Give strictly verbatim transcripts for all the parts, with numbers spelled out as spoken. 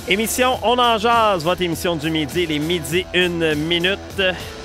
Émission On en jase, votre émission du midi, les midis une minute.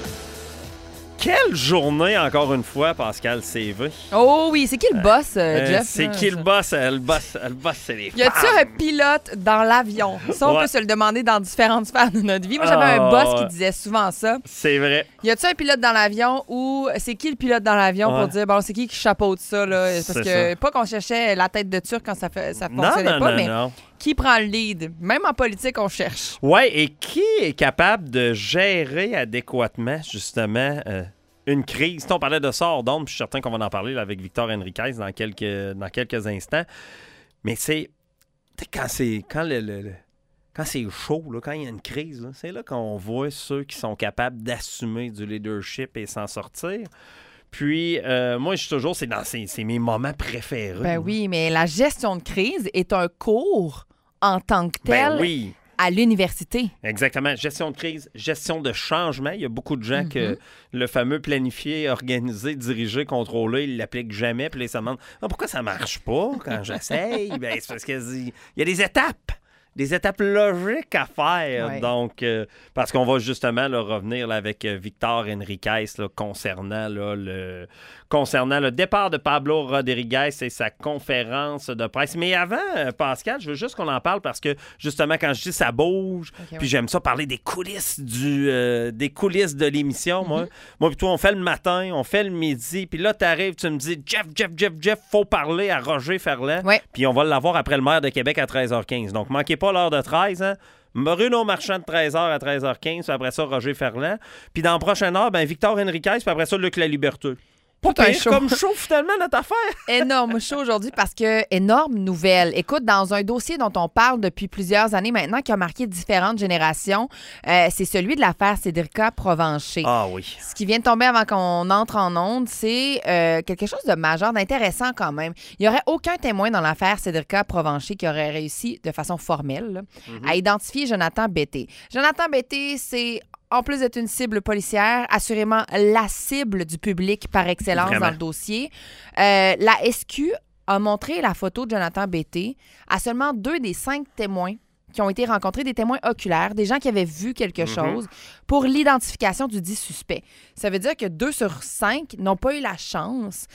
Quelle journée, encore une fois, Pascal C V. Oh oui, c'est qui le boss, euh, Jeff? C'est qui le boss? Le boss, le boss, c'est les femmes. Y a-tu un pilote dans l'avion? Ça, on Ouais. peut se le demander dans différentes sphères de notre vie. Moi, j'avais Oh, un boss qui disait souvent ça. C'est vrai. Y a-tu un pilote dans l'avion ou c'est qui le pilote dans l'avion Ouais. pour dire, bon, c'est qui qui chapeaute ça, là? Parce C'est que, ça. pas qu'on cherchait la tête de Turc quand ça, fait, ça Non, fonctionnait non, pas, non, mais non. qui prend le lead? Même en politique, on cherche. Ouais, et qui est capable de gérer adéquatement, justement, euh, une crise? On parlait de ça hors d'onde, puis je suis certain qu'on va en parler là, avec Victor Henriquez dans quelques, dans quelques instants. Mais c'est... tu sais, quand c'est... Quand le... le- le- Quand c'est chaud, là, quand il y a une crise, là, c'est là qu'on voit ceux qui sont capables d'assumer du leadership et s'en sortir. Puis, euh, moi, je suis toujours... C'est dans c'est, c'est mes moments préférés. Ben oui, mais la gestion de crise est un cours en tant que tel Ben oui. à l'université. Exactement. Gestion de crise, gestion de changement. Il y a beaucoup de gens Mm-hmm. que le fameux planifié, organisé, dirigé, contrôlé, ils ne l'appliquent jamais. Puis là, ils se demandent ah, pourquoi ça marche pas quand j'essaye? Ben, c'est parce qu'il y a des étapes. Des étapes logiques à faire. Ouais. Donc, euh, parce qu'on va justement là, revenir là, avec euh, Victor Henriquez là, concernant, là, le, concernant le départ de Pablo Rodriguez et sa conférence de presse. Mais avant, euh, Pascal, je veux juste qu'on en parle parce que justement, quand je dis ça bouge, Okay, puis ouais. j'aime ça parler des coulisses du, euh, des coulisses de l'émission. Mm-hmm. Moi, moi puis toi, on fait le matin, on fait le midi, puis là, t'arrives, tu me dis Jeff, Jeff, Jeff, Jeff, faut parler à Roger Ferland. Ouais. Puis on va l'avoir après le maire de Québec à treize heures quinze. Donc, manquez pas l'heure de treize, hein? Bruno Marchand de treize heures à treize heures quinze, puis après ça, Roger Ferland. Puis dans la prochaine heure, ben Victor Henriquez, puis après ça, Luc La Liberté. Pas Tout un pire show. comme show, finalement, notre affaire. Énorme show aujourd'hui parce que énorme nouvelle. Écoute, dans un dossier dont on parle depuis plusieurs années maintenant, qui a marqué différentes générations, euh, c'est celui de l'affaire Cédrica Provencher. Ah oui. Ce qui vient de tomber avant qu'on entre en onde, c'est euh, quelque chose de majeur, d'intéressant quand même. Il n'y aurait aucun témoin dans l'affaire Cédrica Provencher qui aurait réussi de façon formelle là, Mm-hmm. à identifier Jonathan Betté. Jonathan Betté, c'est... En plus d'être une cible policière, assurément la cible du public par excellence Vraiment. dans le dossier. Euh, la S Q a montré la photo de Jonathan Betté à seulement deux des cinq témoins qui ont été rencontrés, des témoins oculaires, des gens qui avaient vu quelque Mhm. chose pour l'identification du dit suspect. Ça veut dire que deux sur cinq n'ont pas eu la chance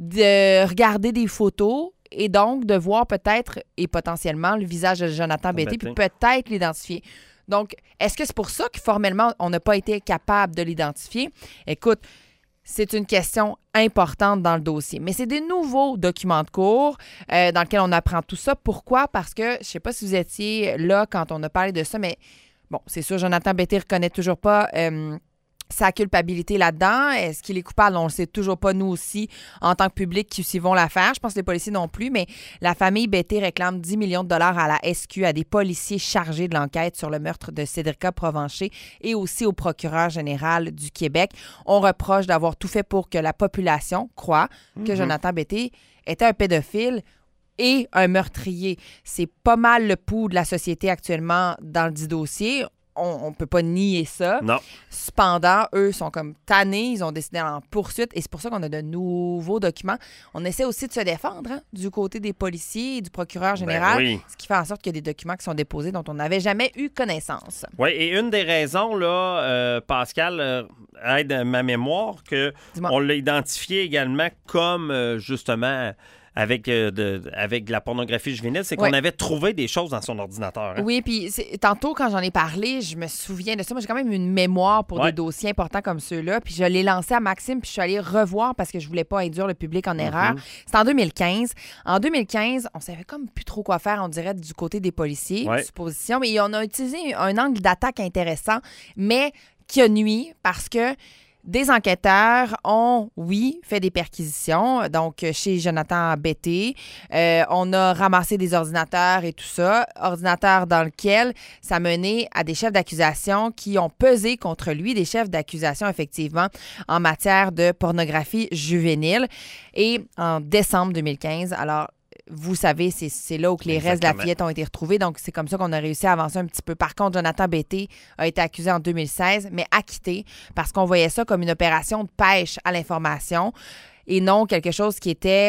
de regarder des photos et donc de voir peut-être et potentiellement le visage de Jonathan Betté, puis peut-être l'identifier. Donc, est-ce que c'est pour ça que formellement, on n'a pas été capable de l'identifier? Écoute, c'est une question importante dans le dossier. Mais c'est des nouveaux documents de cours euh, dans lesquels on apprend tout ça. Pourquoi? Parce que, je ne sais pas si vous étiez là quand on a parlé de ça, mais bon, c'est sûr, Jonathan Betté ne reconnaît toujours pas euh, sa culpabilité là-dedans. Est-ce qu'il est coupable? On ne le sait toujours pas, nous aussi, en tant que public qui suivons l'affaire. Je pense que les policiers non plus, mais la famille Betté réclame dix millions de dollars à la S Q, à des policiers chargés de l'enquête sur le meurtre de Cédrica Provencher et aussi au procureur général du Québec. On reproche d'avoir tout fait pour que la population croie que Mhm. Jonathan Betté était un pédophile et un meurtrier. C'est pas mal le pouls de la société actuellement dans le dit dossier. On ne peut pas nier ça. Non. Cependant, eux sont comme tannés, ils ont décidé en poursuite et c'est pour ça qu'on a de nouveaux documents. On essaie aussi de se défendre hein, du côté des policiers et du procureur général, Ben oui. ce qui fait en sorte qu'il y a des documents qui sont déposés dont on n'avait jamais eu connaissance. Oui, et une des raisons, là, euh, Pascal, euh, aide à ma mémoire, que Dis-moi. on l'a identifié également comme, euh, justement, avec, euh, de, avec de la pornographie juvénile, c'est qu'on Ouais. avait trouvé des choses dans son ordinateur. hein. Oui, puis c'est- tantôt, quand j'en ai parlé, je me souviens de ça. Moi, j'ai quand même une mémoire pour Ouais. des dossiers importants comme ceux-là. Puis je l'ai lancé à Maxime, puis je suis allée revoir parce que je voulais pas induire le public en erreur. C'était en deux mille quinze. En deux mille quinze, on savait comme plus trop quoi faire, on dirait, du côté des policiers, Ouais. supposition. Mais on a utilisé un angle d'attaque intéressant, mais qui a nuit parce que des enquêteurs ont, oui, fait des perquisitions, donc chez Jonathan Betté. Euh, on a ramassé des ordinateurs et tout ça, ordinateurs dans lesquels ça menait à des chefs d'accusation qui ont pesé contre lui, des chefs d'accusation, effectivement, en matière de pornographie juvénile. Et en décembre deux mille quinze, alors, vous savez, c'est, c'est là où que les restes de la Exactement. fillette ont été retrouvés. Donc, c'est comme ça qu'on a réussi à avancer un petit peu. Par contre, Jonathan Betté a été accusé en deux mille seize, mais acquitté parce qu'on voyait ça comme une opération de pêche à l'information et non quelque chose qui était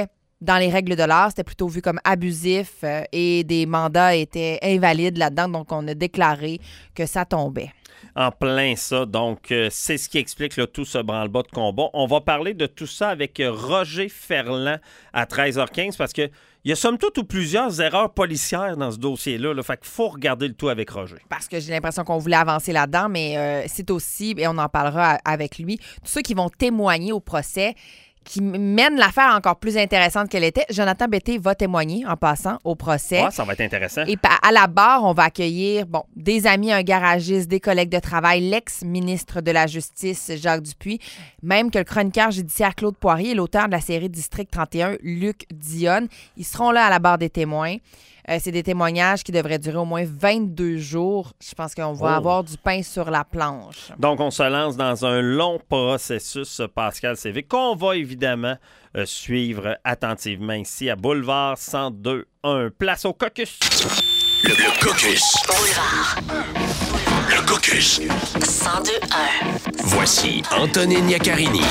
dans les règles de l'art, c'était plutôt vu comme abusif euh, et des mandats étaient invalides là-dedans. Donc, on a déclaré que ça tombait. En plein ça. Donc, euh, c'est ce qui explique là, tout ce branle-bas de combat. On va parler de tout ça avec euh, Roger Ferland à treize heures quinze parce que il y a somme toute ou plusieurs erreurs policières dans ce dossier-là. Là, fait qu'il faut regarder le tout avec Roger. Parce que j'ai l'impression qu'on voulait avancer là-dedans, mais euh, c'est aussi, et on en parlera avec lui, tous ceux qui vont témoigner au procès, qui mène l'affaire encore plus intéressante qu'elle était. Jonathan Betté va témoigner en passant au procès. Ouais, ça va être intéressant. Et à la barre, on va accueillir bon, des amis, un garagiste, des collègues de travail, l'ex-ministre de la Justice, Jacques Dupuis, même que le chroniqueur judiciaire Claude Poirier et l'auteur de la série District trente et un, Luc Dionne. Ils seront là à la barre des témoins. Euh, c'est des témoignages qui devraient durer au moins vingt-deux jours. Je pense qu'on va oh. avoir du pain sur la planche. Donc, on se lance dans un long processus, Pascal Sévic, qu'on va évidemment euh, suivre attentivement ici à Boulevard cent deux un. Place au caucus. Le, le caucus. Boulevard. Le caucus. cent deux un. Voici Antonine Iaccarini.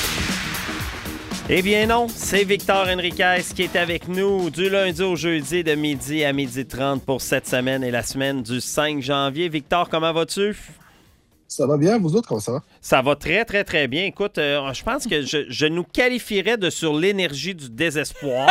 Eh bien non, c'est Victor Henriquez qui est avec nous du lundi au jeudi de midi à midi trente pour cette semaine et la semaine du cinq janvier. Victor, comment vas-tu? Ça va bien, vous autres, comment ça va? Ça va très, très, très bien. Écoute, euh, je pense que je, je nous qualifierais de sur l'énergie du désespoir.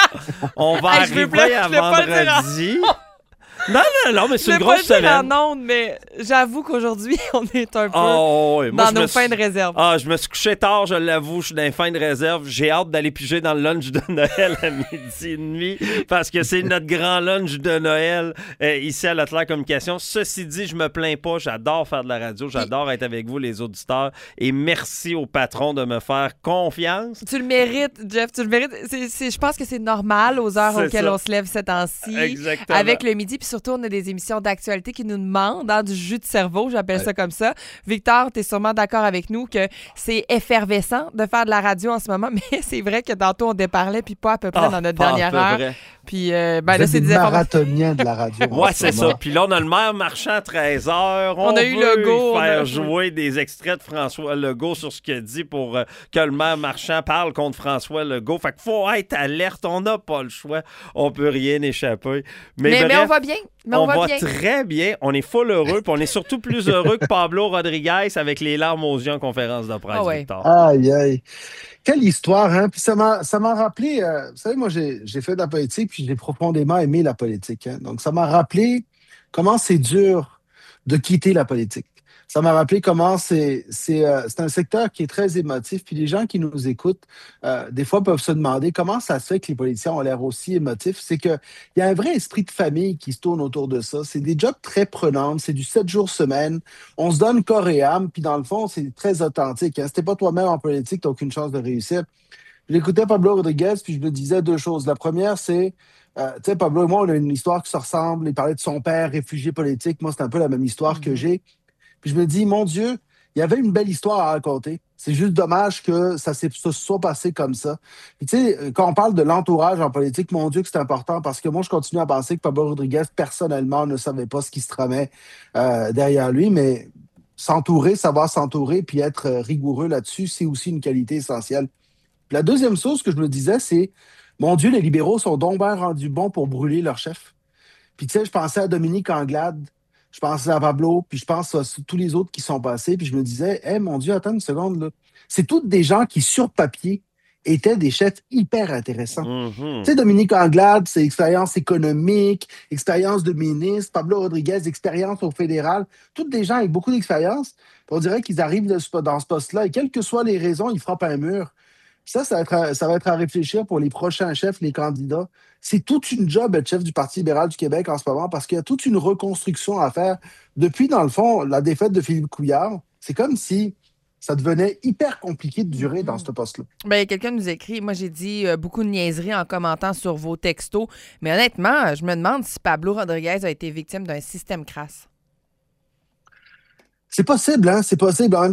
On va hey, arriver à vendredi. Non, non, non, mais c'est une grosse semaine. Je ne pas le dire en ondes, mais j'avoue qu'aujourd'hui, on est un peu oh, oui. Moi, dans nos fins suis... de réserve. Ah, je me suis couché tard, je l'avoue, je suis dans les fins de réserve. J'ai hâte d'aller piger dans le lunch de Noël à midi et demi parce que c'est notre grand lunch de Noël euh, ici à l'Atelier Communication. Ceci dit, je me plains pas, j'adore faire de la radio, j'adore être avec vous, les auditeurs, et merci au patron de me faire confiance. Tu le mérites, Jeff, tu le mérites. C'est, c'est, je pense que c'est normal aux heures c'est auxquelles ça. on se lève ces temps-ci. Exactement. Avec le midi, puis surtout, on a des émissions d'actualité qui nous demandent hein, du jus de cerveau, j'appelle ouais. ça comme ça. Victor, tu es sûrement d'accord avec nous que c'est effervescent de faire de la radio en ce moment, mais c'est vrai que tantôt, on déparlait, puis pas à peu près oh, dans notre dernière heure. Vrai. Puis, euh, ben, Vous là, êtes c'est des des marathoniens de la radio. Ouais, c'est ça. Puis là, on a le maire marchand à treize heures. On, on a veut eu Legault, faire a... jouer des extraits de François Legault sur ce qu'il dit pour euh, que le maire marchand parle contre François Legault. Fait qu'il faut être alerte. On n'a pas le choix. On peut rien échapper. Mais, mais, bref, mais on va bien. Mais on, on va, va bien. très bien. On est full heureux. Puis on est surtout plus heureux que Pablo Rodriguez avec les larmes aux yeux en conférence de presse, oh ouais. Victor. Aïe, aïe. Quelle histoire, hein? Puis ça m'a, ça m'a rappelé, euh, vous savez, moi, j'ai, j'ai fait de la politique, puis j'ai profondément aimé la politique. Hein? Donc, ça m'a rappelé comment c'est dur de quitter la politique. Ça m'a rappelé comment c'est, c'est, euh, c'est un secteur qui est très émotif. Puis les gens qui nous écoutent, euh, des fois, peuvent se demander comment ça se fait que les politiciens ont l'air aussi émotifs. C'est qu'il y a un vrai esprit de famille qui se tourne autour de ça. C'est des jobs très prenants. C'est du sept jours semaine. On se donne corps et âme. Puis dans le fond, c'est très authentique. Hein? Si t'es pas toi-même en politique, t'as aucune chance de réussir. J'écoutais Pablo Rodriguez, puis je me disais deux choses. La première, c'est, euh, tu sais, Pablo et moi, on a une histoire qui se ressemble. Il parlait de son père, réfugié politique. Moi, c'est un peu la même histoire mm-hmm. que j'ai. Puis je me dis, mon Dieu, il y avait une belle histoire à raconter. C'est juste dommage que ça se soit passé comme ça. Puis tu sais, quand on parle de l'entourage en politique, mon Dieu que c'est important parce que moi, je continue à penser que Pablo Rodriguez, personnellement, ne savait pas ce qui se tramait euh, derrière lui, mais s'entourer, savoir s'entourer puis être rigoureux là-dessus, c'est aussi une qualité essentielle. Puis la deuxième chose que je me disais, c'est, mon Dieu, les libéraux sont donc bien rendus bons pour brûler leur chef. Puis tu sais, je pensais à Dominique Anglade, je pensais à Pablo, puis je pense à tous les autres qui sont passés, puis je me disais, hé, hey, mon Dieu, attends une seconde, là. C'est tous des gens qui, sur papier, étaient des chefs hyper intéressants. Mm-hmm. Tu sais, Dominique Anglade, c'est expérience économique, expérience de ministre, Pablo Rodriguez, expérience au fédéral, tous des gens avec beaucoup d'expérience. On dirait qu'ils arrivent dans ce poste-là, et quelles que soient les raisons, ils frappent un mur. Ça, ça va, être à, ça va être à réfléchir pour les prochains chefs, les candidats. C'est toute une job être chef du Parti libéral du Québec en ce moment parce qu'il y a toute une reconstruction à faire. Depuis, dans le fond, la défaite de Philippe Couillard, c'est comme si ça devenait hyper compliqué de durer mmh. dans ce poste-là. Bien, quelqu'un nous écrit, moi j'ai dit euh, beaucoup de niaiseries en commentant sur vos textos, mais honnêtement, je me demande si Pablo Rodriguez a été victime d'un système crasse. C'est possible, hein? C'est possible. En même temps,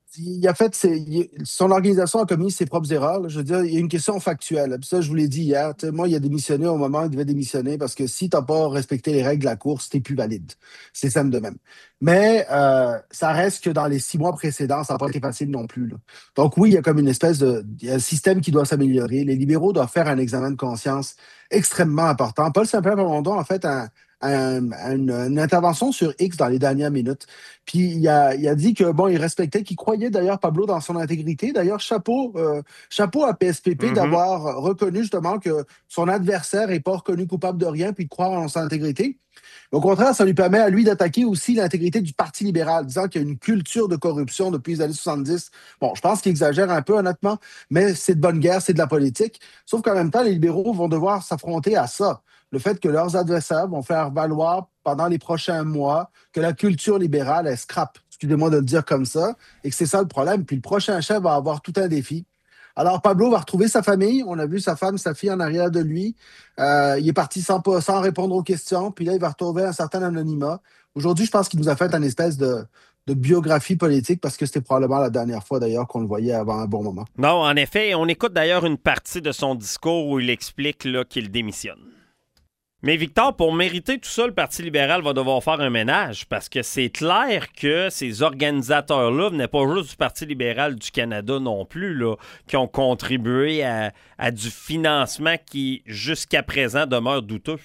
il a fait ses- il- son organisation a commis ses propres erreurs. Là. Je veux dire, il y a une question factuelle. Puis ça, je vous l'ai dit hier. Tu sais, moi, il a démissionné au moment où il devait démissionner parce que si tu n'as pas respecté les règles de la course, tu n'es plus valide. C'est simple de même. Mais euh, ça reste que dans les six mois précédents, ça n'a pas été facile non plus. Là. Donc oui, il y a comme une espèce de il y a un système qui doit s'améliorer. Les libéraux doivent faire un examen de conscience extrêmement important. Paul Saint-Pierre Plamondon a fait un, un- une, une intervention sur X dans les dernières minutes. Puis il a, il a dit que bon, il respectait, qu'il croyait d'ailleurs Pablo dans son intégrité. D'ailleurs, chapeau, euh, chapeau à P S P P Mhm. d'avoir reconnu justement que son adversaire n'est pas reconnu coupable de rien, puis de croire en son intégrité. Au contraire, ça lui permet à lui d'attaquer aussi l'intégrité du Parti libéral, disant qu'il y a une culture de corruption depuis les années soixante-dix. Bon, je pense qu'il exagère un peu, honnêtement, mais c'est de bonne guerre, c'est de la politique. Sauf qu'en même temps, les libéraux vont devoir s'affronter à ça. Le fait que leurs adversaires vont faire valoir pendant les prochains mois que la culture libérale est scrap, excusez-moi de le dire comme ça, et que c'est ça le problème. Puis le prochain chef va avoir tout un défi. Alors, Pablo va retrouver sa famille. On a vu sa femme, sa fille en arrière de lui. Euh, il est parti sans, pas- sans répondre aux questions. Puis là, il va retrouver un certain anonymat. Aujourd'hui, je pense qu'il nous a fait une espèce de, de biographie politique parce que c'était probablement la dernière fois, d'ailleurs, qu'on le voyait avant un bon moment. Non, en effet, on écoute d'ailleurs une partie de son discours où il explique là, qu'il démissionne. Mais Victor, pour mériter tout ça, le Parti libéral va devoir faire un ménage parce que c'est clair que ces organisateurs-là venaient pas juste du Parti libéral du Canada non plus, là, qui ont contribué à, à du financement qui, jusqu'à présent, demeure douteux.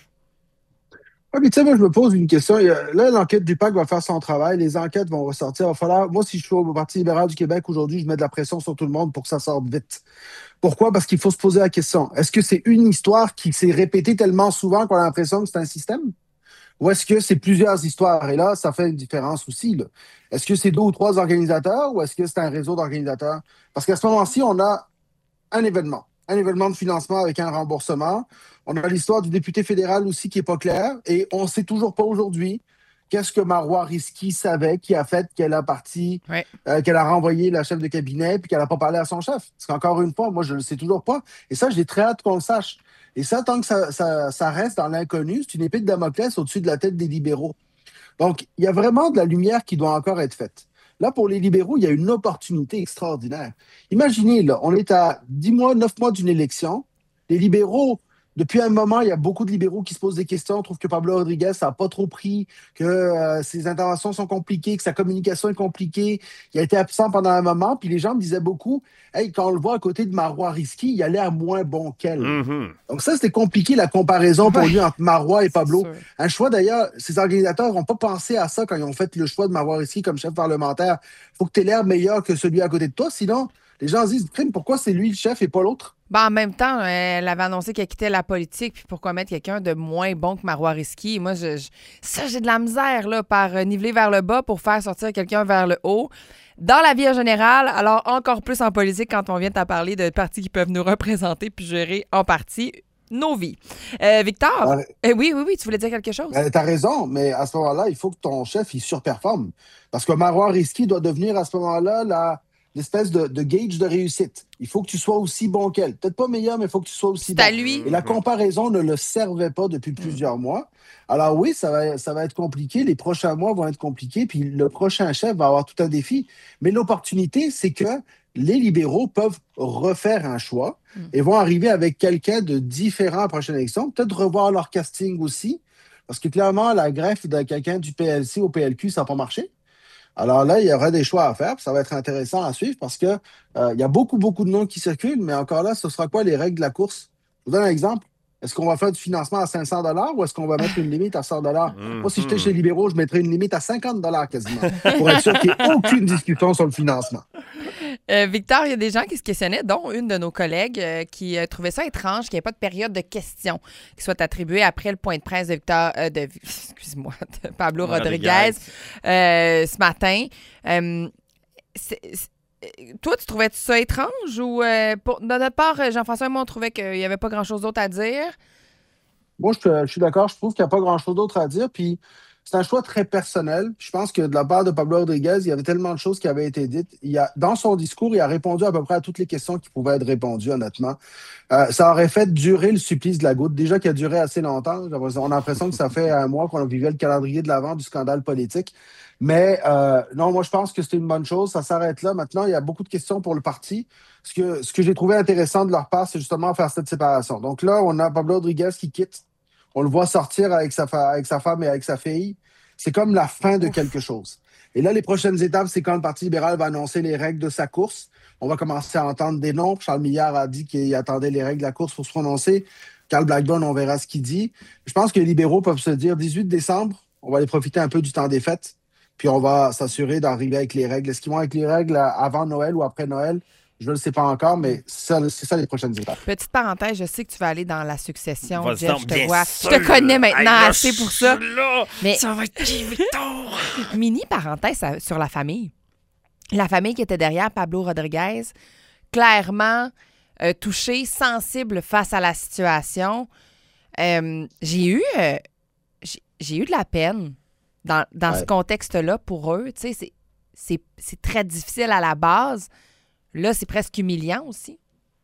Ah, mais tu sais, moi, je me pose une question. Il y a- Là, l'enquête du P A C va faire son travail. Les enquêtes vont ressortir. Il va falloir. Moi, si je suis au Parti libéral du Québec aujourd'hui, je mets de la pression sur tout le monde pour que ça sorte vite. Pourquoi? Parce qu'il faut se poser la question. Est-ce que c'est une histoire qui s'est répétée tellement souvent qu'on a l'impression que c'est un système? Ou est-ce que c'est plusieurs histoires? Et là, ça fait une différence aussi, là. Est-ce que c'est deux ou trois organisateurs ou est-ce que c'est un réseau d'organisateurs? Parce qu'à ce moment-ci, on a un événement. Un événement de financement avec un remboursement. On a l'histoire du député fédéral aussi qui n'est pas claire. Et on ne sait toujours pas aujourd'hui qu'est-ce que Marois Risky savait qui a fait qu'elle a parti, Ouais. euh, qu'elle a renvoyé la chef de cabinet puis qu'elle n'a pas parlé à son chef. Parce qu'encore une fois, moi, je ne le sais toujours pas. Et ça, j'ai très hâte qu'on le sache. Et ça, tant que ça, ça, ça reste dans l'inconnu, c'est une épée de Damoclès au-dessus de la tête des libéraux. Donc, il y a vraiment de la lumière qui doit encore être faite. Là, pour les libéraux, il y a une opportunité extraordinaire. Imaginez, là, on est à dix mois, neuf mois d'une élection. Les libéraux, depuis un moment, il y a beaucoup de libéraux qui se posent des questions, trouvent que Pablo Rodriguez n'a pas trop pris, que euh, ses interventions sont compliquées, que sa communication est compliquée. Il a été absent pendant un moment, puis les gens me disaient beaucoup, hey, quand on le voit à côté de Marois Risky, il allait à moins bon qu'elle. Mhm. Donc ça, c'était compliqué la comparaison pour Ouais. lui entre Marois et Pablo. C'est sûr. Un choix d'ailleurs, ces organisateurs n'ont pas pensé à ça quand ils ont fait le choix de m'avoir ici comme chef parlementaire. Il faut que tu aies l'air meilleur que celui à côté de toi, sinon les gens se disent, crime, pourquoi c'est lui le chef et pas l'autre? Ben, en même temps, euh, elle avait annoncé qu'elle quittait la politique, puis pourquoi mettre quelqu'un de moins bon que Marois Risky? Moi, je, je- ça, j'ai de la misère là, par euh, niveler vers le bas pour faire sortir quelqu'un vers le haut. Dans la vie en général, alors encore plus en politique quand on vient à parler de partis qui peuvent nous représenter puis gérer en partie nos vies. Euh, Victor, Ah, euh, oui, oui, oui, tu voulais dire quelque chose? Ben, t'as raison, mais à ce moment-là, il faut que ton chef il surperforme. Parce que Marois Risky doit devenir à ce moment-là la, l'espèce de, de gauge de réussite. Il faut que tu sois aussi bon qu'elle. Peut-être pas meilleur, mais il faut que tu sois aussi C'est bon. à lui. Et la comparaison ne le servait pas depuis plusieurs mois. Alors oui, ça va, ça va être compliqué. Les prochains mois vont être compliqués. Puis le prochain chef va avoir tout un défi. Mais l'opportunité, c'est que les libéraux peuvent refaire un choix et vont arriver avec quelqu'un de différent à la prochaine élection. Peut-être revoir leur casting aussi. Parce que clairement, la greffe de quelqu'un du P L C au P L Q, ça n'a pas marché. Alors là, il y aura des choix à faire, puis ça va être intéressant à suivre parce que euh, il y a beaucoup, beaucoup de noms qui circulent, mais encore là, ce sera quoi les règles de la course? Je vous donne un exemple. Est-ce qu'on va faire du financement à cinq cents dollars ou est-ce qu'on va mettre une limite à cent dollars? Moi, si j'étais chez les libéraux, je mettrais une limite à cinquante dollars quasiment pour être sûr qu'il n'y ait aucune discussion sur le financement. Euh, Victor, il y a des gens qui se questionnaient, dont une de nos collègues euh, qui euh, trouvait ça étrange qu'il n'y ait pas de période de questions qui soit attribuée après le point de presse de Victor, euh, de, excuse-moi, de Pablo Rodriguez, Rodriguez. euh, ce matin. Euh, c'est- c'est- toi, tu trouvais ça étrange ou euh, pour, de notre part, Jean-François et moi, on trouvait qu'il n'y avait pas grand-chose d'autre à dire? Moi, je, je suis d'accord. Je trouve qu'il n'y a pas grand-chose d'autre à dire. Puis, c'est un choix très personnel. Je pense que de la part de Pablo Rodriguez, il y avait tellement de choses qui avaient été dites. Il a, dans son discours, il a répondu à peu près à toutes les questions qui pouvaient être répondues, honnêtement. Euh, ça aurait fait durer le supplice de la goutte, déjà qui a duré assez longtemps. On a l'impression que ça fait un mois qu'on vivait le calendrier de l'avant du scandale politique. Mais euh, non, moi, je pense que c'est une bonne chose. Ça s'arrête là. Maintenant, il y a beaucoup de questions pour le parti. Ce que, ce que j'ai trouvé intéressant de leur part, c'est justement faire cette séparation. Donc là, on a Pablo Rodriguez qui quitte. On le voit sortir avec sa, fa- avec sa femme et avec sa fille. C'est comme la fin de quelque chose. Et là, les prochaines étapes, c'est quand le Parti libéral va annoncer les règles de sa course. On va commencer à entendre des noms. Charles Milliard a dit qu'il attendait les règles de la course pour se prononcer. Carl Blackburn, on verra ce qu'il dit. Je pense que les libéraux peuvent se dire dix-huit décembre, on va aller profiter un peu du temps des fêtes, puis on va s'assurer d'arriver avec les règles. Est-ce qu'ils vont avec les règles avant Noël ou après Noël? Je ne le sais pas encore, mais ça, c'est ça les prochaines étapes. Petite parenthèse, je sais que tu vas aller dans la succession, Vas-y Jeff, donc, je te bien vois. sûr. Je te connais maintenant Hey, là, assez pour ça. je suis là. Mais Ça va être qui, Victor? mini parenthèse à- sur la famille. La famille qui était derrière Pablo Rodriguez, clairement euh, touchée, sensible face à la situation. Euh, j'ai eu euh, j'ai, j'ai eu de la peine dans, dans Ouais. ce contexte-là pour eux. Tu sais, c'est, c'est, c'est très difficile à la base. Là, c'est presque humiliant aussi.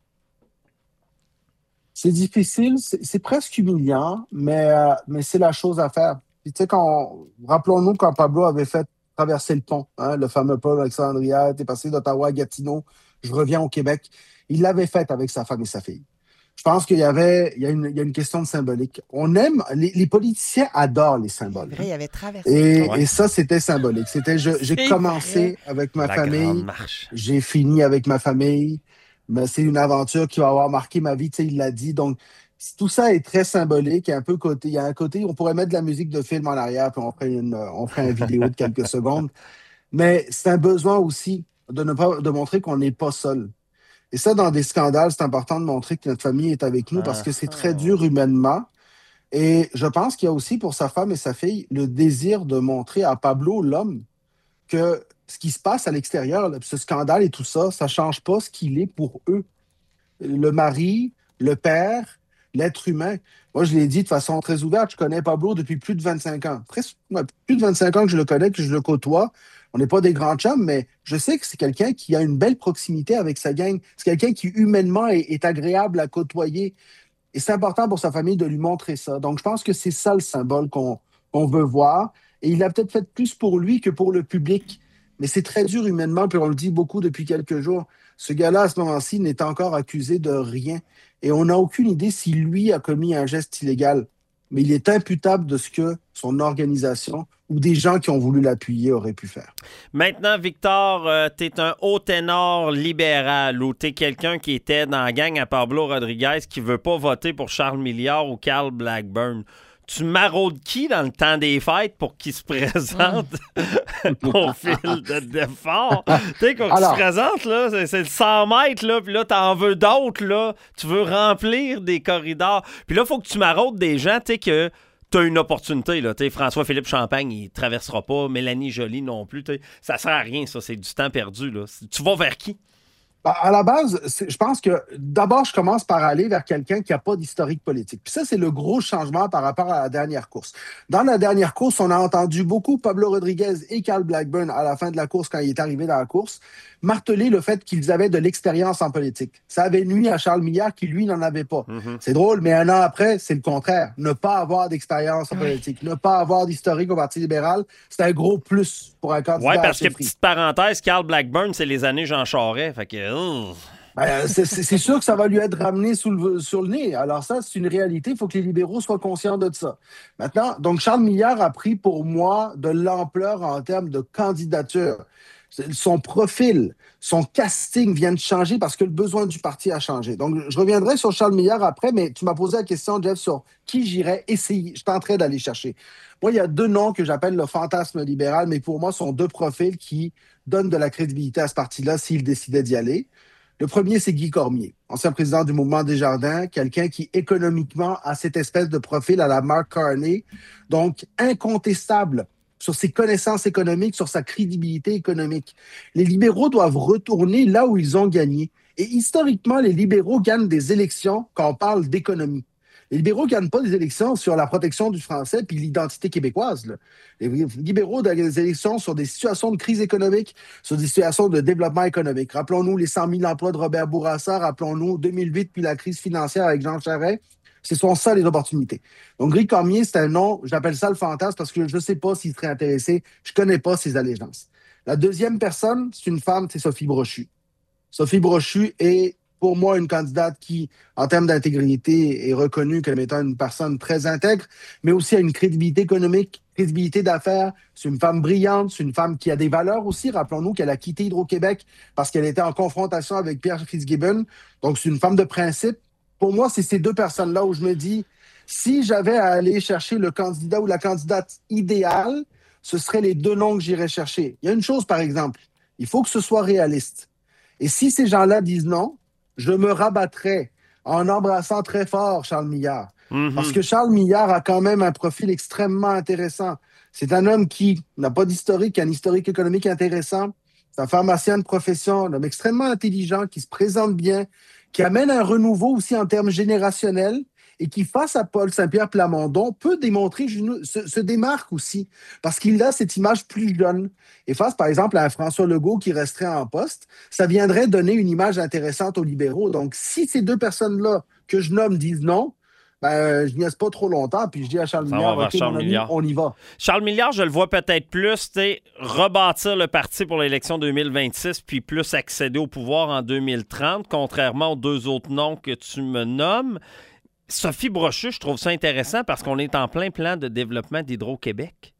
C'est difficile, c'est c'est presque humiliant, mais, euh, mais c'est la chose à faire. Puis, tu sais, quand, rappelons-nous quand Pablo avait fait traverser le pont, hein, le fameux pont Alexandria, t'es passé d'Ottawa à Gatineau, je reviens au Québec. Il l'avait fait avec sa femme et sa fille. Je pense qu'il y avait, il y a une, il y a une question de symbolique. On aime, les, les politiciens adorent les symboles. Vrai, il avait traversé. Et, Ouais. et ça, c'était symbolique. C'était, je- j'ai C'est commencé avec ma La grande famille, marche. j'ai fini avec ma famille, mais c'est une aventure qui va avoir marqué ma vie, tu sais, il l'a dit. Donc, c- tout ça est très symbolique. Il y a un peu côté, il y a un côté, on pourrait mettre de la musique de film en arrière, puis on ferait une, on ferait une vidéo de quelques secondes. Mais c'est un besoin aussi de ne pas, de montrer qu'on n'est pas seul. Et ça, dans des scandales, c'est important de montrer que notre famille est avec nous parce que c'est très dur humainement. Et je pense qu'il y a aussi pour sa femme et sa fille le désir de montrer à Pablo, l'homme, que ce qui se passe à l'extérieur, là, ce scandale et tout ça, ça ne change pas ce qu'il est pour eux. Le mari, le père, l'être humain. Moi, je l'ai dit de façon très ouverte, je connais Pablo depuis plus de vingt-cinq ans. Presque, ouais, plus de vingt-cinq ans que je le connais, que je le côtoie. On n'est pas des grands chums, mais je sais que c'est quelqu'un qui a une belle proximité avec sa gang. C'est quelqu'un qui, humainement, est, est agréable à côtoyer. Et c'est important pour sa famille de lui montrer ça. Donc, je pense que c'est ça le symbole qu'on qu'on veut voir. Et il a peut-être fait plus pour lui que pour le public. Mais c'est très dur humainement, puis on le dit beaucoup depuis quelques jours. Ce gars-là, à ce moment-ci, n'est encore accusé de rien. Et on n'a aucune idée si lui a commis un geste illégal. Mais il est imputable de ce que son organisation ou des gens qui ont voulu l'appuyer auraient pu faire. Maintenant, Victor, euh, t'es un haut ténor libéral ou t'es quelqu'un qui était dans la gang à Pablo Rodriguez qui veut pas voter pour Charles Milliard ou Carl Blackburn. Tu maraudes qui dans le temps des fêtes pour qu'il se présente au fil de départ? Tu sais, quand Alors. tu te présentes, là, c'est, c'est le cent mètres, là, puis là, t'en veux d'autres, là. Tu veux remplir des corridors. Puis là, il faut que tu maraudes des gens, tu sais, que t'as une opportunité, là. Tu sais, François-Philippe Champagne, il traversera pas. Mélanie Joly non plus. Tu sais, ça sert à rien, ça. C'est du temps perdu, là. Tu vas vers qui? Ben, à la base, c'est- je pense que d'abord, je commence par aller vers quelqu'un qui n'a pas d'historique politique. Puis ça, c'est le gros changement par rapport à la dernière course. Dans la dernière course, on a entendu beaucoup Pablo Rodriguez et Carl Blackburn à la fin de la course, quand il est arrivé dans la course, marteler le fait qu'ils avaient de l'expérience en politique. Ça avait nui à Charles Milliard qui, lui, n'en avait pas. Mm-hmm. C'est drôle, mais un an après, c'est le contraire. Ne pas avoir d'expérience en politique, ne pas avoir d'historique au Parti libéral, c'est un gros plus pour un candidat Ouais, à parce ce que, prix. petite parenthèse, Carl Blackburn, c'est les années Jean Charest. Fait que. euh, Ben, c'est c'est- c'est sûr que ça va lui être ramené sous le, sur le nez. Alors ça, c'est une réalité. Il faut que les libéraux soient conscients de ça. Maintenant, donc Charles Milliard a pris pour moi de l'ampleur en termes de candidature. Son profil, son casting vient de changer parce que le besoin du parti a changé. Donc, je reviendrai sur Charles Milliard après, mais tu m'as posé la question, Jeff, sur qui j'irais essayer. Je tenterai d'aller chercher. Moi, il y a deux noms que j'appelle le fantasme libéral, mais pour moi, ce sont deux profils qui donnent de la crédibilité à ce parti-là s'il décidait d'y aller. Le premier, c'est Guy Cormier, ancien président du Mouvement Desjardins, quelqu'un qui, économiquement, a cette espèce de profil à la Mark Carney, donc incontestable sur ses connaissances économiques, sur sa crédibilité économique. Les libéraux doivent retourner là où ils ont gagné. Et historiquement, les libéraux gagnent des élections quand on parle d'économie. Les libéraux ne gagnent pas des élections sur la protection du français puis l'identité québécoise. Là. Les libéraux gagnent des élections sur des situations de crise économique, sur des situations de développement économique. Rappelons-nous les cent mille emplois de Robert Bourassa, rappelons-nous deux mille huit puis la crise financière avec Jean Charest. Ce sont ça les opportunités. Donc, Guy Cormier, c'est un nom, j'appelle ça le fantasme parce que je ne sais pas s'il serait intéressé, je ne connais pas ses allégeances. La deuxième personne, c'est une femme, c'est Sophie Brochu. Sophie Brochu est, pour moi, une candidate qui, en termes d'intégrité, est reconnue comme étant une personne très intègre, mais aussi a une crédibilité économique, crédibilité d'affaires. C'est une femme brillante, c'est une femme qui a des valeurs aussi. Rappelons-nous qu'elle a quitté Hydro-Québec parce qu'elle était en confrontation avec Pierre Fitzgibbon. Donc, c'est une femme de principe. Pour moi, c'est ces deux personnes-là où je me dis, si j'avais à aller chercher le candidat ou la candidate idéale, ce seraient les deux noms que j'irais chercher. Il y a une chose, par exemple, il faut que ce soit réaliste. Et si ces gens-là disent non, je me rabattrais en embrassant très fort Charles Millard. Mm-hmm. Parce que Charles Millard a quand même un profil extrêmement intéressant. C'est un homme qui n'a pas d'historique, qui a un historique économique intéressant. C'est un pharmacien de profession, un homme extrêmement intelligent, qui se présente bien, qui amène un renouveau aussi en termes générationnels et qui, face à Paul Saint-Pierre Plamondon, peut démontrer, se, se démarque aussi, parce qu'il a cette image plus jeune. Et face, par exemple, à un François Legault qui resterait en poste, ça viendrait donner une image intéressante aux libéraux. Donc, si ces deux personnes-là que je nomme disent non, ben, je n'y reste pas trop longtemps, puis je dis à Charles ça Milliard, OK, Charles mon ami, on y va. Charles Milliard, je le vois peut-être plus, tu sais, rebâtir le parti pour l'élection deux mille vingt-six, puis plus accéder au pouvoir en deux mille trente, contrairement aux deux autres noms que tu me nommes. Sophie Brochu, je trouve ça intéressant parce qu'on est en plein plan de développement d'Hydro-Québec.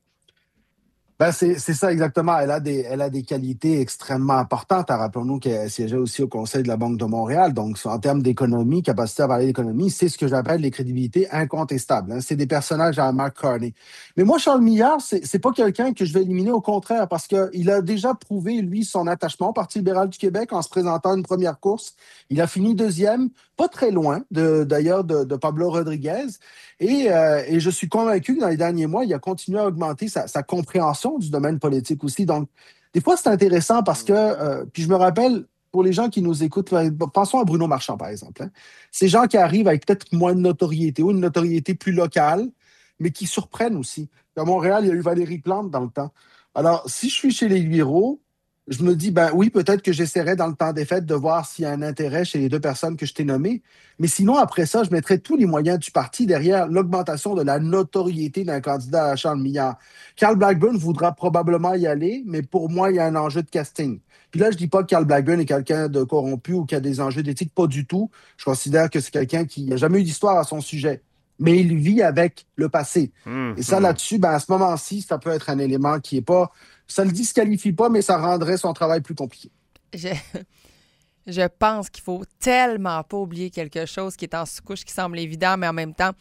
Ben c'est, c'est ça exactement. Elle a, des, elle a des qualités extrêmement importantes. Rappelons-nous qu'elle siégeait aussi au Conseil de la Banque de Montréal. Donc, en termes d'économie, capacité à parler d'économie, c'est ce que j'appelle les crédibilités incontestables. Hein. C'est des personnages à Mark Carney. Mais moi, Charles Millard, c'est, c'est pas quelqu'un que je vais éliminer, au contraire, parce qu'il a déjà prouvé, lui, son attachement au Parti libéral du Québec en se présentant à une première course. Il a fini deuxième, pas très loin, de, d'ailleurs, de, de Pablo Rodriguez. Et, euh, et je suis convaincu que dans les derniers mois, il a continué à augmenter sa, sa compréhension du domaine politique aussi. Donc, des fois, c'est intéressant parce que, euh, puis je me rappelle, pour les gens qui nous écoutent, pensons à Bruno Marchand, par exemple. Hein. Ces gens qui arrivent avec peut-être moins de notoriété ou une notoriété plus locale, mais qui surprennent aussi. À Montréal, il y a eu Valérie Plante dans le temps. Alors, si je suis chez les libéraux, je me dis, ben oui, peut-être que j'essaierai dans le temps des fêtes de voir s'il y a un intérêt chez les deux personnes que je t'ai nommées. Mais sinon, après ça, je mettrai tous les moyens du parti derrière l'augmentation de la notoriété d'un candidat à Charles Millard. Carl Blackburn voudra probablement y aller, mais pour moi, il y a un enjeu de casting. Puis là, je dis pas que Carl Blackburn est quelqu'un de corrompu ou qui a des enjeux d'éthique, pas du tout. Je considère que c'est quelqu'un qui n'a jamais eu d'histoire à son sujet. Mais il vit avec le passé. Mmh, Et ça, mmh. là-dessus, ben, à ce moment-ci, ça peut être un élément qui n'est pas... Ça ne le disqualifie pas, mais ça rendrait son travail plus compliqué. Je, je pense qu'il faut tellement pas oublier quelque chose qui est en sous-couche, qui semble évident, mais en même temps,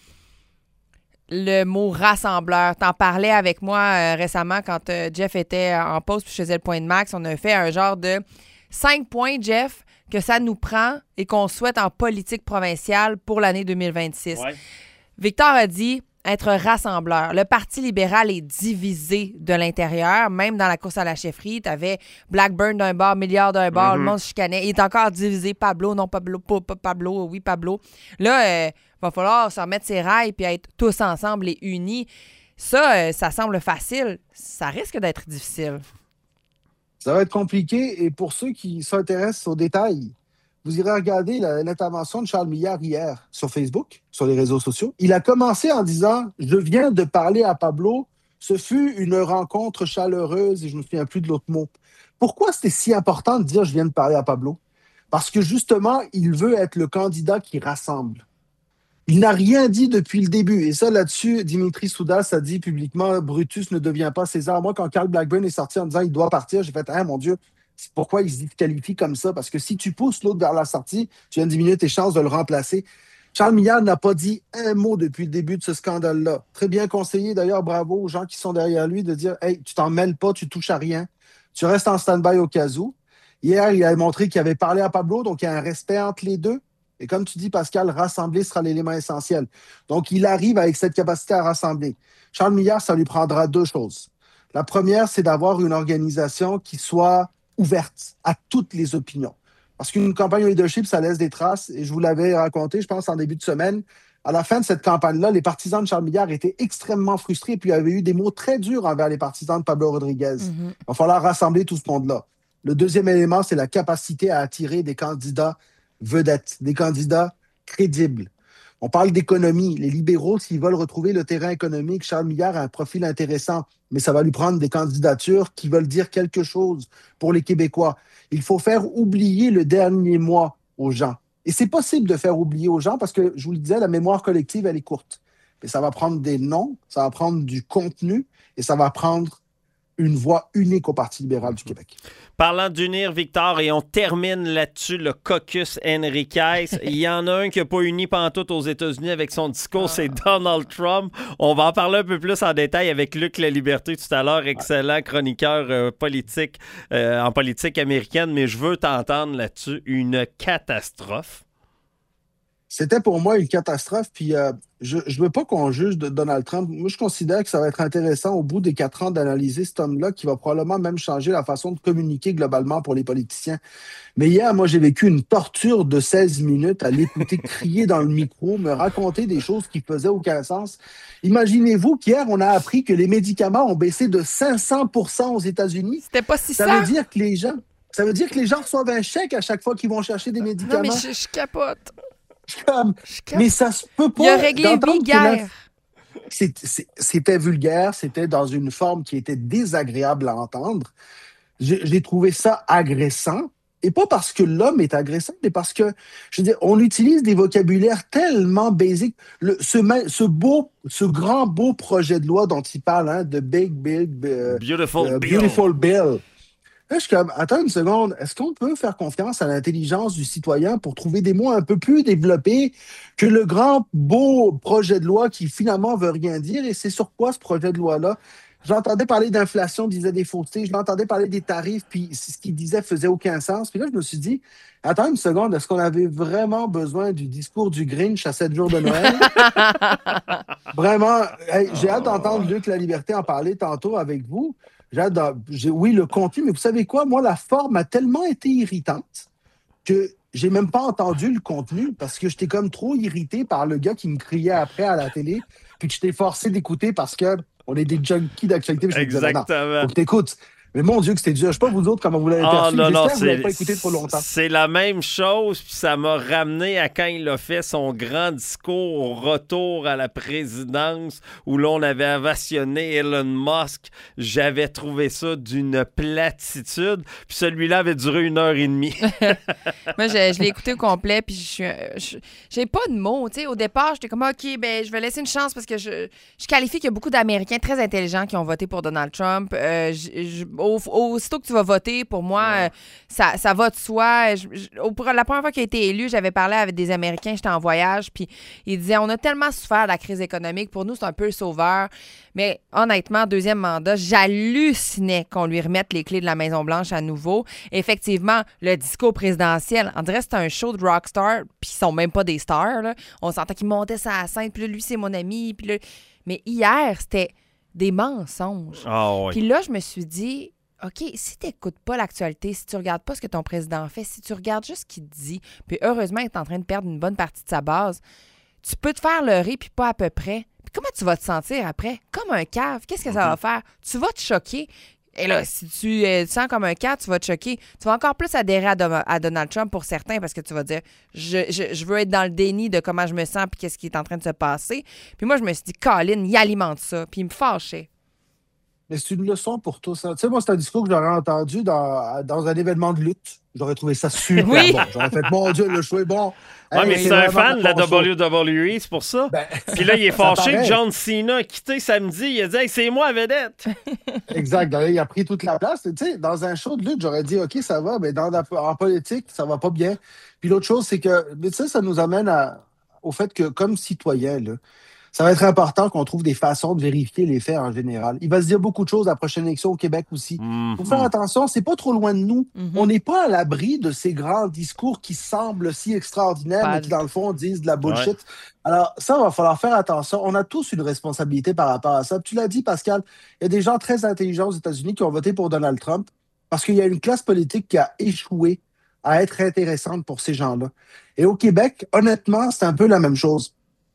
le mot rassembleur. T'en parlais avec moi euh, récemment quand euh, Jeff était en pause puis je faisais le point de max. On a fait un genre de cinq points, Jeff, que ça nous prend et qu'on souhaite en politique provinciale pour l'année deux mille vingt-six. Ouais. Victor a dit être rassembleur. Le Parti libéral est divisé de l'intérieur. Même dans la course à la chefferie, tu avais Blackburn d'un bord, Milliard d'un bord, mm-hmm. le monde se chicanait. Il est encore divisé. Pablo, non Pablo, pas, pas Pablo, oui Pablo. Là, il euh, va falloir se remettre ses rails puis être tous ensemble et unis. Ça, euh, ça semble facile. Ça risque d'être difficile. Ça va être compliqué. Et pour ceux qui s'intéressent aux détails, vous irez regarder la, l'intervention de Charles Millard hier sur Facebook, sur les réseaux sociaux. Il a commencé en disant « Je viens de parler à Pablo. Ce fut une rencontre chaleureuse. » Et je ne me souviens plus de l'autre mot. Pourquoi c'était si important de dire « Je viens de parler à Pablo » ? Parce que justement, il veut être le candidat qui rassemble. Il n'a rien dit depuis le début. Et ça, là-dessus, Dimitri Soudas a dit publiquement « Brutus ne devient pas César ». Moi, quand Carl Blackburn est sorti en disant « Il doit partir », j'ai fait « Ah, mon Dieu ». C'est pourquoi il se disqualifie comme ça. Parce que si tu pousses l'autre vers la sortie, tu viens de diminuer tes chances de le remplacer. Charles Millard n'a pas dit un mot depuis le début de ce scandale-là. Très bien conseillé, d'ailleurs, bravo aux gens qui sont derrière lui de dire « Hey, tu t'en mêles pas, tu touches à rien. Tu restes en stand-by au cas où. » Hier, il a montré qu'il avait parlé à Pablo, donc il y a un respect entre les deux. Et comme tu dis, Pascal, rassembler sera l'élément essentiel. Donc, il arrive avec cette capacité à rassembler. Charles Millard, ça lui prendra deux choses. La première, c'est d'avoir une organisation qui soit ouverte à toutes les opinions. Parce qu'une campagne de leadership, ça laisse des traces. Et je vous l'avais raconté, je pense, en début de semaine. À la fin de cette campagne-là, les partisans de Charles Milliard étaient extrêmement frustrés, puis il y avait eu des mots très durs envers les partisans de Pablo Rodriguez. Mhm. Il va falloir rassembler tout ce monde-là. Le deuxième élément, c'est la capacité à attirer des candidats vedettes, des candidats crédibles. On parle d'économie. Les libéraux, s'ils veulent retrouver le terrain économique, Charles Milliard a un profil intéressant, mais ça va lui prendre des candidatures qui veulent dire quelque chose pour les Québécois. Il faut faire oublier le dernier mois aux gens. Et c'est possible de faire oublier aux gens parce que, je vous le disais, la mémoire collective, elle est courte. Mais ça va prendre des noms, ça va prendre du contenu et ça va prendre une voix unique au Parti libéral du Québec. Parlant d'unir, Victor, et on termine là-dessus, le caucus Enriquez. Il y en a un qui n'a pas uni pantoute aux États-Unis avec son discours, ah. c'est Donald Trump. On va en parler un peu plus en détail avec Luc Laliberté tout à l'heure, excellent chroniqueur euh, politique euh, en politique américaine, mais je veux t'entendre là-dessus. Une catastrophe. C'était pour moi une catastrophe, puis euh, je ne veux pas qu'on juge de Donald Trump. Moi, je considère que ça va être intéressant au bout des quatre ans d'analyser cet homme-là qui va probablement même changer la façon de communiquer globalement pour les politiciens. Mais hier, moi, j'ai vécu une torture de seize minutes à l'écouter crier dans le micro, me raconter des choses qui faisaient aucun sens. Imaginez-vous qu'hier, on a appris que les médicaments ont baissé de cinq cents pour cent aux États-Unis. C'était pas si ça. Ça veut dire que les gens, ça veut dire que les gens reçoivent un chèque à chaque fois qu'ils vont chercher des médicaments. Non, mais je, je capote. Comme, mais ça se peut pas. Il a réglé vulgaire. C'est, c'est, c'était vulgaire, c'était dans une forme qui était désagréable à entendre. J'ai, j'ai trouvé ça agressant. Et pas parce que l'homme est agressant, mais parce que, je veux dire, on utilise des vocabulaires tellement basiques. Le, ce, ce beau, ce grand beau projet de loi dont il parle, hein, de Big, Big, uh, Beautiful uh, Bill. Beautiful Bill. Là, je suis comme, attends une seconde, est-ce qu'on peut faire confiance à l'intelligence du citoyen pour trouver des mots un peu plus développés que le grand, beau projet de loi qui finalement veut rien dire? Et c'est sur quoi ce projet de loi-là? J'entendais parler d'inflation, disait des faussetés, je l'entendais parler des tarifs, puis ce qu'il disait faisait aucun sens. Puis là, je me suis dit, attends une seconde, est-ce qu'on avait vraiment besoin du discours du Grinch à sept jours de Noël? Vraiment, hey, j'ai hâte d'entendre Luc Laliberté en parler tantôt avec vous. J'ai, j'ai oui, le contenu, mais vous savez quoi? Moi, la forme a tellement été irritante que j'ai même pas entendu le contenu parce que j'étais comme trop irrité par le gars qui me criait après à la télé, puis que j'étais forcé d'écouter parce que on est des junkies d'actualité. Exactement. Faut que t'écoutes. Mais mon Dieu, que c'était dur. Je sais pas vous autres comment vous l'avez oh, perçu. Non, J'espère non, que vous l'avez pas écouté trop longtemps. C'est la même chose, puis ça m'a ramené à quand il a fait son grand discours au retour à la présidence où l'on avait ovationné Elon Musk. J'avais trouvé ça d'une platitude, puis celui-là avait duré une heure et demie. Moi, je, je l'ai écouté au complet, puis je suis, je, j'ai pas de mots. Tu sais, au départ, j'étais comme, OK, ben, je vais laisser une chance parce que je, je qualifie qu'il y a beaucoup d'Américains très intelligents qui ont voté pour Donald Trump. Euh, je, je, Au, aussitôt que tu vas voter, pour moi, ouais. euh, ça, ça va de soi. Je, je, au, la première fois qu'il a été élu, j'avais parlé avec des Américains, j'étais en voyage, puis ils disaient, on a tellement souffert de la crise économique, pour nous, c'est un peu le sauveur. Mais honnêtement, deuxième mandat, j'hallucinais qu'on lui remette les clés de la Maison-Blanche à nouveau. Effectivement, le discours présidentiel, on dirait que c'était un show de rockstar, puis ils sont même pas des stars, là. On sentait qu'il montait ça à la scène, puis là, lui, c'est mon ami, puis là... Mais hier, c'était... des mensonges. Oh, oui. Puis là, je me suis dit, OK, si tu n'écoutes pas l'actualité, si tu ne regardes pas ce que ton président fait, si tu regardes juste ce qu'il dit, puis heureusement, il est en train de perdre une bonne partie de sa base, tu peux te faire leurrer, puis pas à peu près. Puis comment tu vas te sentir après? Comme un cave. Qu'est-ce que ça va faire? Tu vas te choquer. Et là, si tu euh, te sens comme un cave, tu vas te choquer. Tu vas encore plus adhérer à, Do- à Donald Trump pour certains parce que tu vas dire, je, je, je veux être dans le déni de comment je me sens puis qu'est-ce qui est en train de se passer. Puis moi, je me suis dit, Colin, il alimente ça. Puis il me fâchait. Mais c'est une leçon pour tous. Hein. Tu sais, moi, c'est un discours que j'aurais entendu dans, dans un événement de lutte. J'aurais trouvé ça super oui. bon. J'aurais fait, mon Dieu, le show est bon. Oui, hey, mais c'est un fan de la bon W W E, c'est pour ça. Ben, puis là, il est fâché que John Cena a quitté samedi. Il a dit, hey, c'est moi, vedette. Exact. Là, il a pris toute la place. Tu sais, dans un show de lutte, j'aurais dit, OK, ça va, mais dans la, en politique, ça va pas bien. Puis l'autre chose, c'est que, mais tu sais, ça nous amène à, au fait que, comme citoyen, là, ça va être important qu'on trouve des façons de vérifier les faits en général. Il va se dire beaucoup de choses à la prochaine élection au Québec aussi. Il mm-hmm. faut faire attention, c'est pas trop loin de nous. Mm-hmm. On n'est pas à l'abri de ces grands discours qui semblent si extraordinaires, pas mais qui, dans le fond, disent de la bullshit. Ouais. Alors, ça, il va falloir faire attention. On a tous une responsabilité par rapport à ça. Tu l'as dit, Pascal, il y a des gens très intelligents aux États-Unis qui ont voté pour Donald Trump parce qu'il y a une classe politique qui a échoué à être intéressante pour ces gens-là. Et au Québec, honnêtement, c'est un peu la même chose.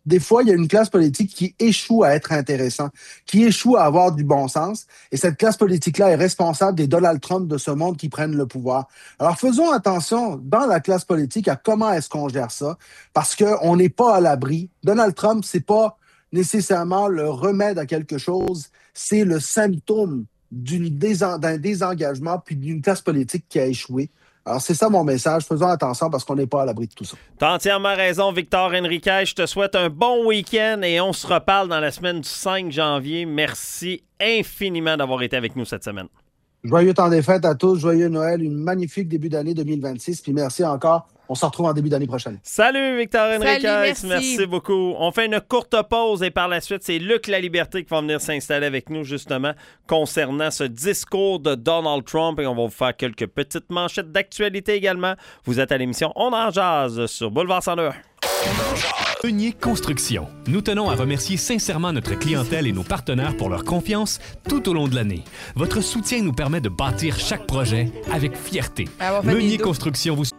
des fois, il y a une classe politique qui échoue à être intéressante, qui échoue à avoir du bon sens. Et cette classe politique-là est responsable des Donald Trump de ce monde qui prennent le pouvoir. Alors, faisons attention dans la classe politique à comment est-ce qu'on gère ça, parce qu'on n'est pas à l'abri. Donald Trump, c'est pas nécessairement le remède à quelque chose, c'est le symptôme d'une désen- d'un désengagement puis d'une classe politique qui a échoué. Alors, c'est ça mon message. Faisons attention parce qu'on n'est pas à l'abri de tout ça. T'as entièrement raison, Victor Henriquez. Je te souhaite un bon week-end et on se reparle dans la semaine du cinq janvier. Merci infiniment d'avoir été avec nous cette semaine. Joyeux temps des fêtes à tous. Joyeux Noël. Une magnifique début d'année deux mille vingt-six. Puis merci encore. On se retrouve en début d'année prochaine. Salut, Victor Henriquez. merci. merci beaucoup. On fait une courte pause et par la suite, c'est Luc Laliberté qui va venir s'installer avec nous justement concernant ce discours de Donald Trump et on va vous faire quelques petites manchettes d'actualité également. Vous êtes à l'émission On en jase sur Boulevard cent deux. Meunier Construction. Nous tenons à remercier sincèrement notre clientèle et nos partenaires pour leur confiance tout au long de l'année. Votre soutien nous permet de bâtir chaque projet avec fierté. Ah, on fait Meunier des dos. Construction vous...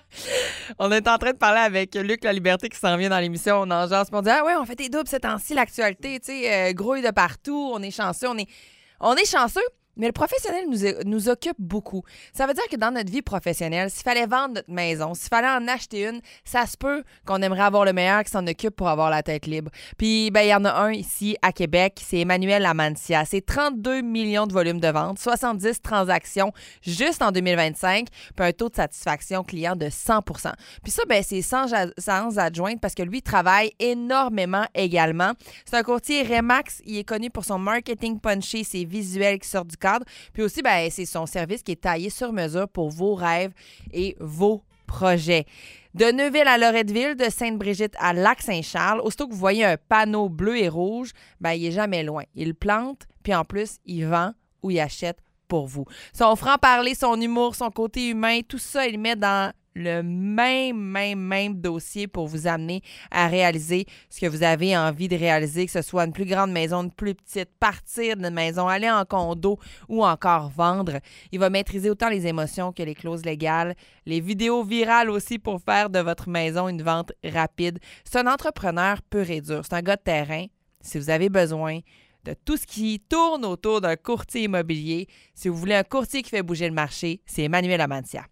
On est en train de parler avec Luc Laliberté qui s'en vient dans l'émission On en jase. Puis on dit, ah ouais, on fait des doubles ces temps-ci, l'actualité, tu sais, euh, grouille de partout, on est chanceux, on est, on est chanceux. Mais le professionnel nous, nous occupe beaucoup. Ça veut dire que dans notre vie professionnelle, s'il fallait vendre notre maison, s'il fallait en acheter une, ça se peut qu'on aimerait avoir le meilleur qui s'en occupe pour avoir la tête libre. Puis, ben, il y en a un ici à Québec, c'est Emmanuel Lamantia. C'est trente-deux millions de volumes de vente, soixante-dix transactions juste en deux mille vingt-cinq, puis un taux de satisfaction client de cent pour cent. Puis ça, ben, c'est sans, sans adjointe parce que lui travaille énormément également. C'est un courtier Remax. Il est connu pour son marketing punché, ses visuels qui sortent du cadre. Puis aussi, ben, c'est son service qui est taillé sur mesure pour vos rêves et vos projets. De Neuville à Loretteville, de Sainte-Brigitte à Lac-Saint-Charles, aussitôt que vous voyez un panneau bleu et rouge, ben, il est jamais loin. Il plante, puis en plus, il vend ou il achète pour vous. Son franc-parler, son humour, son côté humain, tout ça, il met dans le même, même, même dossier pour vous amener à réaliser ce que vous avez envie de réaliser, que ce soit une plus grande maison, une plus petite, partir d'une maison, aller en condo ou encore vendre. Il va maîtriser autant les émotions que les clauses légales, les vidéos virales aussi pour faire de votre maison une vente rapide. C'est un entrepreneur pur et dur. C'est un gars de terrain. Si vous avez besoin de tout ce qui tourne autour d'un courtier immobilier, si vous voulez un courtier qui fait bouger le marché, c'est Emmanuel Lamantia.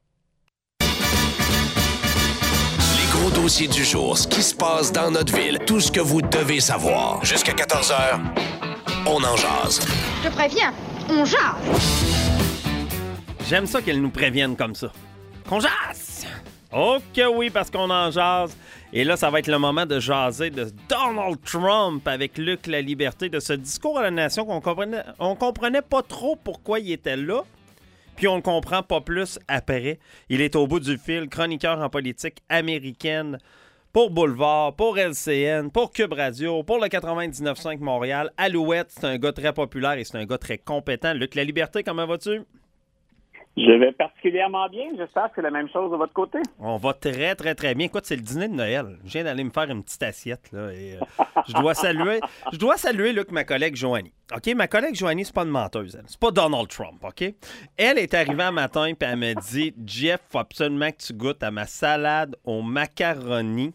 Gros dossier du jour, ce qui se passe dans notre ville, tout ce que vous devez savoir. Jusqu'à quatorze heures, on en jase. Je préviens, on jase. J'aime ça qu'elle nous prévienne comme ça. Qu'on jase! Oh que oui, parce qu'on en jase. Et là, ça va être le moment de jaser de Donald Trump avec Luc Laliberté, de ce discours à la nation qu'on comprenait, on comprenait pas trop pourquoi il était là. Puis on ne comprend pas plus après. Il est au bout du fil, chroniqueur en politique américaine pour Boulevard, pour L C N, pour Cube Radio, pour le quatre-vingt-dix-neuf cinq Montréal. Alouette, c'est un gars très populaire et c'est un gars très compétent. Luc Laliberté, comment vas-tu? Je vais particulièrement bien. J'espère que c'est la même chose de votre côté. On va très, très, très bien. Écoute, c'est le dîner de Noël. Je viens d'aller me faire une petite assiette, là, et euh, je dois saluer, je dois saluer, Luc, ma collègue Joanie. OK? Ma collègue Joanie, c'est pas une menteuse, elle. C'est pas Donald Trump, OK? Elle est arrivée un matin, puis elle m'a dit, Jeff, faut absolument que tu goûtes à ma salade aux macaronis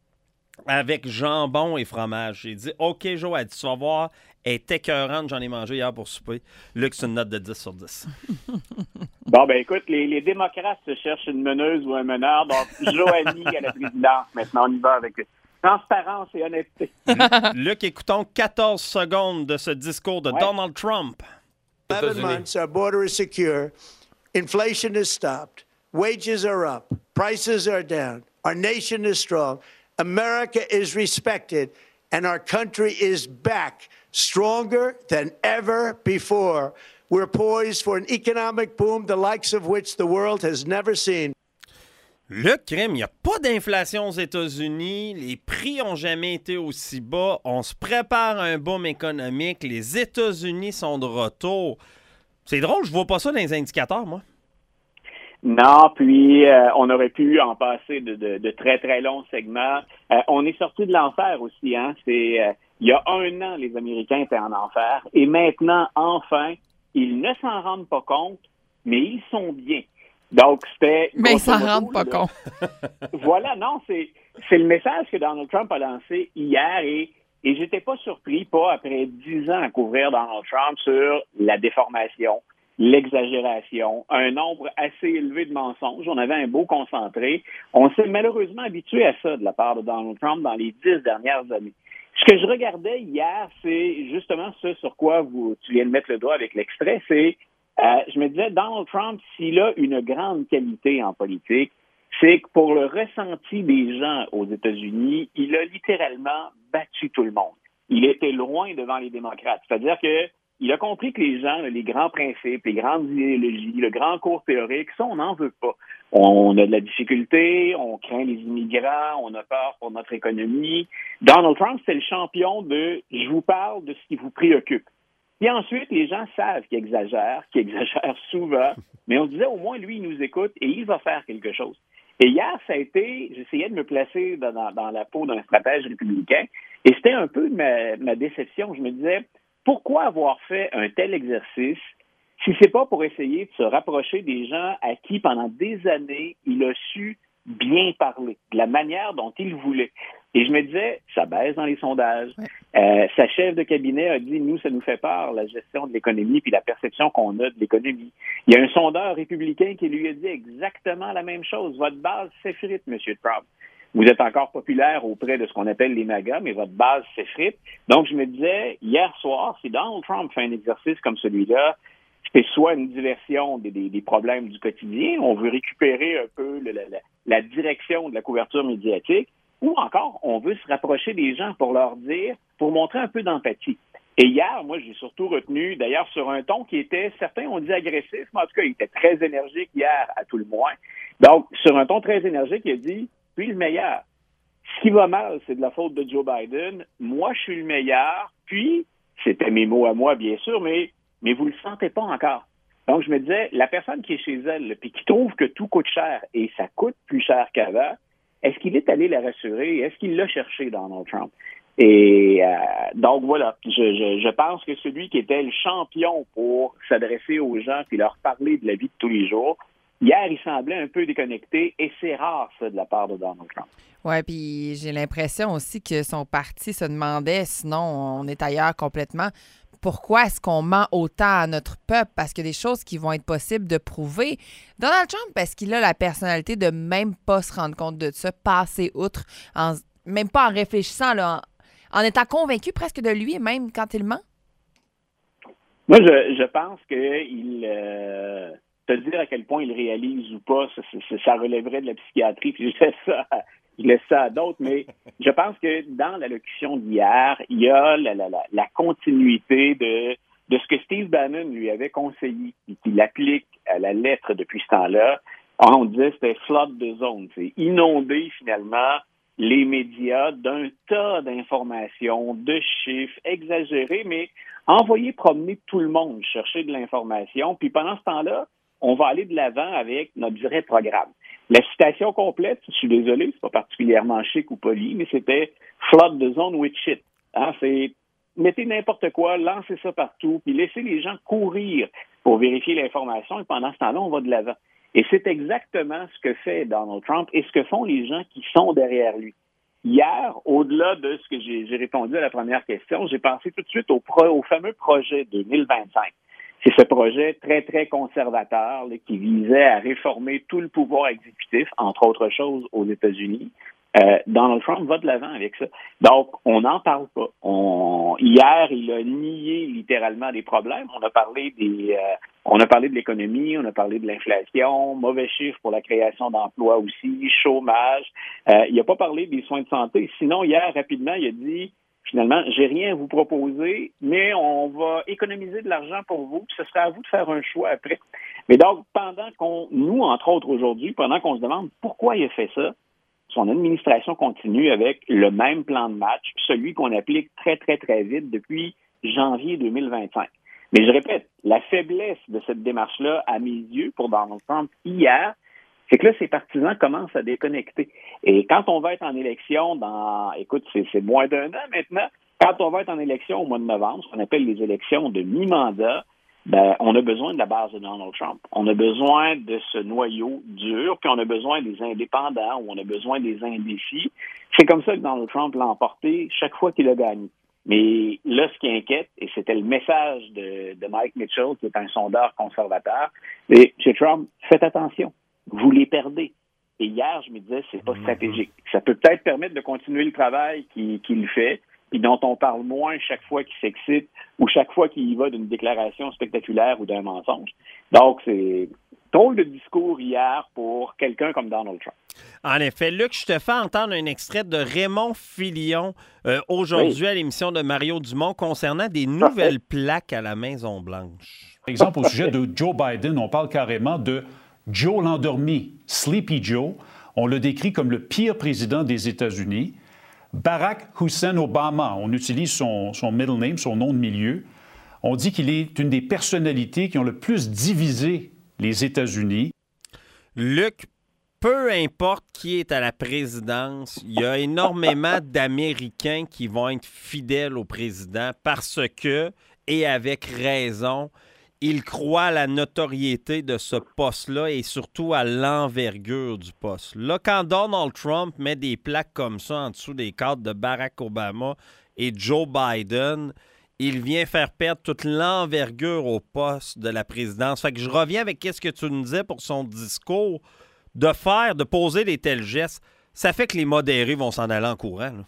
avec jambon et fromage. J'ai dit, OK, Jo, elle dit, tu vas voir, elle est écœurante, j'en ai mangé hier pour souper. Luc, c'est une note de dix sur dix. Bon, ben écoute, les, les démocrates se cherchent une meneuse ou un meneur, donc Joanie à la présidence. Maintenant, on y va avec transparence et honnêteté. Luc, écoutons quatorze secondes de ce discours de Ouais. Donald Trump. eleven months, our border is secure. Inflation is stopped. Wages are up. Prices are down. Our nation is strong. America is respected. And our country is back, stronger than ever before. We're poised for an economic boom, the likes of which the world has never seen. Luc, crime, il n'y a pas d'inflation aux États-Unis. Les prix n'ont jamais été aussi bas. On se prépare à un boom économique. Les États-Unis sont de retour. C'est drôle, je vois pas ça dans les indicateurs, moi. Non, puis euh, on aurait pu en passer de, de, de très, très longs segments. Euh, on est sorti de l'enfer aussi, hein. C'est euh, il y a un an, les Américains étaient en enfer. Et maintenant, enfin, ils ne s'en rendent pas compte, mais ils sont bien. Donc, c'était... Mais ils s'en grosso modo, rendent pas là, compte. Voilà, non, c'est, c'est le message que Donald Trump a lancé hier et, et j'étais pas surpris, pas après dix ans à couvrir Donald Trump sur la déformation, l'exagération, un nombre assez élevé de mensonges. On avait un beau concentré. On s'est malheureusement habitué à ça de la part de Donald Trump dans les dix dernières années. Ce que je regardais hier, c'est justement ce sur quoi vous, tu viens de mettre le doigt avec l'extrait, c'est, euh, je me disais, Donald Trump, s'il a une grande qualité en politique, c'est que pour le ressenti des gens aux États-Unis, il a littéralement battu tout le monde. Il était loin devant les démocrates. C'est-à-dire que il a compris que les gens, les grands principes, les grandes idéologies, le grand cours théorique, ça, on n'en veut pas. On a de la difficulté, on craint les immigrants, on a peur pour notre économie. Donald Trump, c'est le champion de « je vous parle de ce qui vous préoccupe ». Puis ensuite, les gens savent qu'il exagère, qu'il exagère souvent, mais on disait au moins, lui, il nous écoute et il va faire quelque chose. Et hier, ça a été, j'essayais de me placer dans, dans, dans la peau d'un stratège républicain, et c'était un peu ma, ma déception. Je me disais, pourquoi avoir fait un tel exercice si c'est pas pour essayer de se rapprocher des gens à qui, pendant des années, il a su bien parler, de la manière dont il voulait. Et je me disais, ça baisse dans les sondages. Euh, sa chef de cabinet a dit, nous, ça nous fait peur, la gestion de l'économie puis la perception qu'on a de l'économie. Il y a un sondeur républicain qui lui a dit exactement la même chose. Votre base s'effrite, M. Trump. Vous êtes encore populaire auprès de ce qu'on appelle les MAGA, mais votre base s'effrite. Donc, je me disais, hier soir, si Donald Trump fait un exercice comme celui-là, c'est soit une diversion des, des, des problèmes du quotidien, on veut récupérer un peu le, la, la direction de la couverture médiatique, ou encore, on veut se rapprocher des gens pour leur dire, pour montrer un peu d'empathie. Et hier, moi, j'ai surtout retenu, d'ailleurs, sur un ton qui était, certains ont dit agressif, mais en tout cas, il était très énergique hier, à tout le moins. Donc, sur un ton très énergique, il a dit, puis le meilleur. Ce qui va mal, c'est de la faute de Joe Biden. Moi, je suis le meilleur. Puis, c'était mes mots à moi, bien sûr, mais, mais vous le sentez pas encore. Donc, je me disais, la personne qui est chez elle, puis qui trouve que tout coûte cher, et ça coûte plus cher qu'avant, est-ce qu'il est allé la rassurer? Est-ce qu'il l'a cherché, Donald Trump? Et euh, donc, voilà, je, je, je pense que celui qui était le champion pour s'adresser aux gens puis leur parler de la vie de tous les jours, hier, il semblait un peu déconnecté, et c'est rare, ça, de la part de Donald Trump. Oui, puis j'ai l'impression aussi que son parti se demandait, sinon on est ailleurs complètement, pourquoi est-ce qu'on ment autant à notre peuple? Parce qu'il y a des choses qui vont être possibles de prouver. Donald Trump, parce qu'il a la personnalité de même pas se rendre compte de ça, passer outre, en, même pas en réfléchissant, là, en, en étant convaincu presque de lui, même quand il ment? Moi, je, je pense qu'il... Euh, te dire à quel point il réalise ou pas, ça, ça, ça relèverait de la psychiatrie, puis je laisse ça à, je laisse ça à d'autres, mais je pense que dans l'allocution d'hier, il y a la, la, la, la continuité de, de ce que Steve Bannon lui avait conseillé, et qu'il applique à la lettre depuis ce temps-là. On disait que c'était « flood the zone », c'est inonder finalement les médias d'un tas d'informations, de chiffres exagérés, mais envoyer promener tout le monde, chercher de l'information, puis pendant ce temps-là, on va aller de l'avant avec notre vrai programme. La citation complète, je suis désolé, c'est pas particulièrement chic ou poli, mais c'était « flood the zone with shit ». Hein, c'est mettez n'importe quoi, lancez ça partout, puis laissez les gens courir pour vérifier l'information, et pendant ce temps-là, on va de l'avant. Et c'est exactement ce que fait Donald Trump et ce que font les gens qui sont derrière lui. Hier, au-delà de ce que j'ai, j'ai répondu à la première question, j'ai pensé tout de suite au, pro, au fameux projet deux mille vingt-cinq. C'est ce projet très, très conservateur là, qui visait à réformer tout le pouvoir exécutif, entre autres choses, aux États-Unis. Euh, Donald Trump va de l'avant avec ça. Donc, on n'en parle pas. On... Hier, il a nié littéralement des problèmes. On a parlé des, euh, on a parlé de l'économie, on a parlé de l'inflation, mauvais chiffres pour la création d'emplois aussi, chômage. Euh, il n'a pas parlé des soins de santé. Sinon, hier, rapidement, il a dit... Finalement, j'ai rien à vous proposer, mais on va économiser de l'argent pour vous, puis ce sera à vous de faire un choix après. Mais donc, pendant qu'on, nous, entre autres aujourd'hui, pendant qu'on se demande pourquoi il a fait ça, son administration continue avec le même plan de match, celui qu'on applique très, très, très vite depuis janvier deux mille vingt-cinq. Mais je répète, la faiblesse de cette démarche-là, à mes yeux, pour Donald Trump, hier, c'est que là, ses partisans commencent à déconnecter. Et quand on va être en élection dans, écoute, c'est, c'est moins d'un an maintenant, quand on va être en élection au mois de novembre, ce qu'on appelle les élections de mi-mandat, ben, on a besoin de la base de Donald Trump. On a besoin de ce noyau dur, puis on a besoin des indépendants, ou on a besoin des indécis. C'est comme ça que Donald Trump l'a emporté chaque fois qu'il a gagné. Mais là, ce qui inquiète, et c'était le message de, de Mike Mitchell, qui est un sondeur conservateur, c'est, M. Trump, faites attention, vous les perdez. Et hier, je me disais, c'est pas stratégique. Ça peut peut-être permettre de continuer le travail qu'il, qu'il fait, puis dont on parle moins chaque fois qu'il s'excite ou chaque fois qu'il y va d'une déclaration spectaculaire ou d'un mensonge. Donc, c'est drôle de discours hier pour quelqu'un comme Donald Trump. En effet. Luc, je te fais entendre un extrait de Raymond Filion euh, aujourd'hui oui. à l'émission de Mario Dumont concernant des nouvelles plaques à la Maison-Blanche. Par exemple, au sujet de Joe Biden, on parle carrément de Joe l'endormi, Sleepy Joe. On le décrit comme le pire président des États-Unis. Barack Hussein Obama, on utilise son, son middle name, son nom de milieu. On dit qu'il est une des personnalités qui ont le plus divisé les États-Unis. Luc, peu importe qui est à la présidence, il y a énormément d'Américains qui vont être fidèles au président parce que, et avec raison, ils croient à la notoriété de ce poste-là et surtout à l'envergure du poste. Là, quand Donald Trump met des plaques comme ça en dessous des cadres de Barack Obama et Joe Biden, il vient faire perdre toute l'envergure au poste de la présidence. Fait que je reviens avec ce que tu nous disais pour son discours, de faire, de poser des tels gestes. Ça fait que les modérés vont s'en aller en courant, là.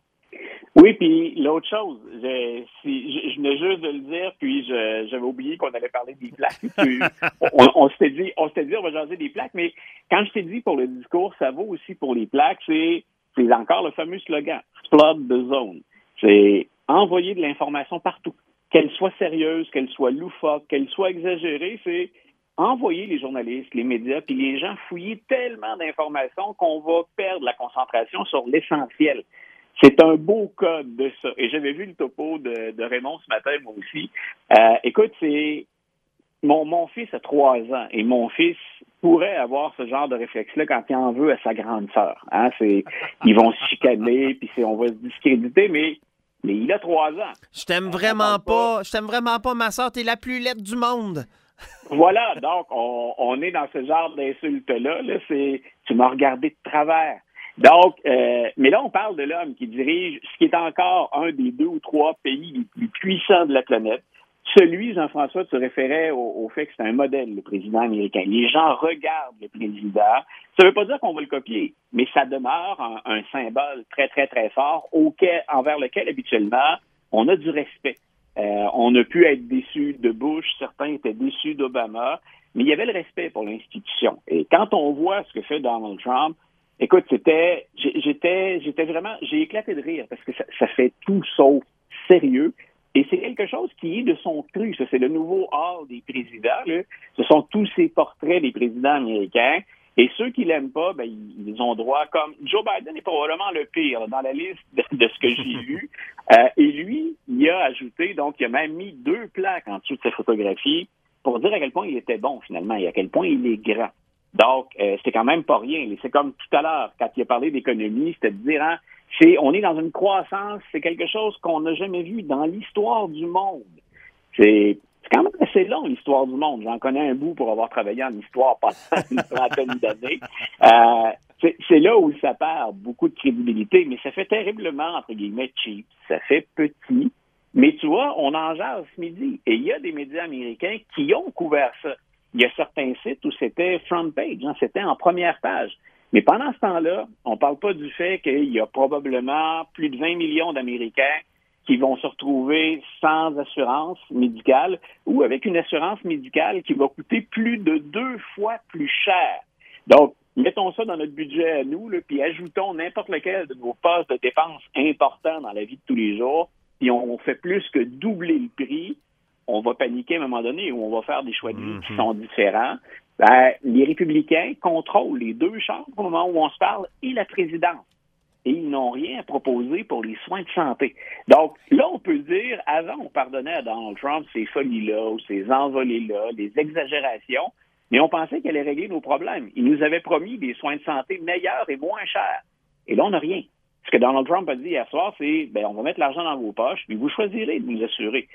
Oui, puis l'autre chose, je, si, je, je venais juste de le dire, puis je, j'avais oublié qu'on allait parler des plaques. Puis, on, on s'était dit, on s'était dit, on va jaser des plaques, mais quand je t'ai dit pour le discours, ça vaut aussi pour les plaques, c'est, c'est encore le fameux slogan, flood the zone. C'est envoyer de l'information partout, qu'elle soit sérieuse, qu'elle soit loufoque, qu'elle soit exagérée, c'est envoyer les journalistes, les médias, puis les gens fouiller tellement d'informations qu'on va perdre la concentration sur l'essentiel. C'est un beau code de ça. Et j'avais vu le topo de, de Raymond ce matin, moi aussi. Euh, écoute, c'est mon, mon fils a trois ans et mon fils pourrait avoir ce genre de réflexe-là quand il en veut à sa grande sœur. Hein? C'est, ils vont se chicaner, puis c'est, on va se discréditer, mais, mais il a trois ans. Je t'aime vraiment pas. pas. Je t'aime vraiment pas, ma sœur. T'es la plus laide du monde. Voilà, donc on, on est dans ce genre d'insulte-là. Là, c'est, tu m'as regardé de travers. Donc, euh, mais là, on parle de l'homme qui dirige ce qui est encore un des deux ou trois pays les plus puissants de la planète. Celui, Jean-François, tu référais au, au fait que c'est un modèle, le président américain. Les gens regardent le président. Ça ne veut pas dire qu'on va le copier, mais ça demeure un, un symbole très, très, très fort auquel, envers lequel, habituellement, on a du respect. Euh, on a pu être déçus de Bush, certains étaient déçus d'Obama, mais il y avait le respect pour l'institution. Et quand on voit ce que fait Donald Trump, écoute, c'était, j'étais, j'étais vraiment, j'ai éclaté de rire parce que ça, ça fait tout sauf sérieux. Et c'est quelque chose qui est de son cru. Ça, c'est le nouveau hall des présidents, là. Ce sont tous ces portraits des présidents américains. Et ceux qui l'aiment pas, ben, ils ont droit, comme Joe Biden est probablement le pire là, dans la liste de, de ce que j'ai vu. Euh, et lui, il a ajouté, donc, il a même mis deux plaques en dessous de sa photographie pour dire à quel point il était bon, finalement, et à quel point il est grand. Donc, euh, c'est quand même pas rien. C'est comme tout à l'heure, quand il a parlé d'économie, c'était de dire, hein, c'est, on est dans une croissance, c'est quelque chose qu'on n'a jamais vu dans l'histoire du monde. C'est, c'est quand même assez long, l'histoire du monde. J'en connais un bout pour avoir travaillé en histoire pendant une trentaine d'années. Euh, c'est, c'est là où ça perd beaucoup de crédibilité, mais ça fait terriblement, entre guillemets, cheap. Ça fait petit. Mais tu vois, on en jase ce midi. Et il y a des médias américains qui ont couvert ça. Il y a certains sites où c'était front page, hein, c'était en première page. Mais pendant ce temps-là, on ne parle pas du fait qu'il y a probablement plus de vingt millions d'Américains qui vont se retrouver sans assurance médicale ou avec une assurance médicale qui va coûter plus de deux fois plus cher. Donc, mettons ça dans notre budget à nous, là, puis ajoutons n'importe lequel de nos postes de dépenses importants dans la vie de tous les jours, puis on fait plus que doubler le prix. On va paniquer à un moment donné ou on va faire des choix de vie mm-hmm. qui sont différents. Ben, les républicains contrôlent les deux chambres au moment où on se parle et la présidence. Et ils n'ont rien à proposer pour les soins de santé. Donc, là, on peut dire, avant, on pardonnait à Donald Trump ces folies-là ou ces envolées-là, les exagérations, mais on pensait qu'elle allait régler nos problèmes. Il nous avait promis des soins de santé meilleurs et moins chers. Et là, on n'a rien. Ce que Donald Trump a dit hier soir, c'est, ben, on va mettre l'argent dans vos poches, puis vous choisirez de nous assurer.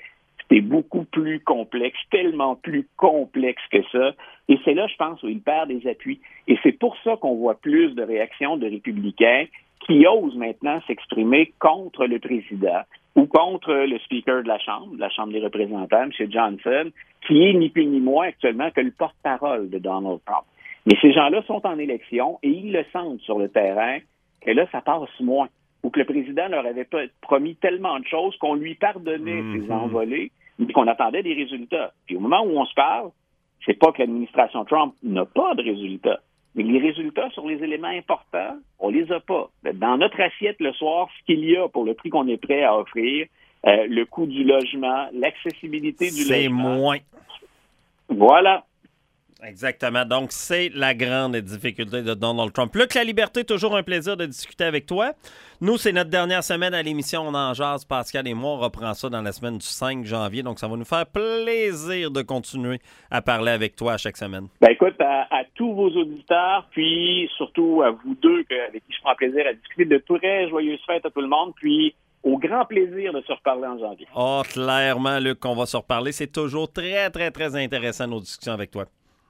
C'est beaucoup plus complexe, tellement plus complexe que ça. Et c'est là, je pense, où il perd des appuis. Et c'est pour ça qu'on voit plus de réactions de républicains qui osent maintenant s'exprimer contre le président ou contre le speaker de la Chambre, de la Chambre des représentants, M. Johnson, qui est ni plus ni moins actuellement que le porte-parole de Donald Trump. Mais ces gens-là sont en élection et ils le sentent sur le terrain que là, ça passe moins. Ou que le président leur avait pas promis tellement de choses qu'on lui pardonnait mm-hmm. ses envolées, mais qu'on attendait des résultats. Puis au moment où on se parle, c'est pas que l'administration Trump n'a pas de résultats, mais les résultats sur les éléments importants, on les a pas. Dans notre assiette le soir, ce qu'il y a pour le prix qu'on est prêt à offrir, euh, le coût du logement, l'accessibilité du c'est logement. C'est moins. Voilà. Exactement. Donc, c'est la grande difficulté de Donald Trump. Luc La Liberté, toujours un plaisir de discuter avec toi. Nous, c'est notre dernière semaine à l'émission On en jase, Pascal et moi. On reprend ça dans la semaine du cinq janvier. Donc, ça va nous faire plaisir de continuer à parler avec toi à chaque semaine. Ben écoute, à, à tous vos auditeurs, puis surtout à vous deux avec qui je prends plaisir à discuter, de très joyeuses fêtes à tout le monde, puis au grand plaisir de se reparler en janvier. Oh, clairement, Luc, qu'on va se reparler. C'est toujours très, très, très intéressant nos discussions avec toi.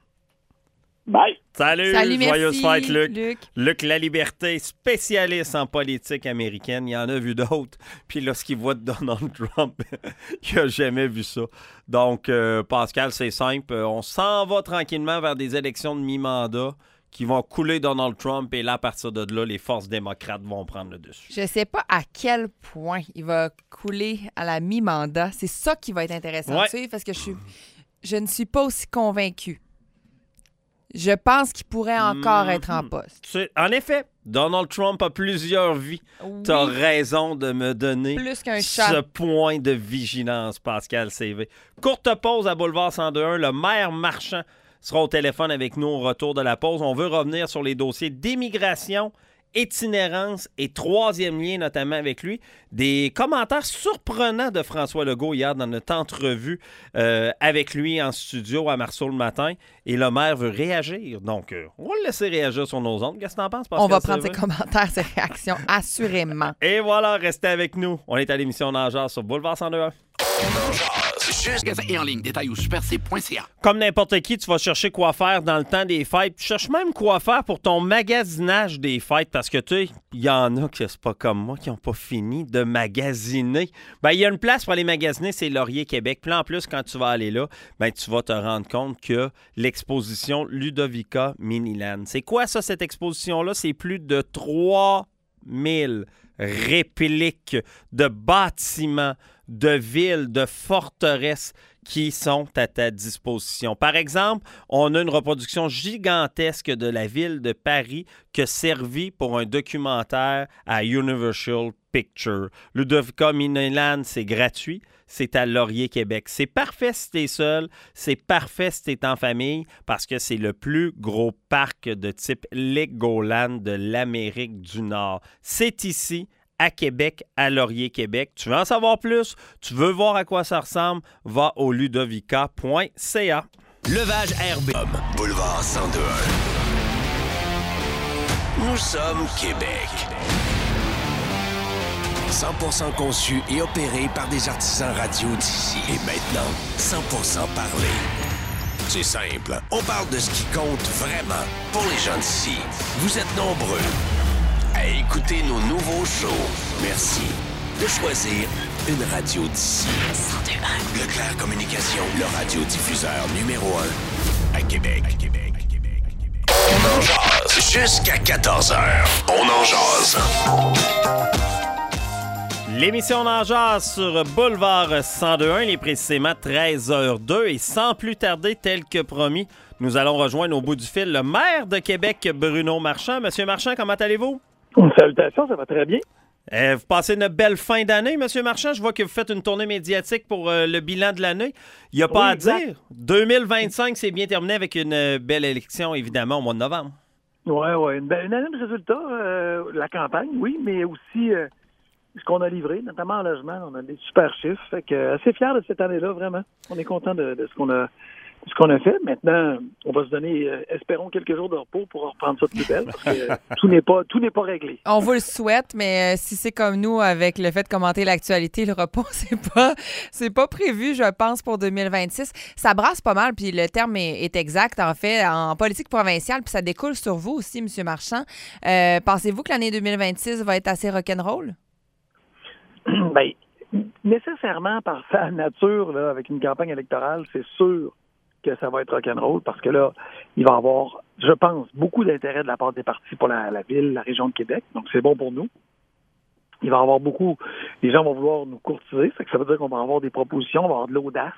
Bye. Salut, Salut joyeuse fête, Luc. Luc. Luc La Liberté, spécialiste en politique américaine. Il en a vu d'autres. Puis là, ce qu'il voit de Donald Trump, il n'a jamais vu ça. Donc, euh, Pascal, c'est simple. On s'en va tranquillement vers des élections de mi-mandat qui vont couler Donald Trump. Et là, à partir de là, les forces démocrates vont prendre le dessus. Je ne sais pas à quel point il va couler à la mi-mandat. C'est ça qui va être intéressant, ouais. tu sais, parce que je, suis, je ne suis pas aussi convaincue. Je pense qu'il pourrait encore mmh. être en poste. Tu, en effet, Donald Trump a plusieurs vies. Oui. Tu as raison de me donner Plus qu'un chat. ce point de vigilance, Pascal C V. Courte pause à Boulevard cent deux un. Le maire Marchand sera au téléphone avec nous au retour de la pause. On veut revenir sur les dossiers d'immigration, itinérance et troisième lien, notamment avec lui. Des commentaires surprenants de François Legault hier dans notre entrevue euh, avec lui en studio à Marceau le matin. Et le maire veut réagir. Donc, euh, on va le laisser réagir sur nos ondes. Qu'est-ce que t'en penses, Pascal? On va prendre ses commentaires, ses réactions, assurément. Et voilà, restez avec nous. On est à l'émission Nageur sur Boulevard cent deux un. Et en ligne, détail au super c point c a. Comme n'importe qui, tu vas chercher quoi faire dans le temps des fêtes. Tu cherches même quoi faire pour ton magasinage des fêtes parce que, tu sais, il y en a que c'est pas comme moi qui n'ont pas fini de magasiner. Ben, il y a une place pour aller magasiner, c'est Laurier Québec. Puis là, en plus, quand tu vas aller là, ben, tu vas te rendre compte que l'exposition Ludovica Miniland. C'est quoi ça, cette exposition-là? C'est plus de trois mille répliques de bâtiments, de villes, de forteresses qui sont à ta disposition. Par exemple, on a une reproduction gigantesque de la ville de Paris qui a servi pour un documentaire à Universal Pictures. Ludovica Miniland, c'est gratuit. C'est à Laurier, Québec. C'est parfait si t'es seul. C'est parfait si t'es en famille parce que c'est le plus gros parc de type Legoland de l'Amérique du Nord. C'est ici, à Québec, à Laurier, Québec. Tu veux en savoir plus? Tu veux voir à quoi ça ressemble? Va au ludovica point c a. Levage R B. Boulevard cent deux un. Nous sommes Québec. cent pour cent conçu et opéré par des artisans radio d'ici. Et maintenant, cent pour cent parlé. C'est simple. On parle de ce qui compte vraiment pour les gens d'ici. Vous êtes nombreux à écouter nos nouveaux shows. Merci de choisir une radio d'ici. cent deux un. Leclerc Communication, le radiodiffuseur numéro un à Québec. À Québec. À Québec. À Québec. On en jase jusqu'à quatorze heures. On en jase. L'émission Nageur sur Boulevard cent deux un, il est précisément treize heures deux et sans plus tarder, tel que promis, nous allons rejoindre au bout du fil le maire de Québec, Bruno Marchand. Monsieur Marchand, comment allez-vous? Salutations, ça va très bien. Euh, vous passez une belle fin d'année, Monsieur Marchand. Je vois que vous faites une tournée médiatique pour euh, le bilan de l'année. Il n'y a pas oui, à exact. dire. deux mille vingt-cinq, c'est bien terminé avec une belle élection, évidemment, au mois de novembre. Oui, oui. Une, une année de résultats, euh, la campagne, oui, mais aussi euh, ce qu'on a livré, notamment en logement. On a des super chiffres. Fait que, assez fiers de cette année-là, vraiment. On est content de, de ce qu'on a ce qu'on a fait. Maintenant, on va se donner, euh, espérons, quelques jours de repos pour reprendre ça de plus belle, parce que euh, tout n'est pas tout n'est pas réglé. On vous le souhaite, mais euh, si c'est comme nous, avec le fait de commenter l'actualité, le repos, c'est pas c'est pas prévu, je pense, pour deux mille vingt-six. Ça brasse pas mal, puis le terme est, est exact, en fait, en politique provinciale, puis ça découle sur vous aussi, M. Marchand. Euh, pensez-vous que l'année deux mille vingt-six va être assez rock'n'roll? Bien, nécessairement, par sa nature, là, avec une campagne électorale, c'est sûr que ça va être rock'n'roll parce que là, il va y avoir, je pense, beaucoup d'intérêt de la part des partis pour la, la ville, la région de Québec. Donc, c'est bon pour nous. Il va y avoir beaucoup, les gens vont vouloir nous courtiser. Ça, ça veut dire qu'on va avoir des propositions, on va avoir de l'audace.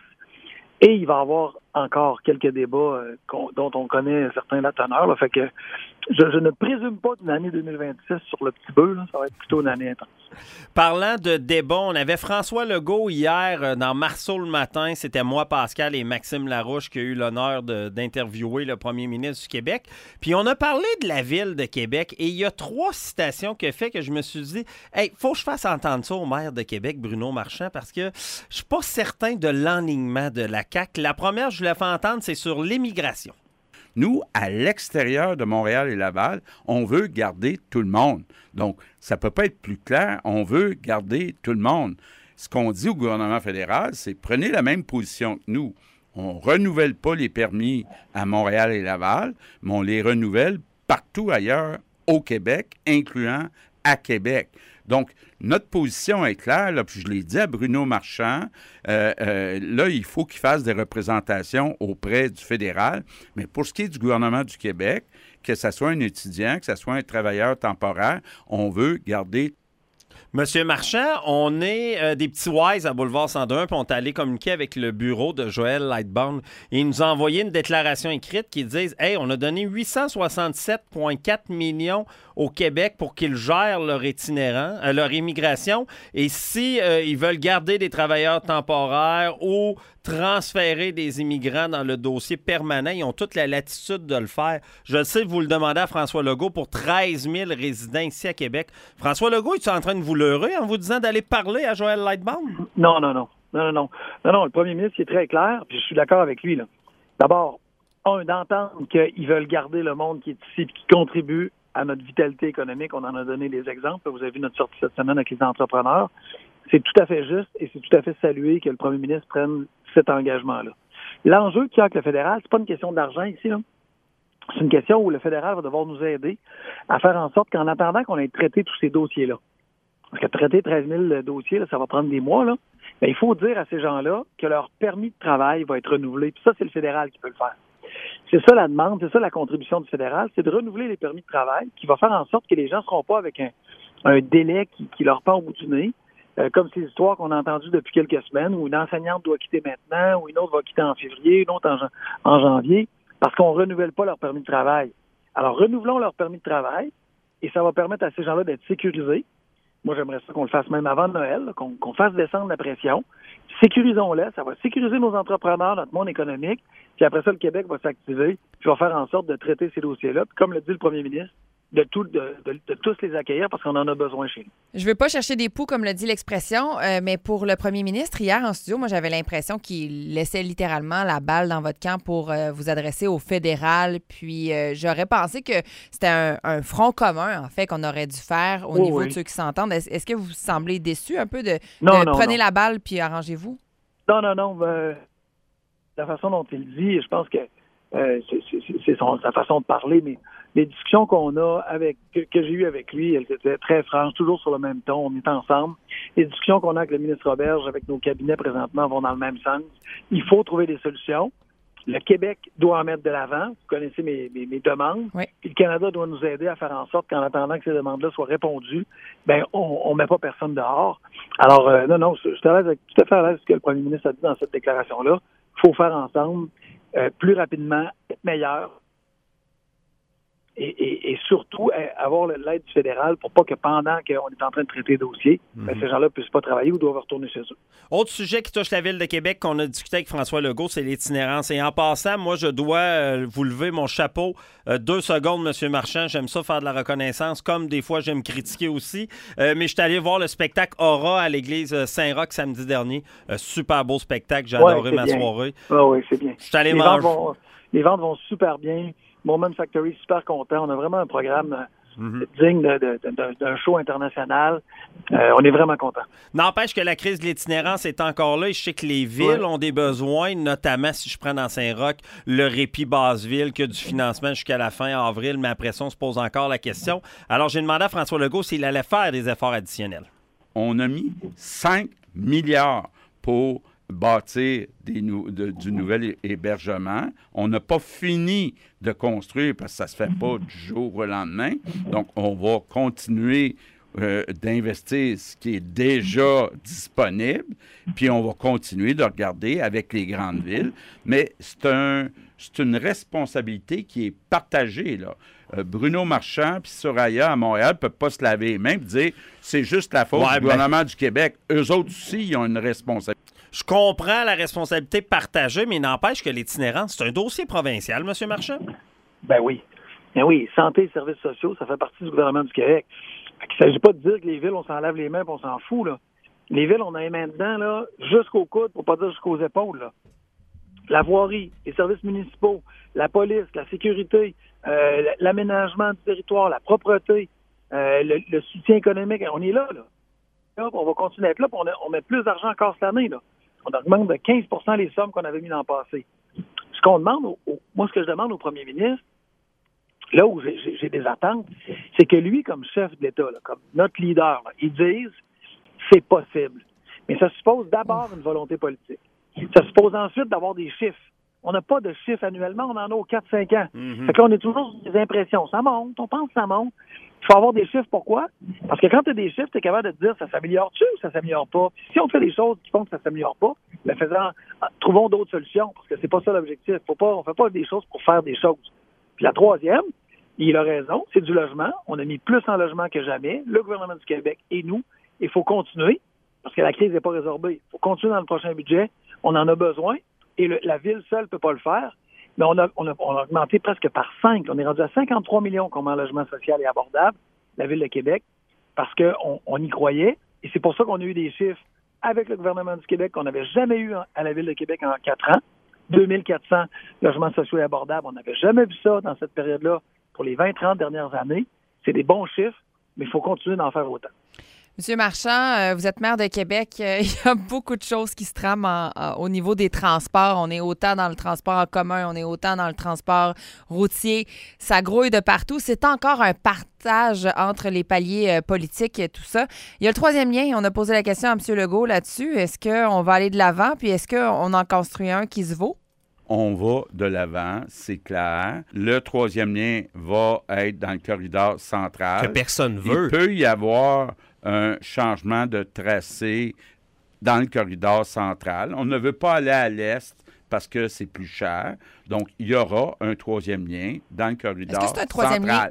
Et il va y avoir encore quelques débats euh, dont on connaît certains la teneur. Là, fait que je, je ne présume pas d'une année deux mille vingt-six sur le petit bœuf. Là, ça va être plutôt une année intense. Parlant de débat, on avait François Legault hier euh, dans Marceau le matin. C'était moi, Pascal et Maxime Larouche qui a eu l'honneur de, d'interviewer le premier ministre du Québec. Puis on a parlé de la ville de Québec et il y a trois citations qu'il a fait que je me suis dit, hey, faut que je fasse entendre ça au maire de Québec, Bruno Marchand, parce que je suis pas certain de l'enlignement de la C A Q. La première, je voulais faire entendre, c'est sur l'immigration. Nous, à l'extérieur de Montréal et Laval, on veut garder tout le monde. Donc, ça ne peut pas être plus clair. On veut garder tout le monde. Ce qu'on dit au gouvernement fédéral, c'est prenez la même position que nous. On ne renouvelle pas les permis à Montréal et Laval, mais on les renouvelle partout ailleurs au Québec, incluant à Québec. Donc, notre position est claire, là, puis je l'ai dit à Bruno Marchand, euh, euh, là, il faut qu'il fasse des représentations auprès du fédéral, mais pour ce qui est du gouvernement du Québec, que ce soit un étudiant, que ce soit un travailleur temporaire, on veut garder. Monsieur Marchand, on est euh, des petits wise à Boulevard cent deux, puis on est allé communiquer avec le bureau de Joël Lightbourne. Et il nous a envoyé une déclaration écrite qui dit « Hey, on a donné huit cent soixante-sept virgule quatre millions au Québec pour qu'ils gèrent leur itinérant, euh, leur immigration. Et si euh, ils veulent garder des travailleurs temporaires ou transférer des immigrants dans le dossier permanent, ils ont toute la latitude de le faire. Je le sais, vous le demandez à François Legault pour treize mille résidents ici à Québec. François Legault, es-tu en train de vous leurrer en vous disant d'aller parler à Joël Lightbourne? Non, non, non. Non, non, non. Non, non, le premier ministre, il est très clair, puis je suis d'accord avec lui, là. D'abord, un, d'entendre qu'ils veulent garder le monde qui est ici et qui contribue à notre vitalité économique. On en a donné des exemples. Vous avez vu notre sortie cette semaine avec les entrepreneurs. C'est tout à fait juste et c'est tout à fait salué que le premier ministre prenne cet engagement-là. L'enjeu qu'il y a avec le fédéral, c'est pas une question d'argent ici, là. C'est une question où le fédéral va devoir nous aider à faire en sorte qu'en attendant qu'on ait traité tous ces dossiers-là, parce que traiter treize mille dossiers, là, ça va prendre des mois, là, mais il faut dire à ces gens-là que leur permis de travail va être renouvelé. Puis ça, c'est le fédéral qui peut le faire. C'est ça la demande, c'est ça la contribution du fédéral, c'est de renouveler les permis de travail qui va faire en sorte que les gens ne seront pas avec un, un délai qui, qui leur pend au bout du nez, euh, comme ces histoires qu'on a entendues depuis quelques semaines où une enseignante doit quitter maintenant, ou une autre va quitter en février, une autre en, en janvier, parce qu'on ne renouvelle pas leur permis de travail. Alors, renouvelons leur permis de travail et ça va permettre à ces gens-là d'être sécurisés. Moi, j'aimerais ça qu'on le fasse même avant Noël, là, qu'on, qu'on fasse descendre la pression. Sécurisons-le, ça va sécuriser nos entrepreneurs, notre monde économique, puis après ça, le Québec va s'activer, puis va faire en sorte de traiter ces dossiers-là. Puis comme le dit le premier ministre, de, tout, de, de, de tous les accueillir parce qu'on en a besoin chez nous. Je ne veux pas chercher des poux, comme le dit l'expression, euh, mais pour le premier ministre, hier en studio, moi, j'avais l'impression qu'il laissait littéralement la balle dans votre camp pour euh, vous adresser au fédéral. Puis euh, j'aurais pensé que c'était un, un front commun, en fait, qu'on aurait dû faire au oh, niveau oui. de ceux qui s'entendent. Est-ce, est-ce que vous semblez déçu un peu de, non, de non, prenez non. la balle puis arrangez-vous? Non, non, non. Ben, la façon dont il dit, je pense que euh, c'est, c'est, c'est son, sa façon de parler, mais les discussions qu'on a avec que, que j'ai eues avec lui, elles étaient très franches, toujours sur le même ton, on est ensemble. Les discussions qu'on a avec le ministre Roberge, avec nos cabinets présentement, vont dans le même sens. Il faut trouver des solutions. Le Québec doit en mettre de l'avant. Vous connaissez mes, mes, mes demandes. Oui. Puis le Canada doit nous aider à faire en sorte qu'en attendant que ces demandes-là soient répondues, ben on ne met pas personne dehors. Alors, euh, non, non, je suis à l'aise avec, tout à fait à l'aise avec ce que le premier ministre a dit dans cette déclaration-là. Il faut faire ensemble, euh, plus rapidement, meilleur. et, et, et surtout avoir l'aide du fédéral pour pas que pendant qu'on est en train de traiter le dossier, mm-hmm. ben, ces gens-là ne puissent pas travailler ou doivent retourner chez eux. Autre sujet qui touche la Ville de Québec qu'on a discuté avec François Legault, c'est l'itinérance. Et en passant, moi, je dois euh, vous lever mon chapeau. Euh, deux secondes, M. Marchand. J'aime ça faire de la reconnaissance, comme des fois, j'aime critiquer aussi. Euh, mais je suis allé voir le spectacle Aura à l'église Saint-Roch samedi dernier. Euh, super beau spectacle. J'ai ouais, adoré ma bien. soirée. Ah oui, c'est bien. Je suis allé les manger. Ventes vont, les ventes vont super bien. Moment Factory, super content. On a vraiment un programme mm-hmm. digne de, de, de, d'un show international. Euh, on est vraiment content. N'empêche que la crise de l'itinérance est encore là. Et je sais que les villes ouais. ont des besoins, notamment si je prends dans Saint-Roch, le répit Basseville, qui a du financement jusqu'à la fin avril, mais après ça, on se pose encore la question. Alors, j'ai demandé à François Legault s'il allait faire des efforts additionnels. On a mis cinq milliards pour bâtir des nou- de, du nouvel hébergement. On n'a pas fini de construire parce que ça ne se fait pas du jour au lendemain. Donc, on va continuer euh, d'investir ce qui est déjà disponible, puis on va continuer de regarder avec les grandes villes. Mais c'est, un, c'est une responsabilité qui est partagée, là. Euh, Bruno Marchand puis Soraya à Montréal ne peuvent pas se laver les mains et dire c'est juste la faute ouais, du gouvernement ben... du Québec. Eux autres aussi, ils ont une responsabilité. Je comprends la responsabilité partagée, mais il n'empêche que l'itinérance, c'est un dossier provincial, M. Marchand? Ben oui. Ben oui, santé et services sociaux, ça fait partie du gouvernement du Québec. Il ne s'agit pas de dire que les villes, on s'en lave les mains et on s'en fout, là. Les villes, on a les mains dedans, là, jusqu'au coude, pour pas dire jusqu'aux épaules, là. La voirie, les services municipaux, la police, la sécurité, euh, l'aménagement du territoire, la propreté, euh, le, le soutien économique, on est là, là. Là, on va continuer à être là, puis on, a, on met plus d'argent encore cette année, là. On augmente de quinze pour cent les sommes qu'on avait mis l'an passé. Ce qu'on demande, au, au, moi, ce que je demande au premier ministre, là où j'ai, j'ai, j'ai des attentes, c'est que lui, comme chef de l'État, là, comme notre leader, là, il dise c'est possible. Mais ça suppose d'abord une volonté politique. Ça suppose ensuite d'avoir des chiffres. On n'a pas de chiffres annuellement, on en a aux quatre cinq ans. Mm-hmm. Fait que là, on est toujours sur des impressions. Ça monte, on pense que ça monte. Il faut avoir des chiffres. Pourquoi? Parce que quand tu as des chiffres, tu es capable de te dire ça s'améliore-tu ou ça s'améliore pas? Puis si on fait des choses qui font que ça s'améliore pas, ben faisant, trouvons d'autres solutions, parce que c'est pas ça l'objectif. Faut pas, on fait pas des choses pour faire des choses. Puis la troisième, il a raison, c'est du logement. On a mis plus en logement que jamais, le gouvernement du Québec et nous. Il faut continuer, parce que la crise n'est pas résorbée. Il faut continuer dans le prochain budget. On en a besoin, et le, la ville seule ne peut pas le faire. Mais on a, on, a, on a augmenté presque par cinq. On est rendu à cinquante-trois millions qu'on met en logement social et abordable, la Ville de Québec, parce qu'on on y croyait. Et c'est pour ça qu'on a eu des chiffres avec le gouvernement du Québec qu'on n'avait jamais eu à la Ville de Québec en quatre ans. deux mille quatre cents logements sociaux et abordables. On n'avait jamais vu ça dans cette période-là pour les vingt trente dernières années. C'est des bons chiffres, mais il faut continuer d'en faire autant. Monsieur Marchand, vous êtes maire de Québec. Il y a beaucoup de choses qui se trament en, en, au niveau des transports. On est autant dans le transport en commun, on est autant dans le transport routier. Ça grouille de partout. C'est encore un partage entre les paliers euh, politiques et tout ça. Il y a le troisième lien. On a posé la question à M. Legault là-dessus. Est-ce qu'on va aller de l'avant? Puis est-ce qu'on en construit un qui se vaut? On va de l'avant, c'est clair. Le troisième lien va être dans le corridor central. Que personne veut. Il peut y avoir un changement de tracé dans le corridor central. On ne veut pas aller à l'est parce que c'est plus cher. Donc, il y aura un troisième lien dans le corridor Est-ce que c'est un troisième central.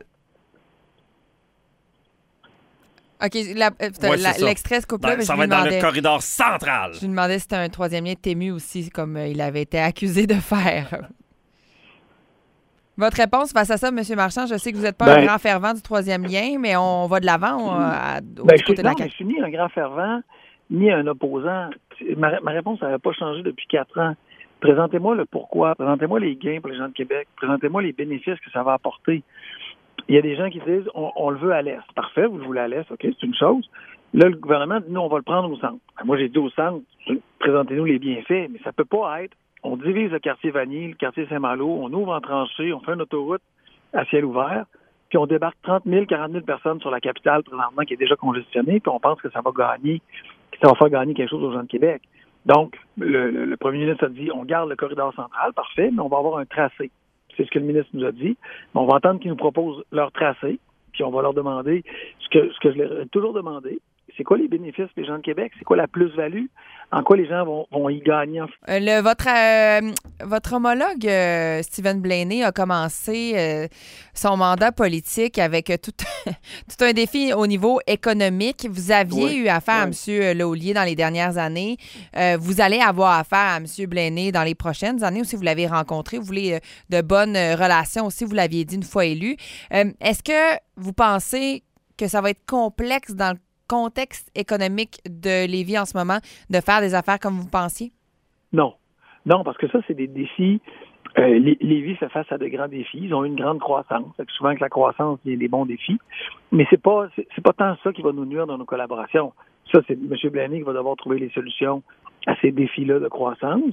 Lien? OK, la, euh, ouais, la, l'extrait se coupe là. Ben, ça va être dans le corridor central. Je lui demandais si c'était un troisième lien de T M U aussi, comme euh, il avait été accusé de faire. Votre réponse face à ça, M. Marchand, je sais que vous n'êtes pas ben, un grand fervent du troisième lien, mais on va de l'avant on, à, au ben, côté je, de la non, je suis ni un grand fervent, ni un opposant. Ma, ma réponse n'avait pas changé depuis quatre ans. Présentez-moi le pourquoi, présentez-moi les gains pour les gens de Québec, présentez-moi les bénéfices que ça va apporter. Il y a des gens qui disent on, on le veut à l'est. Parfait, vous le voulez à l'est, OK, c'est une chose. Là, le gouvernement dit nous, on va le prendre au centre. Ben, moi, j'ai dit au centre, présentez-nous les bienfaits, mais ça peut pas être on divise le quartier Vanier, le quartier Saint-Malo, on ouvre en tranchée, on fait une autoroute à ciel ouvert, puis on débarque trente mille, quarante mille personnes sur la capitale présentement qui est déjà congestionnée, puis on pense que ça va gagner, que ça va faire gagner quelque chose aux gens de Québec. Donc, le, le, le premier ministre a dit, on garde le corridor central, parfait, mais on va avoir un tracé. C'est ce que le ministre nous a dit. Mais on va attendre qu'ils nous proposent leur tracé, puis on va leur demander, ce que, ce que je leur ai toujours demandé, c'est quoi les bénéfices pour les gens de Québec? C'est quoi la plus-value? En quoi les gens vont, vont y gagner? Euh, le, votre, euh, votre homologue, euh, Stephen Blaney, a commencé euh, son mandat politique avec tout, tout un défi au niveau économique. Vous aviez oui, eu affaire oui. à M. Laulier dans les dernières années. Euh, vous allez avoir affaire à M. Blaney dans les prochaines années aussi. Vous l'avez rencontré. Vous voulez euh, de bonnes relations aussi. Vous l'aviez dit une fois élu. Euh, est-ce que vous pensez que ça va être complexe dans le contexte économique de Lévis en ce moment de faire des affaires comme vous pensiez? Non. Non, parce que ça, c'est des défis. Euh, Lévis fait face à de grands défis. Ils ont une grande croissance. Fait que souvent, avec la croissance, il y a des bons défis. Mais c'est pas, c'est, c'est pas tant ça qui va nous nuire dans nos collaborations. Ça, c'est M. Blaney qui va devoir trouver les solutions à ces défis-là de croissance.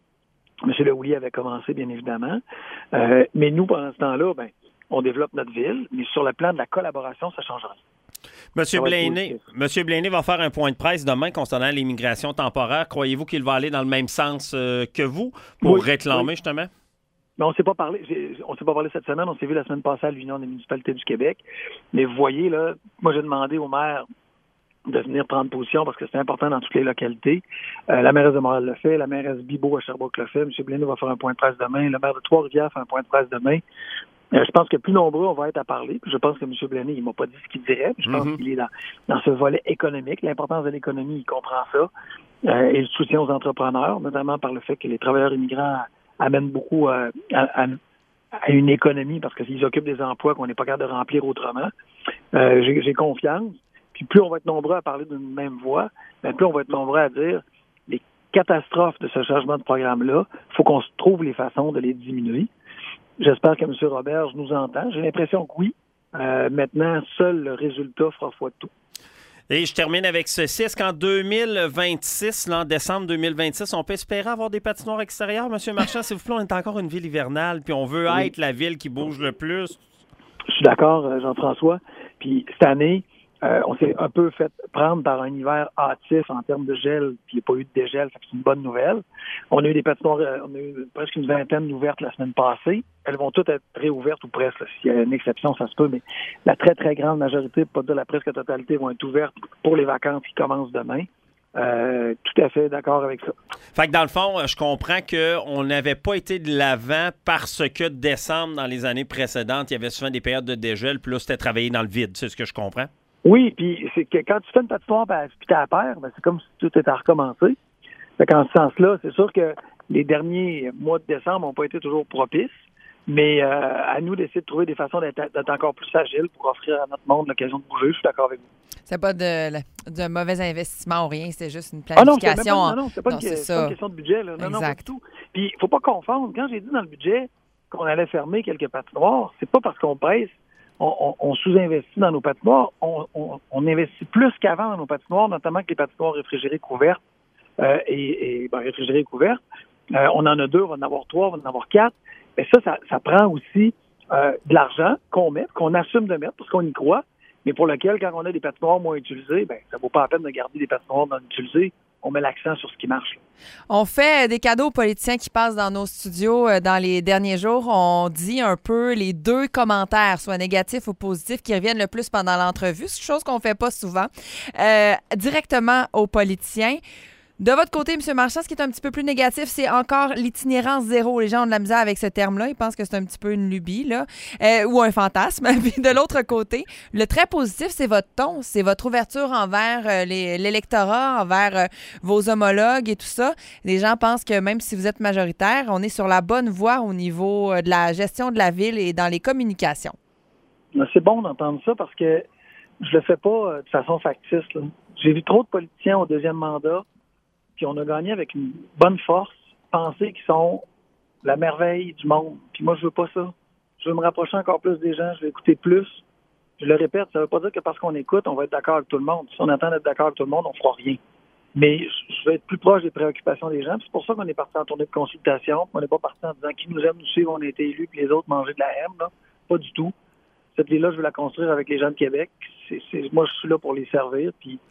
M. Laulier avait commencé, bien évidemment. Euh, mais nous, pendant ce temps-là, ben, on développe notre ville. Mais sur le plan de la collaboration, ça ne change rien. Monsieur Blaney, Monsieur Blaney va faire un point de presse demain concernant l'immigration temporaire. Croyez-vous qu'il va aller dans le même sens euh, que vous pour oui, réclamer oui. justement? Mais on ne s'est pas parlé. On s'est pas parlé cette semaine. On s'est vu la semaine passée à l'Union des municipalités du Québec. Mais vous voyez, là, moi j'ai demandé au maire de venir prendre position parce que c'est important dans toutes les localités. Euh, la mairesse de Montréal le fait, la mairesse Bibeau à Sherbrooke le fait. M. Blaney va faire un point de presse demain. Le maire de Trois-Rivières fait un point de presse demain. Euh, je pense que plus nombreux on va être à parler. Puis je pense que M. Blaney, il m'a pas dit ce qu'il dirait. Je pense mm-hmm. qu'il est dans, dans ce volet économique. L'importance de l'économie, il comprend ça. Euh, et le soutien aux entrepreneurs, notamment par le fait que les travailleurs immigrants amènent beaucoup euh, à, à, à une économie parce qu'ils occupent des emplois qu'on n'est pas capable de remplir autrement. Euh, j'ai, j'ai confiance. Puis plus on va être nombreux à parler d'une même voix, bien plus on va être nombreux à dire les catastrophes de ce changement de programme-là, il faut qu'on se trouve les façons de les diminuer. J'espère que M. Roberge nous entend. J'ai l'impression que oui. Euh, maintenant, seul le résultat fera foi de tout. Et je termine avec ceci. Est-ce qu'en deux mille vingt-six, là, en décembre deux mille vingt-six, on peut espérer avoir des patinoires extérieures, M. Marchand? S'il vous plaît, on est encore une ville hivernale, puis on veut oui. être la ville qui bouge le plus. Je suis d'accord, Jean-François. Puis cette année, Euh, on s'est un peu fait prendre par un hiver hâtif en termes de gel, puis il n'y a pas eu de dégel, fait que c'est une bonne nouvelle. On a eu des patinoires, euh, on a eu presque une vingtaine d'ouvertes la semaine passée. Elles vont toutes être réouvertes ou presque. Là. S'il y a une exception, ça se peut, mais la très, très grande majorité, pour pas dire la presque totalité, vont être ouvertes pour les vacances qui commencent demain. Euh, tout à fait d'accord avec ça. Fait que dans le fond, je comprends qu'on n'avait pas été de l'avant parce que décembre, dans les années précédentes, il y avait souvent des périodes de dégel, puis là, c'était travaillé dans le vide. C'est ce que je comprends? Oui, puis c'est que quand tu fais une patinoire puis t'es à paire, ben c'est comme si tout était à recommencer. Fait qu'en ce sens-là, c'est sûr que les derniers mois de décembre n'ont pas été toujours propices, mais euh, à nous d'essayer de trouver des façons d'être, d'être encore plus agiles pour offrir à notre monde l'occasion de bouger. Je suis d'accord avec vous. C'est pas de, de mauvais investissement ou rien, c'est juste une planification. Ah non, c'est, pas, non, non, c'est, pas, non, une, c'est, c'est pas une question de budget. Là. Non, exact. Non, pas du tout. Puis il faut pas confondre. Quand j'ai dit dans le budget qu'on allait fermer quelques patinoires, c'est pas parce qu'on presse. On, on, on sous-investit dans nos patinoires. On, on, on investit plus qu'avant dans nos patinoires, notamment que les patinoires réfrigérées couvertes euh, et, et ben, réfrigérées couvertes. Euh, on en a deux, on va en avoir trois, on va en avoir quatre. Mais ça, ça, ça prend aussi euh, de l'argent qu'on met, qu'on assume de mettre parce qu'on y croit, mais pour lequel, quand on a des patinoires moins utilisées, ben ça vaut pas la peine de garder des patinoires non utilisées. On met l'accent sur ce qui marche. On fait des cadeaux aux politiciens qui passent dans nos studios dans les derniers jours. On dit un peu les deux commentaires, soit négatifs ou positifs, qui reviennent le plus pendant l'entrevue. C'est une chose qu'on ne fait pas souvent. Euh, directement aux politiciens. De votre côté, M. Marchand, ce qui est un petit peu plus négatif, c'est encore l'itinérance zéro. Les gens ont de la misère avec ce terme-là. Ils pensent que c'est un petit peu une lubie là, euh, ou un fantasme. Puis de l'autre côté, le très positif, c'est votre ton, c'est votre ouverture envers euh, les, l'électorat, envers euh, vos homologues et tout ça. Les gens pensent que même si vous êtes majoritaire, on est sur la bonne voie au niveau euh, de la gestion de la ville et dans les communications. C'est bon d'entendre ça parce que je le fais pas euh, de façon factice. Là. J'ai vu trop de politiciens au deuxième mandat puis on a gagné avec une bonne force, penser qu'ils sont la merveille du monde. Puis moi, je veux pas ça. Je veux me rapprocher encore plus des gens, je veux écouter plus. Je le répète, ça veut pas dire que parce qu'on écoute, on va être d'accord avec tout le monde. Si on attend d'être d'accord avec tout le monde, on fera rien. Mais je veux être plus proche des préoccupations des gens. Puis c'est pour ça qu'on est parti en tournée de consultation. On n'est pas parti en disant qui nous aime nous suivre, on a été élus, puis les autres manger de la haine. Là. Pas du tout. Cette ville-là, je veux la construire avec les gens de Québec. C'est, c'est, moi, je suis là pour les servir, puis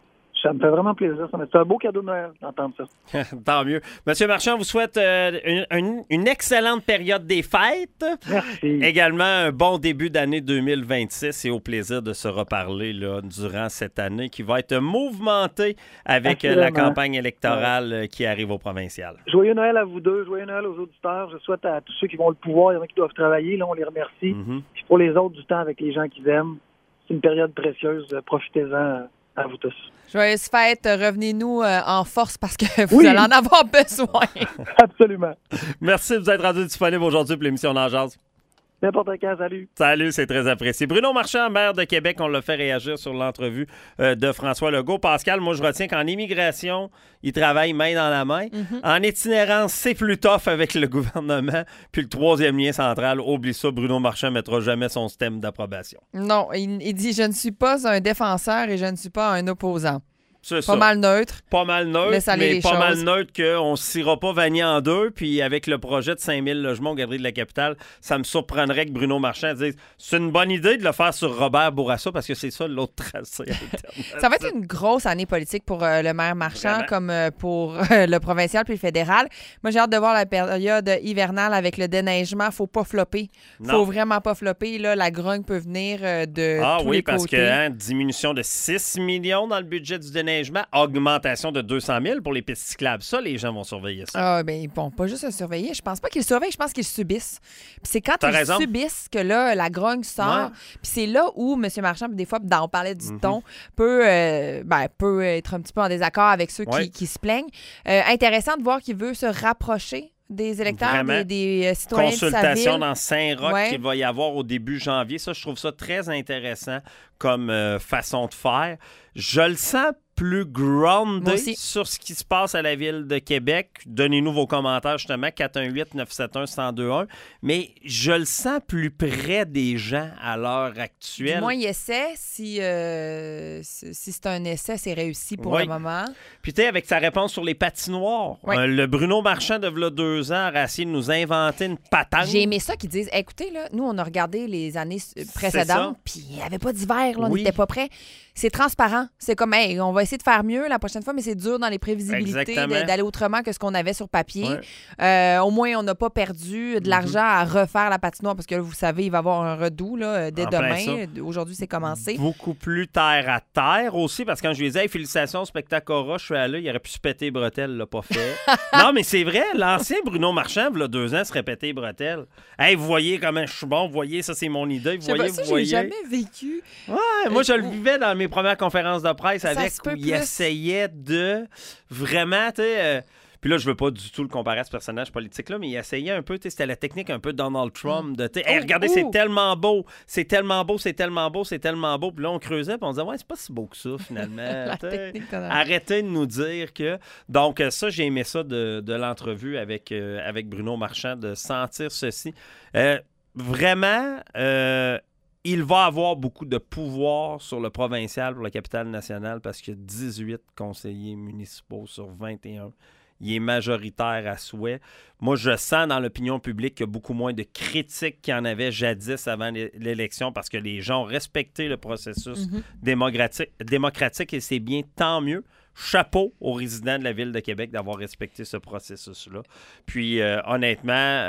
Ça me fait vraiment plaisir. C'est un beau cadeau de Noël d'entendre ça. Tant mieux. Monsieur Marchand, vous souhaite euh, une, une, une excellente période des fêtes. Merci. Également, un bon début d'année deux mille vingt-six et au plaisir de se reparler là, durant cette année qui va être mouvementée avec euh, la campagne électorale ouais. qui arrive au provincial. Joyeux Noël à vous deux. Joyeux Noël aux auditeurs. Je souhaite à tous ceux qui vont le pouvoir, il y en a qui doivent travailler. Là, on les remercie. Mm-hmm. Puis pour les autres, du temps avec les gens qu'ils aiment. C'est une période précieuse. Profitez-en à vous tous. Joyeuses fêtes. Revenez-nous euh, en force parce que vous oui. allez en avoir besoin. Absolument. Merci de vous être rendu disponible aujourd'hui pour l'émission Dans Jazz. N'importe quand, salut. Salut, c'est très apprécié. Bruno Marchand, maire de Québec, on l'a fait réagir sur l'entrevue euh, de François Legault. Pascal, moi, je retiens qu'en immigration, il travaille main dans la main. Mm-hmm. En itinérance, c'est plus tough avec le gouvernement. Puis le troisième lien central, oublie ça, Bruno Marchand ne mettra jamais son système d'approbation. Non, il, il dit « Je ne suis pas un défenseur et je ne suis pas un opposant ». C'est pas ça. mal neutre. Pas mal neutre, mais pas choses. mal neutre qu'on ne s'ira pas vanner en deux. Puis avec le projet de cinq mille logements aux Galeries de la Capitale, ça me surprendrait que Bruno Marchand dise c'est une bonne idée de le faire sur Robert Bourassa parce que c'est ça l'autre tracé. Ça va être une grosse année politique pour euh, le maire Marchand Vraiment? comme euh, pour euh, le provincial puis le fédéral. Moi, j'ai hâte de voir la période hivernale avec le déneigement. Faut pas flopper. Faut non. vraiment pas flopper. Là, la grogne peut venir euh, de ah, tous oui, les côtés. Ah oui, parce que hein, diminution de six millions dans le budget du déneigement, augmentation de deux cent mille pour les pistes cyclables. Ça, les gens vont surveiller ça. Ah, bien, bon, pas juste à surveiller. Je pense pas qu'ils surveillent, je pense qu'ils subissent. Puis c'est quand T'as ils raison. subissent que là, la grogne sort. Ouais. Puis c'est là où M. Marchand, des fois, on parlait du Mm-hmm. ton, peut, euh, ben, peut être un petit peu en désaccord avec ceux ouais. qui, qui se plaignent. Euh, intéressant de voir qu'il veut se rapprocher des électeurs, Vraiment. des, des euh, citoyens Consultation de sa ville. dans Saint-Roch ouais. qu'il va y avoir au début janvier. Ça, je trouve ça très intéressant comme euh, façon de faire. Je le sens plus groundé sur ce qui se passe à la Ville de Québec. Donnez-nous vos commentaires, justement, quatre un huit neuf sept un un zéro deux un. Mais je le sens plus près des gens à l'heure actuelle. Du moins, il essaie. Si, euh, si c'est un essai, c'est réussi pour oui. le moment. Puis, tu sais, avec sa réponse sur les patinoires, oui. euh, le Bruno Marchand de v'là deux ans a essayé de nous inventer une patente. J'ai aimé ça qu'ils disent, écoutez, là, nous, on a regardé les années précédentes, puis il n'y avait pas d'hiver, là, on oui. n'était pas prêts. C'est transparent. C'est comme, hey, on va essayer de faire mieux la prochaine fois, mais c'est dur dans les prévisibilités de, d'aller autrement que ce qu'on avait sur papier. Ouais. Euh, au moins, on n'a pas perdu de l'argent mm-hmm. à refaire la patinoire parce que là, vous savez, il va y avoir un redout là, dès en demain. Aujourd'hui, c'est commencé. Beaucoup plus terre à terre aussi, parce que quand je lui disais hey, félicitations au Spectacora, je suis allé, il aurait pu se péter les bretelles, l'a pas fait. Non, mais c'est vrai, l'ancien Bruno Marchand, il y a deux ans, se répétait les bretelles. Hey, vous voyez comment je suis bon, vous voyez, ça c'est mon idée, vous voyez, pas, vous ça, voyez. J'ai jamais vécu. Ouais, moi je le vivais dans mes premières conférences de presse ça avec où il essayait de vraiment, tu sais. Euh, Puis là, je veux pas du tout le comparer à ce personnage politique-là, mais il essayait un peu, c'était la technique un peu Donald Trump de, hey, regardez, oh, c'est tellement beau, c'est tellement beau, c'est tellement beau, c'est tellement beau. Puis là, on creusait, puis on disait, ouais, c'est pas si beau que ça, finalement. Arrêtez de nous dire que... Donc, ça, j'ai aimé ça de, de l'entrevue avec, euh, avec Bruno Marchand, de sentir ceci. Euh, vraiment... Euh, il va avoir beaucoup de pouvoir sur le provincial pour la capitale nationale parce qu'il y a dix-huit conseillers municipaux sur vingt et un. Il est majoritaire à souhait. Moi, je sens dans l'opinion publique qu'il y a beaucoup moins de critiques qu'il y en avait jadis avant l'élection parce que les gens ont respecté le processus mm-hmm. démocratique, démocratique et c'est bien, tant mieux. Chapeau aux résidents de la Ville de Québec d'avoir respecté ce processus-là. Puis, euh, honnêtement...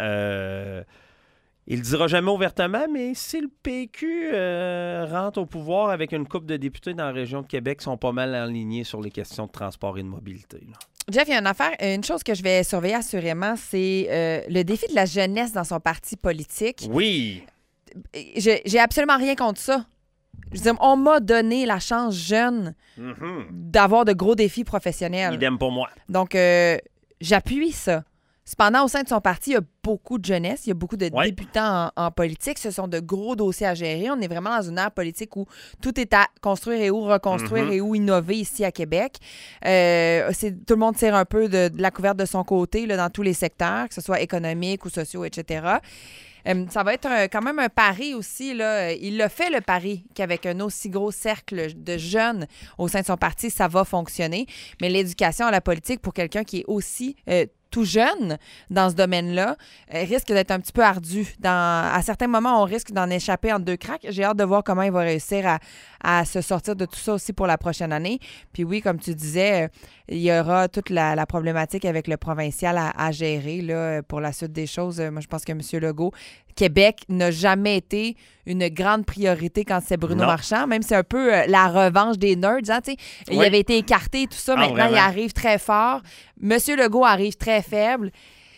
Euh, il ne le dira jamais ouvertement, mais si le P Q euh, rentre au pouvoir avec une couple de députés dans la région de Québec, ils sont pas mal alignés sur les questions de transport et de mobilité. Là. Jeff, il y a une affaire, une chose que je vais surveiller assurément, c'est euh, le défi de la jeunesse dans son parti politique. Oui. Je, j'ai absolument rien contre ça. Je veux dire, on m'a donné la chance jeune mm-hmm. d'avoir de gros défis professionnels. Idem pour moi. Donc, euh, j'appuie ça. Cependant, au sein de son parti, il y a beaucoup de jeunesse, il y a beaucoup de ouais. débutants en, en politique. Ce sont de gros dossiers à gérer. On est vraiment dans une ère politique où tout est à construire et où reconstruire mm-hmm. et où innover ici à Québec. Euh, c'est, tout le monde tire un peu de, de la couverte de son côté là, dans tous les secteurs, que ce soit économique ou sociaux, et cetera. Euh, ça va être un, quand même un pari aussi. Là. Il a fait le pari qu'avec un aussi gros cercle de jeunes au sein de son parti, ça va fonctionner. Mais l'éducation à la politique, pour quelqu'un qui est aussi... Euh, tout jeune dans ce domaine-là, euh, risque d'être un petit peu ardu. Dans, à certains moments, on risque d'en échapper entre deux cracks. J'ai hâte de voir comment il va réussir à, à se sortir de tout ça aussi pour la prochaine année. Puis oui, comme tu disais, euh, il y aura toute la, la problématique avec le provincial à, à gérer là, pour la suite des choses. Moi, je pense que M. Legault, Québec n'a jamais été une grande priorité quand c'est Bruno non. Marchand, même si c'est un peu euh, la revanche des nerds. Hein, oui. Il avait été écarté et tout ça. Ah, maintenant, vraiment? il arrive très fort. M. Legault arrive très faible.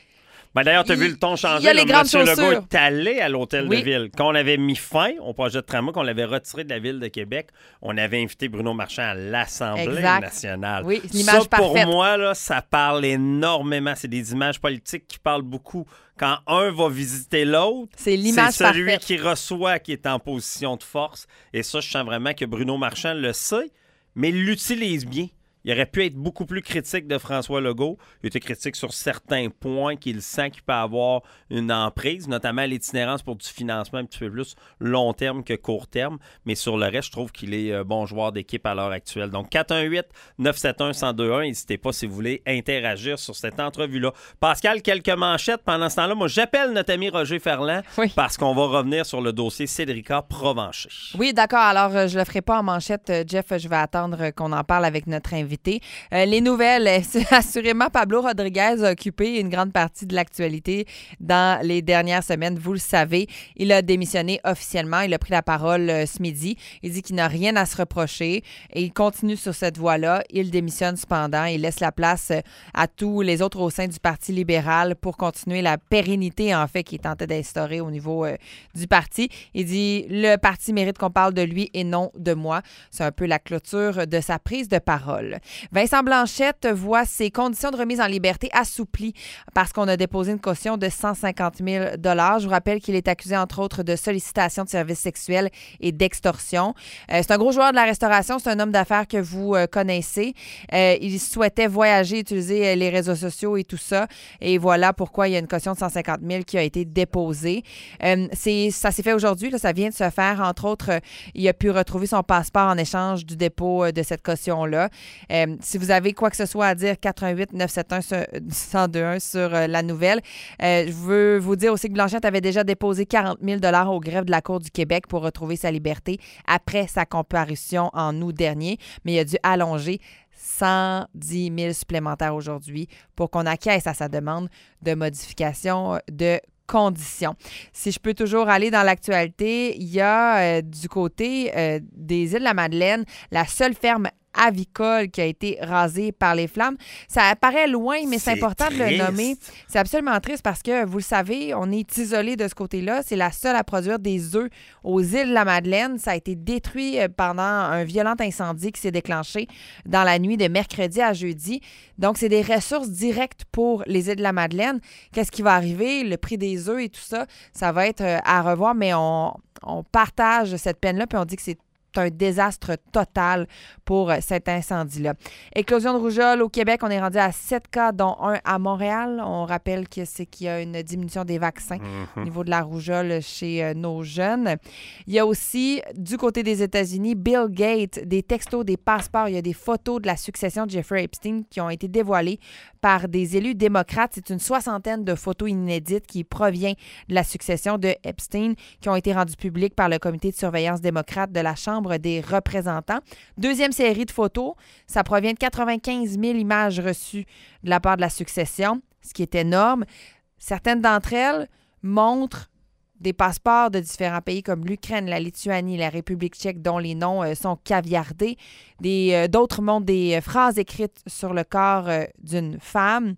Ben d'ailleurs, tu as Il- vu le ton changer. il y a les là. grandes Monsieur Legault chaussures. est allé à l'hôtel Oui. de ville. Quand on avait mis fin au projet de tramway, qu'on l'avait retiré de la ville de Québec, on avait invité Bruno Marchand à l'Assemblée Exact. nationale. Oui, l'image ça, pour parfaite. moi, là, ça parle énormément. C'est des images politiques qui parlent beaucoup. Quand un va visiter l'autre, C'est l'image c'est celui parfaite. qui reçoit qui est en position de force. Et ça, je sens vraiment que Bruno Marchand le sait, mais il l'utilise bien. Il aurait pu être beaucoup plus critique de François Legault. Il était critique sur certains points qu'il sent qu'il peut avoir une emprise, notamment l'itinérance pour du financement un petit peu plus long terme que court terme. Mais sur le reste, je trouve qu'il est euh, bon joueur d'équipe à l'heure actuelle. Donc, quatre un huit neuf sept un un zéro deux un. N'hésitez pas si vous voulez interagir sur cette entrevue-là. Pascal, quelques manchettes pendant ce temps-là. Moi, j'appelle notre ami Roger Ferland Oui. parce qu'on va revenir sur le dossier Cédrica Provencher. Oui, d'accord. Alors, euh, je le ferai pas en manchette, euh, Jeff. Je vais attendre euh, qu'on en parle avec notre invité. Euh, les nouvelles, euh, c'est assurément Pablo Rodriguez a occupé une grande partie de l'actualité dans les dernières semaines. Vous le savez, il a démissionné officiellement. Il a pris la parole euh, ce midi. Il dit qu'il n'a rien à se reprocher et il continue sur cette voie-là. Il démissionne cependant. Il laisse la place euh, à tous les autres au sein du Parti libéral pour continuer la pérennité, en fait, qu'il tentait d'instaurer au niveau euh, du parti. Il dit « Le parti mérite qu'on parle de lui et non de moi ». C'est un peu la clôture de sa prise de parole. Vincent Blanchette voit ses conditions de remise en liberté assouplies parce qu'on a déposé une caution de cent cinquante mille dollars. Je vous rappelle qu'il est accusé, entre autres, de sollicitation de services sexuels et d'extorsion. Euh, c'est un gros joueur de la restauration. C'est un homme d'affaires que vous euh, connaissez. Euh, il souhaitait voyager, utiliser euh, les réseaux sociaux et tout ça. Et voilà pourquoi il y a une caution de cent cinquante mille qui a été déposée. Euh, c'est, ça s'est fait aujourd'hui. Là, ça vient de se faire. Entre autres, euh, il a pu retrouver son passeport en échange du dépôt euh, de cette caution-là. Euh, si vous avez quoi que ce soit à dire, quatre un huit neuf sept un un zéro deux un sur euh, la nouvelle. Euh, je veux vous dire aussi que Blanchette avait déjà déposé quarante mille dollars au greffe de la Cour du Québec pour retrouver sa liberté après sa comparution en août dernier, mais il a dû allonger cent dix mille supplémentaires aujourd'hui pour qu'on acquiesce à sa demande de modification de conditions. Si je peux toujours aller dans l'actualité, il y a euh, du côté euh, des îles de la Madeleine, la seule ferme avicole qui a été rasée par les flammes. Ça paraît loin, mais c'est, C'est important de le triste. nommer. C'est absolument triste parce que, vous le savez, on est isolé de ce côté-là. C'est la seule à produire des œufs aux îles de la Madeleine. Ça a été détruit pendant un violent incendie qui s'est déclenché dans la nuit de mercredi à jeudi. Donc, c'est des ressources directes pour les îles de la Madeleine. Qu'est-ce qui va arriver? Le prix des œufs et tout ça, ça va être à revoir, mais on, on partage cette peine-là puis on dit que c'est un désastre total pour cet incendie-là. Éclosion de rougeole au Québec, on est rendu à sept cas, dont un à Montréal. On rappelle que c'est qu'il y a une diminution des vaccins Mm-hmm. au niveau de la rougeole chez euh, nos jeunes. Il y a aussi, du côté des États-Unis, Bill Gates, des textos, des passeports. Il y a des photos de la succession de Jeffrey Epstein qui ont été dévoilées par des élus démocrates. C'est une soixantaine de photos inédites qui proviennent de la succession de Epstein qui ont été rendues publiques par le comité de surveillance démocrate de la Chambre des représentants. Deuxième série de photos, ça provient de quatre-vingt-quinze mille images reçues de la part de la succession, ce qui est énorme. Certaines d'entre elles montrent des passeports de différents pays comme l'Ukraine, la Lituanie, la République tchèque, dont les noms euh, sont caviardés. Des, euh, d'autres montrent des euh, phrases écrites sur le corps euh, d'une femme.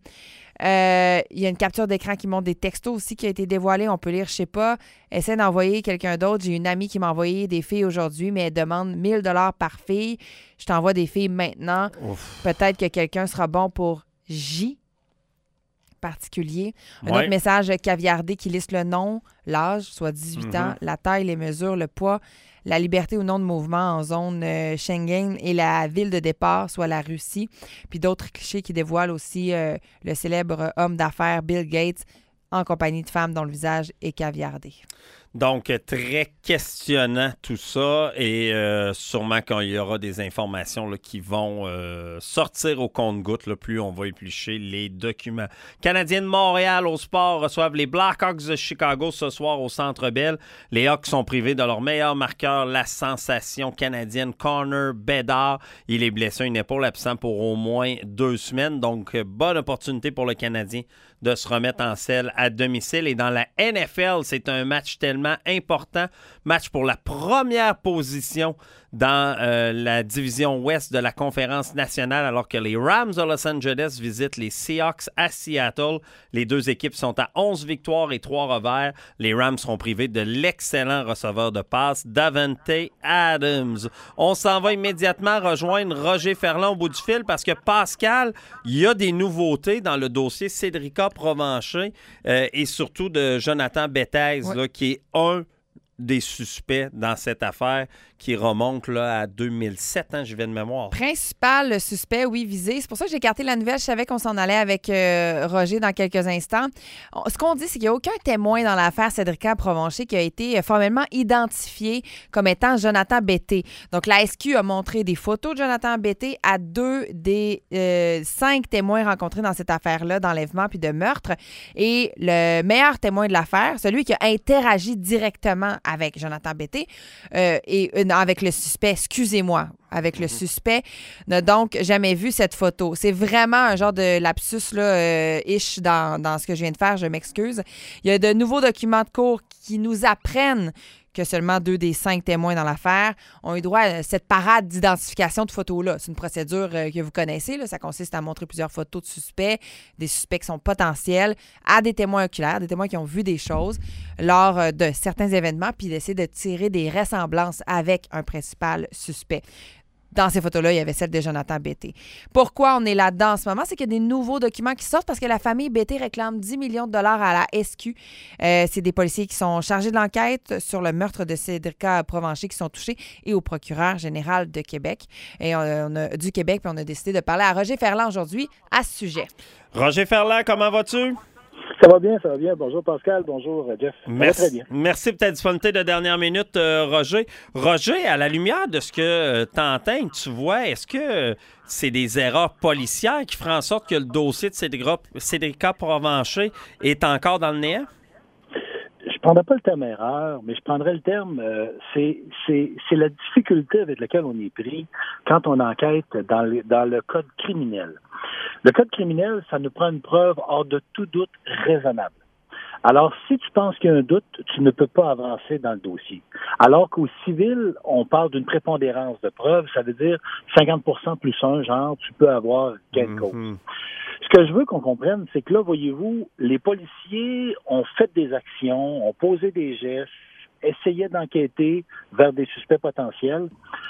Euh, il y a une capture d'écran qui montre des textos aussi qui a été dévoilée. On peut lire, je sais pas, essaie d'envoyer quelqu'un d'autre. J'ai une amie qui m'a envoyé des filles aujourd'hui, mais elle demande mille dollars par fille. Je t'envoie des filles maintenant. Ouf. Peut-être que quelqu'un sera bon pour J particulier. Un Ouais. autre message caviardé qui liste le nom, l'âge, soit dix-huit ans, la taille, les mesures, le poids, la liberté ou non de mouvement en zone euh, Schengen et la ville de départ, soit la Russie. Puis d'autres clichés qui dévoilent aussi euh, le célèbre homme d'affaires Bill Gates en compagnie de femmes dont le visage est caviardé. Donc, très questionnant tout ça et euh, sûrement qu'il y aura des informations là, qui vont euh, sortir au compte-gouttes, là, plus on va éplucher les documents. Canadiens de Montréal au sport reçoivent les Blackhawks de Chicago ce soir au Centre Bell. Les Hawks sont privés de leur meilleur marqueur, la sensation canadienne Connor Bedard. Il est blessé à une épaule, absent pour au moins deux semaines. Donc, bonne opportunité pour le Canadien de se remettre en selle à domicile. Et dans la N F L, c'est un match tellement important. Match pour la première position dans euh, la division ouest de la conférence nationale, alors que les Rams de Los Angeles visitent les Seahawks à Seattle. Les deux équipes sont à onze victoires et trois revers. Les Rams seront privés de l'excellent receveur de passe, Davante Adams. On s'en va immédiatement rejoindre Roger Ferland au bout du fil parce que Pascal, il y a des nouveautés dans le dossier Cédrica Provencher euh, et surtout de Jonathan Bethez, ouais. là, qui est un des suspects dans cette affaire qui remonte là, à deux mille sept, hein, je viens de mémoire. Principal suspect, oui, visé. C'est pour ça que j'ai écarté la nouvelle. Je savais qu'on s'en allait avec euh, Roger dans quelques instants. On, ce qu'on dit, c'est qu'il n'y a aucun témoin dans l'affaire Cédrica Provencher qui a été formellement identifié comme étant Jonathan Betté. Donc, la S Q a montré des photos de Jonathan Betté à deux des euh, cinq témoins rencontrés dans cette affaire-là, d'enlèvement puis de meurtre. Et le meilleur témoin de l'affaire, celui qui a interagi directement avec Jonathan Betté euh, et euh, avec le suspect, excusez-moi, avec le suspect, n'a donc jamais vu cette photo. C'est vraiment un genre de lapsus là, euh, ish dans, dans ce que je viens de faire, je m'excuse. Il y a de nouveaux documents de cour qui nous apprennent que seulement deux des cinq témoins dans l'affaire ont eu droit à cette parade d'identification de photos-là. C'est une procédure euh, que vous connaissez. Là. Ça consiste à montrer plusieurs photos de suspects, des suspects qui sont potentiels, à des témoins oculaires, des témoins qui ont vu des choses lors euh, de certains événements, puis d'essayer de tirer des ressemblances avec un principal suspect. Dans ces photos-là, il y avait celle de Jonathan Betté. Pourquoi on est là-dedans en ce moment? C'est qu'il y a des nouveaux documents qui sortent parce que la famille Betté réclame dix millions de dollars à la S Q. Euh, c'est des policiers qui sont chargés de l'enquête sur le meurtre de Cédrica Provencher qui sont touchés et au procureur général de Québec. Et on, on a, du Québec, puis on a décidé de parler à Roger Ferland aujourd'hui à ce sujet. Roger Ferland, comment vas-tu? Ça va bien, ça va bien. Bonjour Pascal, bonjour Jeff. Ça merci, va très bien. Merci pour ta disponibilité de dernière minute, euh, Roger. Roger, à la lumière de ce que euh, t'entends, tu vois, est-ce que euh, c'est des erreurs policières qui feront en sorte que le dossier de Cédrica, Cédrica Provencher est encore dans le néant? Je ne prendrais pas le terme erreur, mais je prendrais le terme, euh, c'est, c'est, c'est la difficulté avec laquelle on est pris quand on enquête dans le, dans le code criminel. Le code criminel, ça nous prend une preuve hors de tout doute raisonnable. Alors, si tu penses qu'il y a un doute, tu ne peux pas avancer dans le dossier. Alors qu'au civil, on parle d'une prépondérance de preuves, ça veut dire cinquante pour cent plus un, genre, tu peux avoir quelque chose. Mm-hmm. Ce que je veux qu'on comprenne, c'est que là, voyez-vous, les policiers ont fait des actions, ont posé des gestes, essayaient d'enquêter vers des suspects potentiels.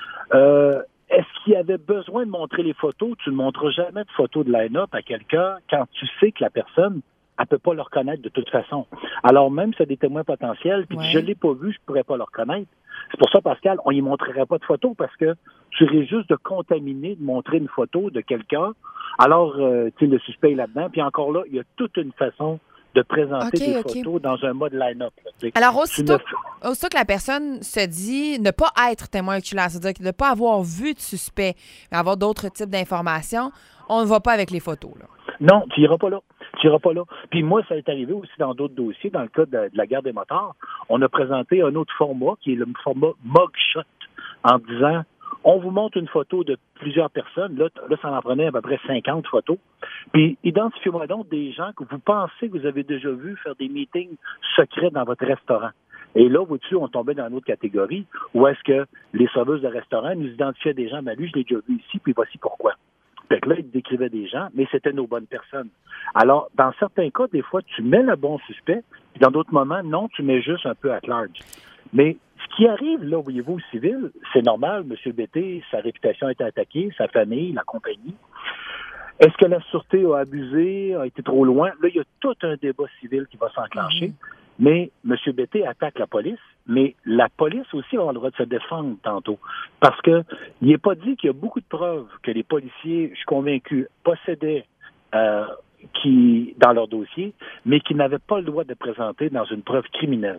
Euh, Est-ce qu'il y avait besoin de montrer les photos? Tu ne montres jamais de photos de line-up à quelqu'un quand tu sais que la personne, elle ne peut pas le reconnaître de toute façon. Alors même si c'est des témoins potentiels, puis ouais. je ne l'ai pas vu, je ne pourrais pas le reconnaître. C'est pour ça, Pascal, on n'y montrerait pas de photos parce que tu risques juste de contaminer, de montrer une photo de quelqu'un. Alors, euh, tu sais, le suspect est là-dedans. Puis encore là, il y a toute une façon de présenter okay, des okay. photos dans un mode line-up. Là. Alors, aussitôt, ne... aussitôt que la personne se dit ne pas être témoin oculaire, c'est-à-dire ne pas avoir vu de suspect, mais avoir d'autres types d'informations, on ne va pas avec les photos. Là. Non, tu n'iras pas là. Tu n'iras pas là. Puis moi, ça est arrivé aussi dans d'autres dossiers. Dans le cas de, de la guerre des motards, on a présenté un autre format qui est le format mugshot en disant on vous montre une photo de plusieurs personnes. Là, là, ça en prenait à peu près cinquante photos. Puis, identifiez-moi donc des gens que vous pensez que vous avez déjà vus faire des meetings secrets dans votre restaurant. Et là, vous-tu, on tombait dans une autre catégorie où est-ce que les serveuses de restaurant nous identifiaient des gens. Ben lui, je l'ai déjà vu ici, puis voici pourquoi. Fait que là, ils décrivaient des gens, mais c'était nos bonnes personnes. Alors, dans certains cas, des fois, tu mets le bon suspect, puis dans d'autres moments, non, tu mets juste un peu at large. Mais ce qui arrive, là, voyez-vous, au civil, c'est normal, M. Betté, sa réputation a été attaquée, sa famille, la compagnie. Est-ce que la sûreté a abusé, a été trop loin? Là, il y a tout un débat civil qui va s'enclencher. Mmh. Mais M. Betté attaque la police, mais la police aussi a le droit de se défendre tantôt. Parce que il n'est pas dit qu'il y a beaucoup de preuves que les policiers, je suis convaincu, possédaient euh, qui, dans leur dossier, mais qui n'avaient pas le droit de présenter dans une preuve criminelle.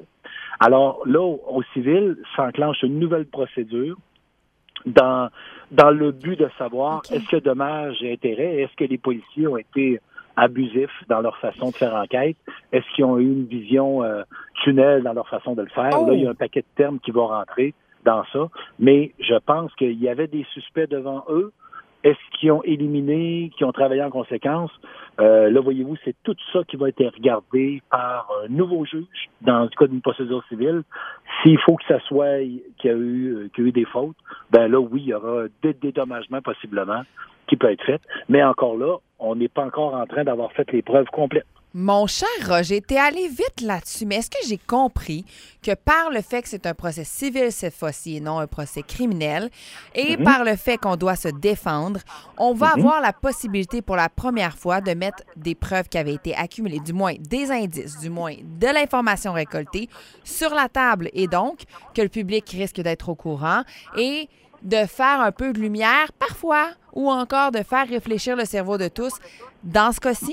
Alors là, au, au civil, s'enclenche une nouvelle procédure dans dans le but de savoir okay. est-ce que dommages et intérêts, est-ce que les policiers ont été abusifs dans leur façon de faire enquête, est-ce qu'ils ont eu une vision euh, tunnel dans leur façon de le faire. Oh. Là, il y a un paquet de termes qui vont rentrer dans ça, mais je pense qu'il y avait des suspects devant eux. Est-ce qu'ils ont éliminé, qu'ils ont travaillé en conséquence? Euh, là, voyez-vous, c'est tout ça qui va être regardé par un nouveau juge dans le cas d'une procédure civile. S'il faut que ça soit qu'il y a eu, qu'il y a eu des fautes, ben là, oui, il y aura des dédommagements possiblement qui peut être fait. Mais encore là, on n'est pas encore en train d'avoir fait les preuves complètes. Mon cher Roger, t'es allé vite là-dessus, mais est-ce que j'ai compris que par le fait que c'est un procès civil cette fois-ci et non un procès criminel, et mm-hmm. par le fait qu'on doit se défendre, on va mm-hmm. avoir la possibilité pour la première fois de mettre des preuves qui avaient été accumulées, du moins des indices, du moins de l'information récoltée sur la table, et donc que le public risque d'être au courant et de faire un peu de lumière parfois, ou encore de faire réfléchir le cerveau de tous dans ce cas-ci?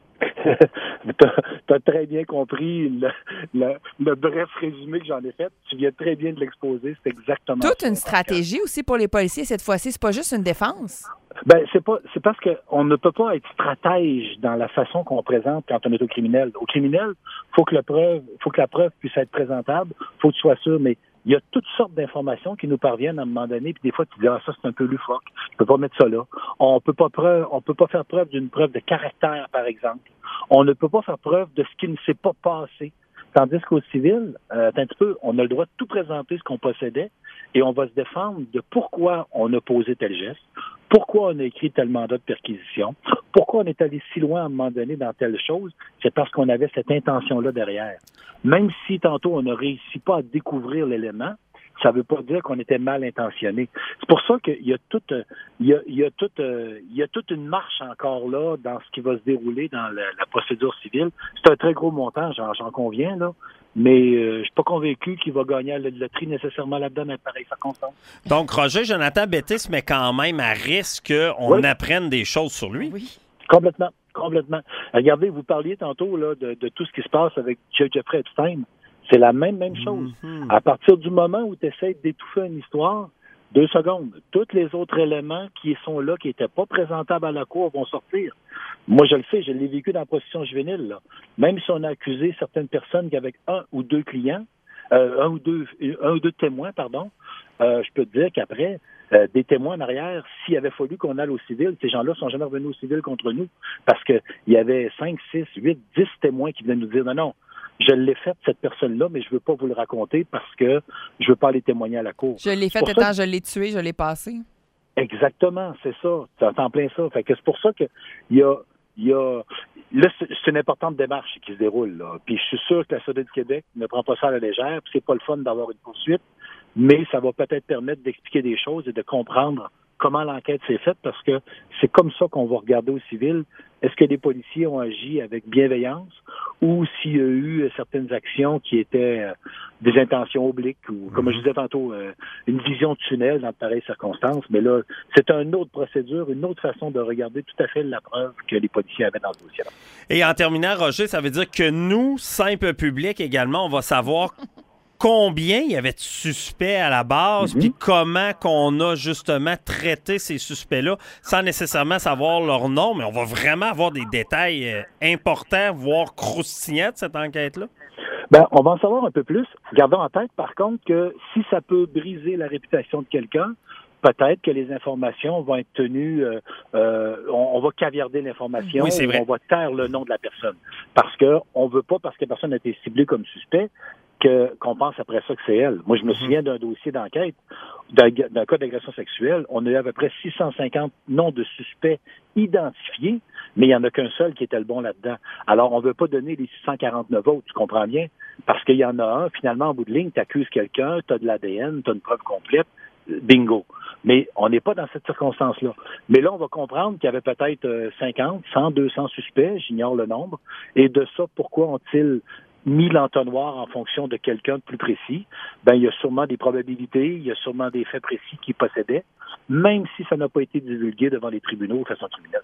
Tu as très bien compris le, le, le bref résumé que j'en ai fait. Tu viens très bien de l'exposer. C'est exactement Toute ça. Une stratégie aussi pour les policiers cette fois-ci. C'est pas juste une défense. Ben c'est pas c'est parce qu'on ne peut pas être stratège dans la façon qu'on présente quand on est au criminel. Au criminel, faut que la preuve, faut que la preuve puisse être présentable. Faut que tu sois sûr, mais il y a toutes sortes d'informations qui nous parviennent à un moment donné, puis des fois tu dis ah ça c'est un peu loufoque, je peux pas mettre ça là. On peut pas preuve, on peut pas faire preuve d'une preuve de caractère par exemple. On ne peut pas faire preuve de ce qui ne s'est pas passé. Tandis qu'au civil, euh, un petit peu, on a le droit de tout présenter ce qu'on possédait et on va se défendre de pourquoi on a posé tel geste, pourquoi on a écrit tel mandat de perquisition, pourquoi on est allé si loin à un moment donné dans telle chose, c'est parce qu'on avait cette intention-là derrière. Même si tantôt on ne réussit pas à découvrir l'élément, ça ne veut pas dire qu'on était mal intentionné. C'est pour ça qu'il y a toute, il y a, il y a toute, il y a toute une marche encore là dans ce qui va se dérouler dans la, la procédure civile. C'est un très gros montant, j'en, j'en conviens là, mais euh, je suis pas convaincu qu'il va gagner à la loterie nécessairement là-dedans dans pareille circonstance. Donc Roger Jonathan Bettis met quand même à risque qu'on oui. apprenne des choses sur lui. Oui. Complètement, complètement. Regardez, vous parliez tantôt là de, de tout ce qui se passe avec Jeffrey Epstein. C'est la même, même chose. Mm-hmm. À partir du moment où tu essaies d'étouffer une histoire, deux secondes, tous les autres éléments qui sont là, qui n'étaient pas présentables à la cour, vont sortir. Moi, je le sais, je l'ai vécu dans la procession juvénile. Là. Même si on a accusé certaines personnes qui avaient un ou deux clients, euh, un ou deux, un ou deux témoins, pardon, euh, je peux te dire qu'après, euh, des témoins en arrière, s'il avait fallu qu'on aille au civil, ces gens-là sont jamais revenus au civil contre nous, parce qu'il y avait cinq, six, huit, dix témoins qui venaient nous dire non, non. Je l'ai fait, cette personne-là, mais je veux pas vous le raconter parce que je veux pas aller témoigner à la cour. Je l'ai fait étant, que... je l'ai tué, je l'ai passé. Exactement, c'est ça. Tu entends plein ça. Fait que c'est pour ça que il y a, il y a, là, c'est, c'est une importante démarche qui se déroule, là. Puis je suis sûr que la Sûreté du Québec ne prend pas ça à la légère, puis c'est pas le fun d'avoir une poursuite, mais ça va peut-être permettre d'expliquer des choses et de comprendre comment l'enquête s'est faite, parce que c'est comme ça qu'on va regarder au civil. Est-ce que les policiers ont agi avec bienveillance ou s'il y a eu certaines actions qui étaient euh, des intentions obliques ou, comme je disais tantôt, euh, une vision de tunnel dans de pareilles circonstances. Mais là, c'est une autre procédure, une autre façon de regarder tout à fait la preuve que les policiers avaient dans le dossier. Et en terminant, Roger, ça veut dire que nous, simple public également, on va savoir combien il y avait de suspects à la base, mm-hmm. puis comment qu'on a justement traité ces suspects-là, sans nécessairement savoir leur nom, mais on va vraiment avoir des détails euh, importants, voire croustillants de cette enquête-là? Ben, on va en savoir un peu plus. Gardons en tête, par contre, que si ça peut briser la réputation de quelqu'un, peut-être que les informations vont être tenues, euh, euh, on, on va caviarder l'information, oui, c'est vrai. On va taire le nom de la personne. Parce que on veut pas, parce que la personne a été ciblée comme suspect, que, qu'on pense après ça que c'est elle. Moi, je me souviens d'un dossier d'enquête, d'un, d'un cas d'agression sexuelle. On a eu à peu près six cent cinquante noms de suspects identifiés, mais il n'y en a qu'un seul qui était le bon là-dedans. Alors, on ne veut pas donner les six cent quarante-neuf autres, tu comprends bien? Parce qu'il y en a un, finalement, en bout de ligne, tu accuses quelqu'un, tu as de l'A D N, tu as une preuve complète, bingo. Mais on n'est pas dans cette circonstance-là. Mais là, on va comprendre qu'il y avait peut-être cinquante, cent, deux cents suspects, j'ignore le nombre, et de ça, pourquoi ont-ils mis l'entonnoir en fonction de quelqu'un de plus précis? Ben, il y a sûrement des probabilités, il y a sûrement des faits précis qu'ils possédaient, même si ça n'a pas été divulgué devant les tribunaux de façon criminelle.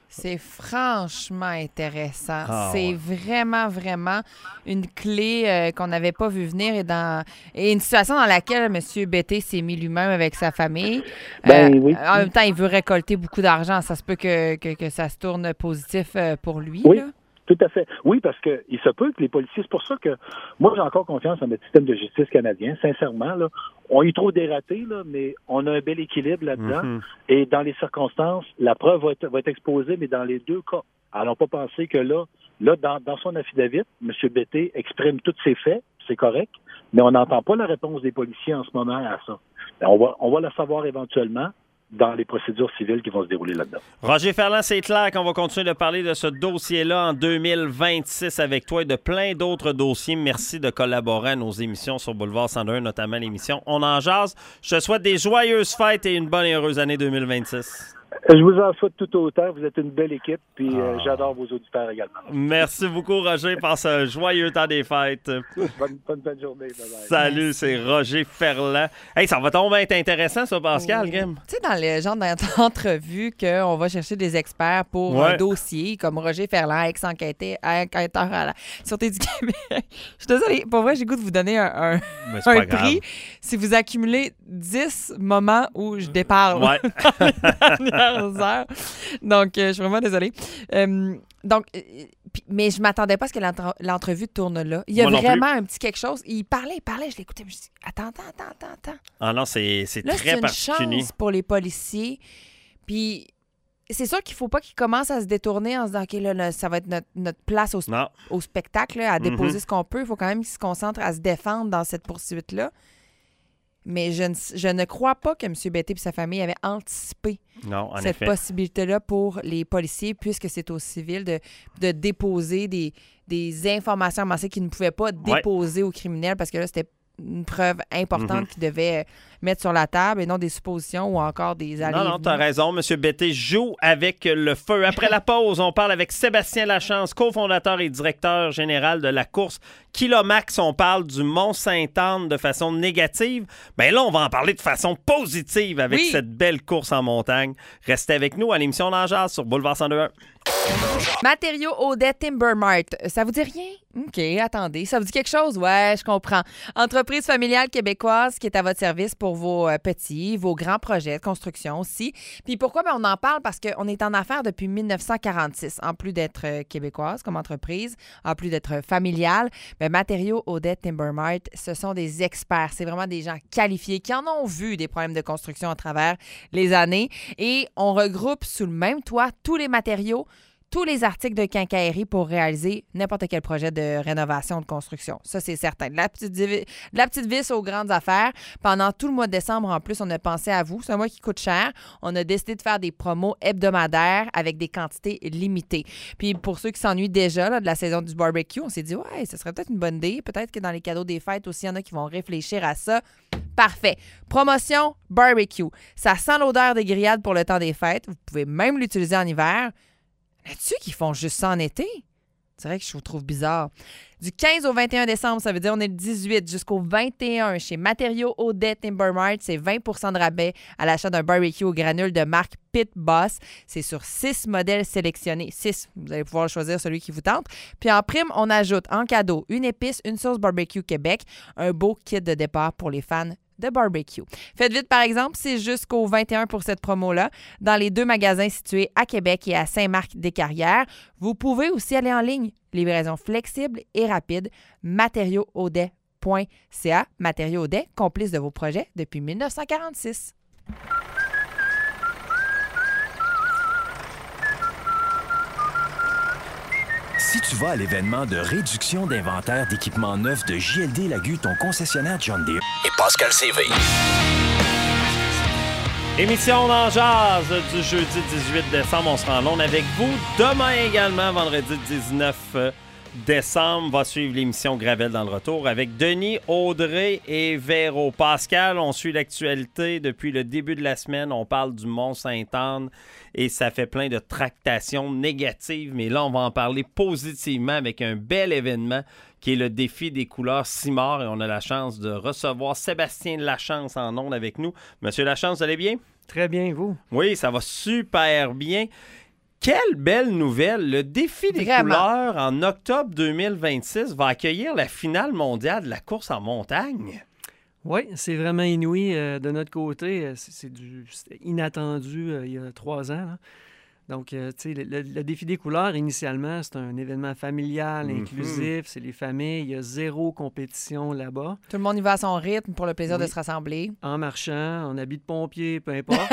C'est franchement intéressant. Ah, c'est ouais. vraiment, vraiment une clé euh, qu'on n'avait pas vu venir et, dans, et une situation dans laquelle M. Betté s'est mis lui-même avec sa famille. Ben Euh, oui. En même temps, il veut récolter beaucoup d'argent. Ça se peut que, que, que ça se tourne positif euh, pour lui. Oui. Là. Tout à fait. Oui, parce que il se peut que les policiers, c'est pour ça que moi j'ai encore confiance en notre système de justice canadien, sincèrement. Là, on y trouve des ratés, là, mais on a un bel équilibre là-dedans. Mhm. Et dans les circonstances, la preuve va être, va être exposée, mais dans les deux cas. Allons pas penser que là, là, dans, dans son affidavit, M. Betté exprime tous ses faits, c'est correct, mais on n'entend pas la réponse des policiers en ce moment à ça. On va, on va la savoir éventuellement dans les procédures civiles qui vont se dérouler là-dedans. Roger Ferland, c'est clair qu'on va continuer de parler de ce dossier-là en deux mille vingt-six avec toi et de plein d'autres dossiers. Merci de collaborer à nos émissions sur Boulevard cent un, notamment l'émission On en jase. Je te souhaite des joyeuses fêtes et une bonne et heureuse année deux mille vingt-six. Je vous en souhaite tout autant. Vous êtes une belle équipe, puis euh, Ah. j'adore vos auditeurs également. Merci beaucoup, Roger. Passe un joyeux temps des fêtes. Bonne, bonne fin de journée. Bye-bye. Salut, c'est Roger Ferland. Hey, ça va tomber être intéressant, ça, Pascal, Grim. Tu sais, dans le genre d'entrevue qu'on va chercher des experts pour Ouais. un dossier, comme Roger Ferland, ex-enquêteur à la Sûreté du Québec. Je suis désolée. Pour vrai, j'ai goût de vous donner un, un, Mais c'est un pas grave. prix si vous accumulez dix moments où je déparle Ouais. dans les dernières heures. Donc, euh, je suis vraiment désolée. Euh, donc, euh, puis- mais je m'attendais pas à ce que l'entre- l'entrevue tourne là. Il y a Moi non plus. vraiment un petit quelque chose. Il parlait, il parlait, je l'écoutais. Je me suis dit, attends, attends, attends, attends, attends. Ah non, c'est c'est Là, très c'est une particulier. chance pour les policiers. Puis c'est sûr qu'il faut pas qu'ils commencent à se détourner en se disant, OK, là, là, ça va être notre, notre place au, sp- Non. au spectacle, là, à déposer Mhm. ce qu'on peut. Il faut quand même qu'ils se concentrent à se défendre dans cette poursuite-là. Mais je ne, je ne crois pas que M. Betté et sa famille avaient anticipé Non, en cette effet. possibilité-là pour les policiers, puisque c'est au civil de, de déposer des, des informations amassées qu'ils ne pouvaient pas déposer aux criminels, parce que là, c'était une preuve importante Mhm. qu'ils devaient euh, mettre sur la table et non des suppositions ou encore des allées. Non, non, t'as raison. M. Betté joue avec le feu. Après la pause, on parle avec Sébastien Lachance, cofondateur et directeur général de la course Kilomax. On parle du Mont-Sainte-Anne de façon négative. Mais là, on va en parler de façon positive avec Oui. cette belle course en montagne. Restez avec nous à l'émission D'en jase sur Boulevard cent deux point un. Matériaux Audet Timbermart, ça vous dit rien? OK, attendez. Ça vous dit quelque chose? Ouais, je comprends. Entreprise familiale québécoise qui est à votre service pour vos euh, petits, vos grands projets de construction aussi. Puis pourquoi? Ben, on en parle parce qu'on est en affaires depuis mille neuf cent quarante-six. En plus d'être euh, québécoise comme entreprise, en plus d'être familiale, ben, Matériaux Audet Timbermart, ce sont des experts. C'est vraiment des gens qualifiés qui en ont vu des problèmes de construction à travers les années. Et on regroupe sous le même toit tous les matériaux, tous les articles de quincaillerie pour réaliser n'importe quel projet de rénovation, de construction. Ça, c'est certain. De la petite, divi- de la petite vis aux grandes affaires. Pendant tout le mois de décembre, en plus, on a pensé à vous. C'est un mois qui coûte cher. On a décidé de faire des promos hebdomadaires avec des quantités limitées. Puis pour ceux qui s'ennuient déjà là, de la saison du barbecue, on s'est dit, ouais, ce serait peut-être une bonne idée. Peut-être que dans les cadeaux des fêtes aussi, il y en a qui vont réfléchir à ça. Parfait. Promotion barbecue. Ça sent l'odeur des grillades pour le temps des fêtes. Vous pouvez même l'utiliser en hiver. Là-dessus qu'ils font juste ça en été? C'est vrai que je vous trouve bizarre. Du quinze au vingt et un décembre, ça veut dire on est le dix-huit jusqu'au vingt et un chez Matériaux Audet Timbermart. C'est vingt pour cent de rabais à l'achat d'un barbecue aux granules de marque Pit Boss. C'est sur six modèles sélectionnés. six. Vous allez pouvoir choisir celui qui vous tente. Puis en prime, on ajoute en cadeau une épice, une sauce barbecue Québec, un beau kit de départ pour les fans de barbecue. Faites vite, par exemple, c'est jusqu'au vingt et un pour cette promo-là, dans les deux magasins situés à Québec et à Saint-Marc-des-Carrières. Vous pouvez aussi aller en ligne. Livraison flexible et rapide. matériaux audet point c a. Matériaux Audet, complice de vos projets depuis mille neuf cent quarante-six. Si tu vas à l'événement de réduction d'inventaire d'équipements neufs de J L D Lagu, ton concessionnaire John Deere, Et Pascal C V. Émission D'en jase du jeudi dix-huit décembre. On sera en ondes avec vous. Demain également, vendredi dix-neuf décembre, va suivre l'émission Gravel dans le retour avec Denis, Audrey et Véro. Pascal, on suit l'actualité depuis le début de la semaine. On parle du Mont-Sainte-Anne et ça fait plein de tractations négatives. Mais là, on va en parler positivement avec un bel événement qui est le défi des couleurs Simard. Et on a la chance de recevoir Sébastien Lachance en ondes avec nous. Monsieur Lachance, vous allez bien? Très bien, vous? Oui, ça va super bien. Quelle belle nouvelle! Le défi des Vraiment. couleurs en octobre deux mille vingt-six va accueillir la finale mondiale de la course en montagne. Oui, c'est vraiment inouï euh, de notre côté. C'est, c'est du, c'était inattendu euh, il y a trois ans. Là. Donc, euh, tu sais, le, le, le défi des couleurs, initialement, c'est un événement familial, Mm-hmm. inclusif, c'est les familles. Il y a zéro compétition là-bas. Tout le monde y va à son rythme pour le plaisir Oui. de se rassembler. En marchant, en habit de pompier, peu importe.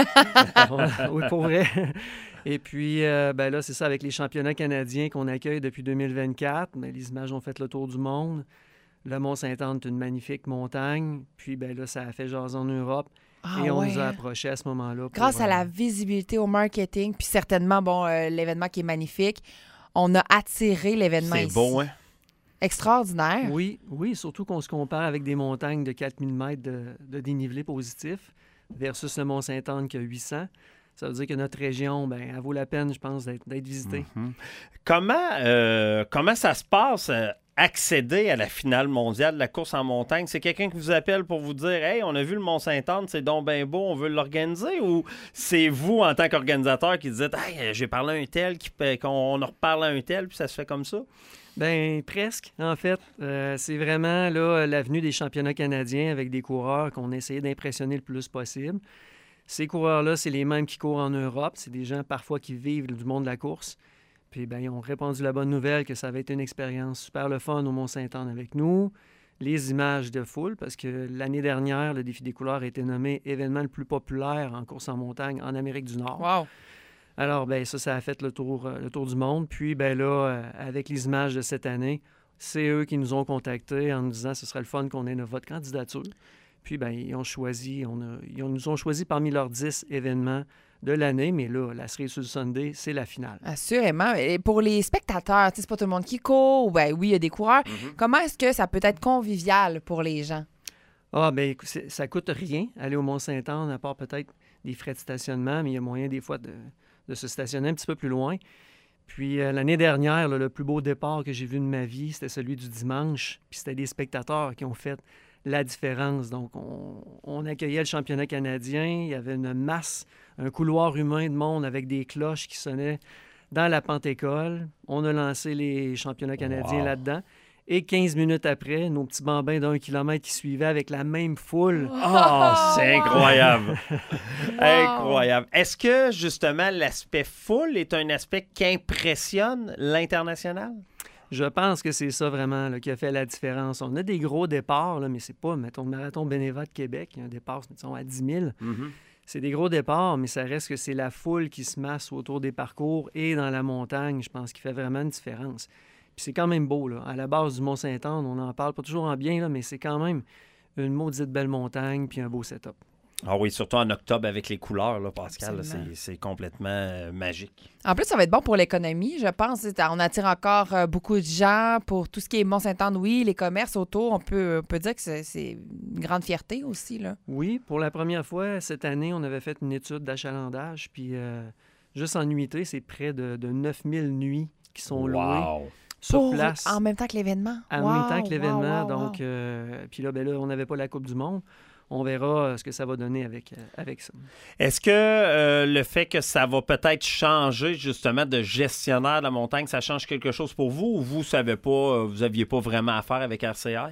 Oui, pour vrai. Et puis, euh, ben là, c'est ça, avec les championnats canadiens qu'on accueille depuis deux mille vingt-quatre, ben, les images ont fait le tour du monde. Le Mont-Saint-Anne est une magnifique montagne. Puis, ben là, ça a fait jaser en Europe. Ah, et on ouais. nous a approchés à ce moment-là. pour, Grâce à euh, la visibilité, au marketing, puis certainement, bon, euh, l'événement qui est magnifique, on a attiré l'événement C'est ici. beau, hein? Extraordinaire. Oui, oui, surtout qu'on se compare avec des montagnes de quatre mille mètres de, de dénivelé positif versus le Mont-Saint-Anne qui a huit cents. Ça veut dire que notre région, ben, elle vaut la peine, je pense, d'être, d'être visitée. Mm-hmm. Comment, euh, comment ça se passe, euh, accéder à la finale mondiale de la course en montagne? C'est quelqu'un qui vous appelle pour vous dire « Hey, on a vu le Mont-Saint-Anne, c'est donc bien beau, on veut l'organiser » ou c'est vous, en tant qu'organisateur, qui dites « Hey, j'ai parlé à un tel, qui, qu'on en reparle à un tel, puis ça se fait comme ça? » Ben presque, en fait. Euh, c'est vraiment là l'avenue des championnats canadiens avec des coureurs qu'on a essayé d'impressionner le plus possible. Ces coureurs-là, c'est les mêmes qui courent en Europe. C'est des gens parfois qui vivent du monde de la course. Puis ben, ils ont répandu la bonne nouvelle que ça avait été une expérience super le fun au Mont-Saint-Anne avec nous. Les images de foule, parce que l'année dernière, le défi des couleurs a été nommé événement le plus populaire en course en montagne en Amérique du Nord. Wow! Alors, ben ça, ça a fait le tour, euh, le tour du monde. Puis, ben là, euh, avec les images de cette année, c'est eux qui nous ont contactés en nous disant que ce serait le fun qu'on ait votre candidature. Puis, ben ils ont choisi, on a, ils ont- nous ont choisi parmi leurs dix événements de l'année. Mais là, la cerise sur le Sunday, c'est la finale. Assurément. Et pour les spectateurs, tu sais, c'est pas tout le monde qui court. Ben oui, il y a des coureurs. Comment est-ce que ça peut être convivial pour les gens? Ah, bien, écoute, c'est- ça coûte rien aller au Mont-Saint-Anne, à part peut-être des frais de stationnement, mais il y a moyen des fois de, de se stationner un petit peu plus loin. Puis euh, l'année dernière, là, le plus beau départ que j'ai vu de ma vie, c'était celui du dimanche. Puis c'était des spectateurs qui ont fait la différence. Donc, on, on accueillait le championnat canadien. Il y avait une masse, un couloir humain de monde avec des cloches qui sonnaient dans la Pentecôte. On a lancé les championnats canadiens Wow. là-dedans. Et quinze minutes après, nos petits bambins d'un kilomètre qui suivaient avec la même foule. Oh, c'est incroyable! Wow. Incroyable. Est-ce que, justement, l'aspect foule est un aspect qui impressionne l'international? Je pense que c'est ça vraiment là, qui a fait la différence. On a des gros départs, là, mais c'est pas, mettons, le marathon Beneva de Québec, il y a un départ, mettons, à dix mille. Mm-hmm. C'est des gros départs, mais ça reste que c'est la foule qui se masse autour des parcours et dans la montagne, je pense, qui fait vraiment une différence. Puis c'est quand même beau, là. À la base du Mont-Saint-Anne, on en parle pas toujours en bien, là, mais c'est quand même une maudite belle montagne puis un beau setup. Ah oui, surtout en octobre avec les couleurs, là, Pascal, là, Absolument. c'est, c'est complètement euh, magique. En plus, ça va être bon pour l'économie, je pense. C'est- On attire encore euh, beaucoup de gens pour tout ce qui est Mont-Saint-Anne, oui, les commerces autour. On peut, on peut dire que c'est, c'est une grande fierté aussi, là. Oui, pour la première fois cette année, on avait fait une étude d'achalandage, puis euh, juste en nuitée, c'est près de, de neuf mille nuits qui sont louées Wow! sur Pour- place. En même temps que l'événement. En Wow, même temps que l'événement. wow, wow, wow. Donc, euh, puis là, ben là, on n'avait pas la Coupe du Monde. On verra euh, ce que ça va donner avec, euh, avec ça. Est-ce que euh, le fait que ça va peut-être changer justement de gestionnaire de la montagne, ça change quelque chose pour vous ou vous savez pas, euh, vous aviez pas vraiment affaire avec R C R?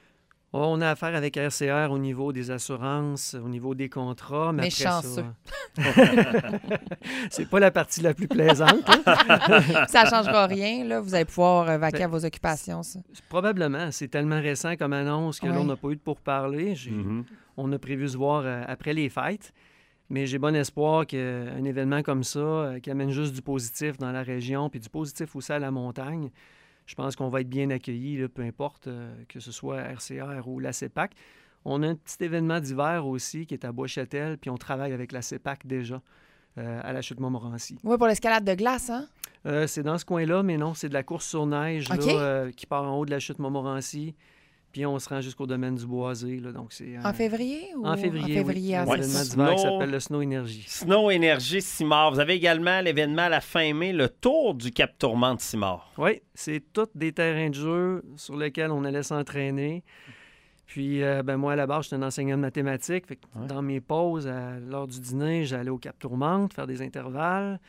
On a affaire avec R C R au niveau des assurances, au niveau des contrats, mais Mais après chanceux. ça... c'est pas la partie la plus plaisante. hein. Ça ne changera rien, là. Vous allez pouvoir euh, vaquer Ben, à vos occupations, ça. Probablement. C'est tellement récent comme annonce que là, Ouais. on n'a pas eu de pourparler. J'ai- Mm-hmm. On a prévu se voir euh, après les fêtes. Mais j'ai bon espoir qu'un événement comme ça, euh, qui amène juste du positif dans la région, puis du positif aussi à la montagne, je pense qu'on va être bien accueillis, là, peu importe euh, que ce soit R C R ou la CEPAC. On a un petit événement d'hiver aussi qui est à Bois-Châtel, puis on travaille avec la CEPAC déjà euh, à la Chute-Montmorency. Oui, pour l'escalade de glace, hein? Euh, c'est dans ce coin-là, mais non, c'est de la course sur neige OK. là, euh, qui part en haut de la Chute-Montmorency, puis on se rend jusqu'au domaine du Boisé. Là, donc c'est, euh, En février? Ou... En février, En février, oui. ah, Un c'est événement ça. d'hiver qui Snow- s'appelle le Snow Energy. Snow Énergie Simard. Vous avez également l'événement à la fin mai, le Tour du Cap Tourmente de Simard. Oui, c'est tous des terrains de jeu sur lesquels on allait s'entraîner. Puis, euh, ben moi, à la base, j'étais un enseignant de mathématiques. Fait que Ouais. dans mes pauses, à- lors du dîner, j'allais au Cap Tourmente faire des intervalles.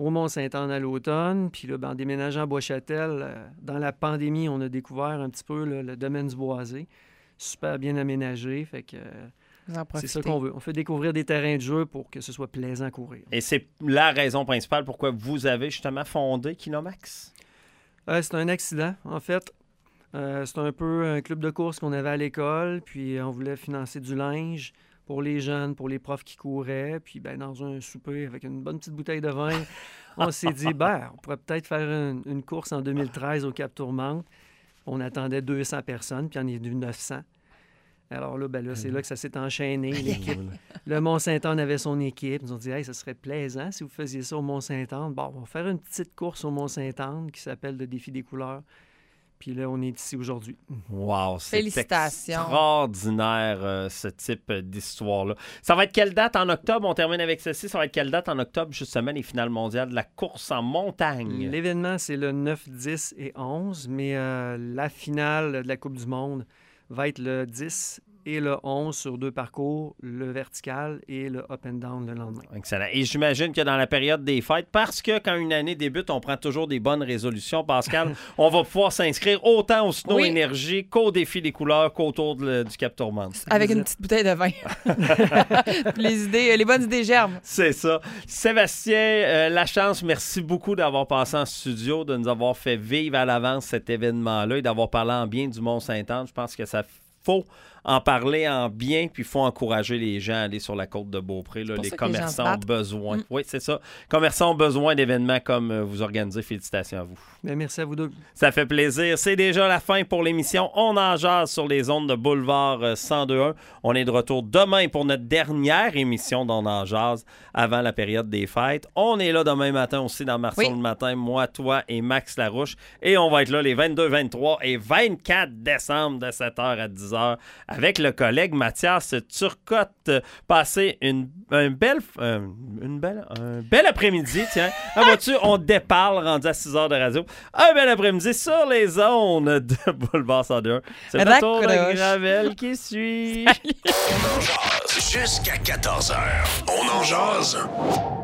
au Mont-Saint-Anne à l'automne. Puis là, ben, en déménageant à Bois-Châtel, euh, dans la pandémie, on a découvert un petit peu là, le domaine du boisé. Super bien aménagé. Fait que euh, c'est ça qu'on veut. On fait découvrir des terrains de jeu pour que ce soit plaisant à courir. Et c'est la raison principale pourquoi vous avez justement fondé Kinomax? Euh, c'est un accident, en fait. Euh, c'est un peu un club de course qu'on avait à l'école, puis on voulait financer du linge pour les jeunes, pour les profs qui couraient. Puis ben, dans un souper avec une bonne petite bouteille de vin, on s'est dit, ben, on pourrait peut-être faire une, une course en deux mille treize au Cap Tourmente. On attendait deux cents personnes, puis on est venu neuf cents. Alors là, ben là, c'est là que ça s'est enchaîné. L'équipe, le Mont-Saint-Anne avait son équipe. Ils nous ont dit, hey, ça serait plaisant si vous faisiez ça au Mont-Saint-Anne. Bon, on va faire une petite course au Mont-Saint-Anne qui s'appelle le Défi des couleurs. Puis là, on est ici aujourd'hui. Wow, c'est Félicitations. extraordinaire, euh, ce type d'histoire-là. Ça va être quelle date en octobre? On termine avec ceci. Ça va être quelle date en octobre, justement, les finales mondiales de la course en montagne? L'événement, c'est le neuf, dix et onze, mais euh, la finale de la Coupe du monde va être le dix et le onze sur deux parcours, le vertical et le up and down le lendemain. Excellent. Et j'imagine que dans la période des fêtes, parce que quand une année débute, on prend toujours des bonnes résolutions, Pascal, on va pouvoir s'inscrire autant au Snow Oui. Énergie qu'au Défi des couleurs qu'autour de- du Cap Tourmente. Avec une petite bouteille de vin. les idées, les bonnes idées germent. C'est ça. Sébastien euh, Lachance, merci beaucoup d'avoir passé en studio, de nous avoir fait vivre à l'avance cet événement-là et d'avoir parlé en bien du Mont-Saint-Anne. Je pense que ça faut en parler en bien, puis il faut encourager les gens à aller sur la côte de Beaupré. Là. pour Les ça que les gens commerçants se ont battent. besoin. Mm. Oui, c'est ça. Commerçants ont besoin d'événements comme euh, vous organisez. Félicitations à vous. Bien, merci à vous deux. Ça fait plaisir. C'est déjà la fin pour l'émission. On en jase sur les ondes de Boulevard euh, cent deux point un. On est de retour demain pour notre dernière émission d'On en jase avant la période des fêtes. On est là demain matin aussi dans Marceau Oui. le matin, moi, toi et Max Larouche. Et on va être là les vingt-deux, vingt-trois et vingt-quatre décembre de sept heures à dix heures avec le collègue Mathias Turcotte. Passez une, un belle, euh, une belle, un bel après-midi, tiens. Ah, vois-tu, on déparle rendu à six heures de radio. Un bel après-midi sur les ondes de Boulevard cent deux point un. C'est le tour de Raccroche. Gravel qui suit. On en jase jusqu'à quatorze heures. On en jase.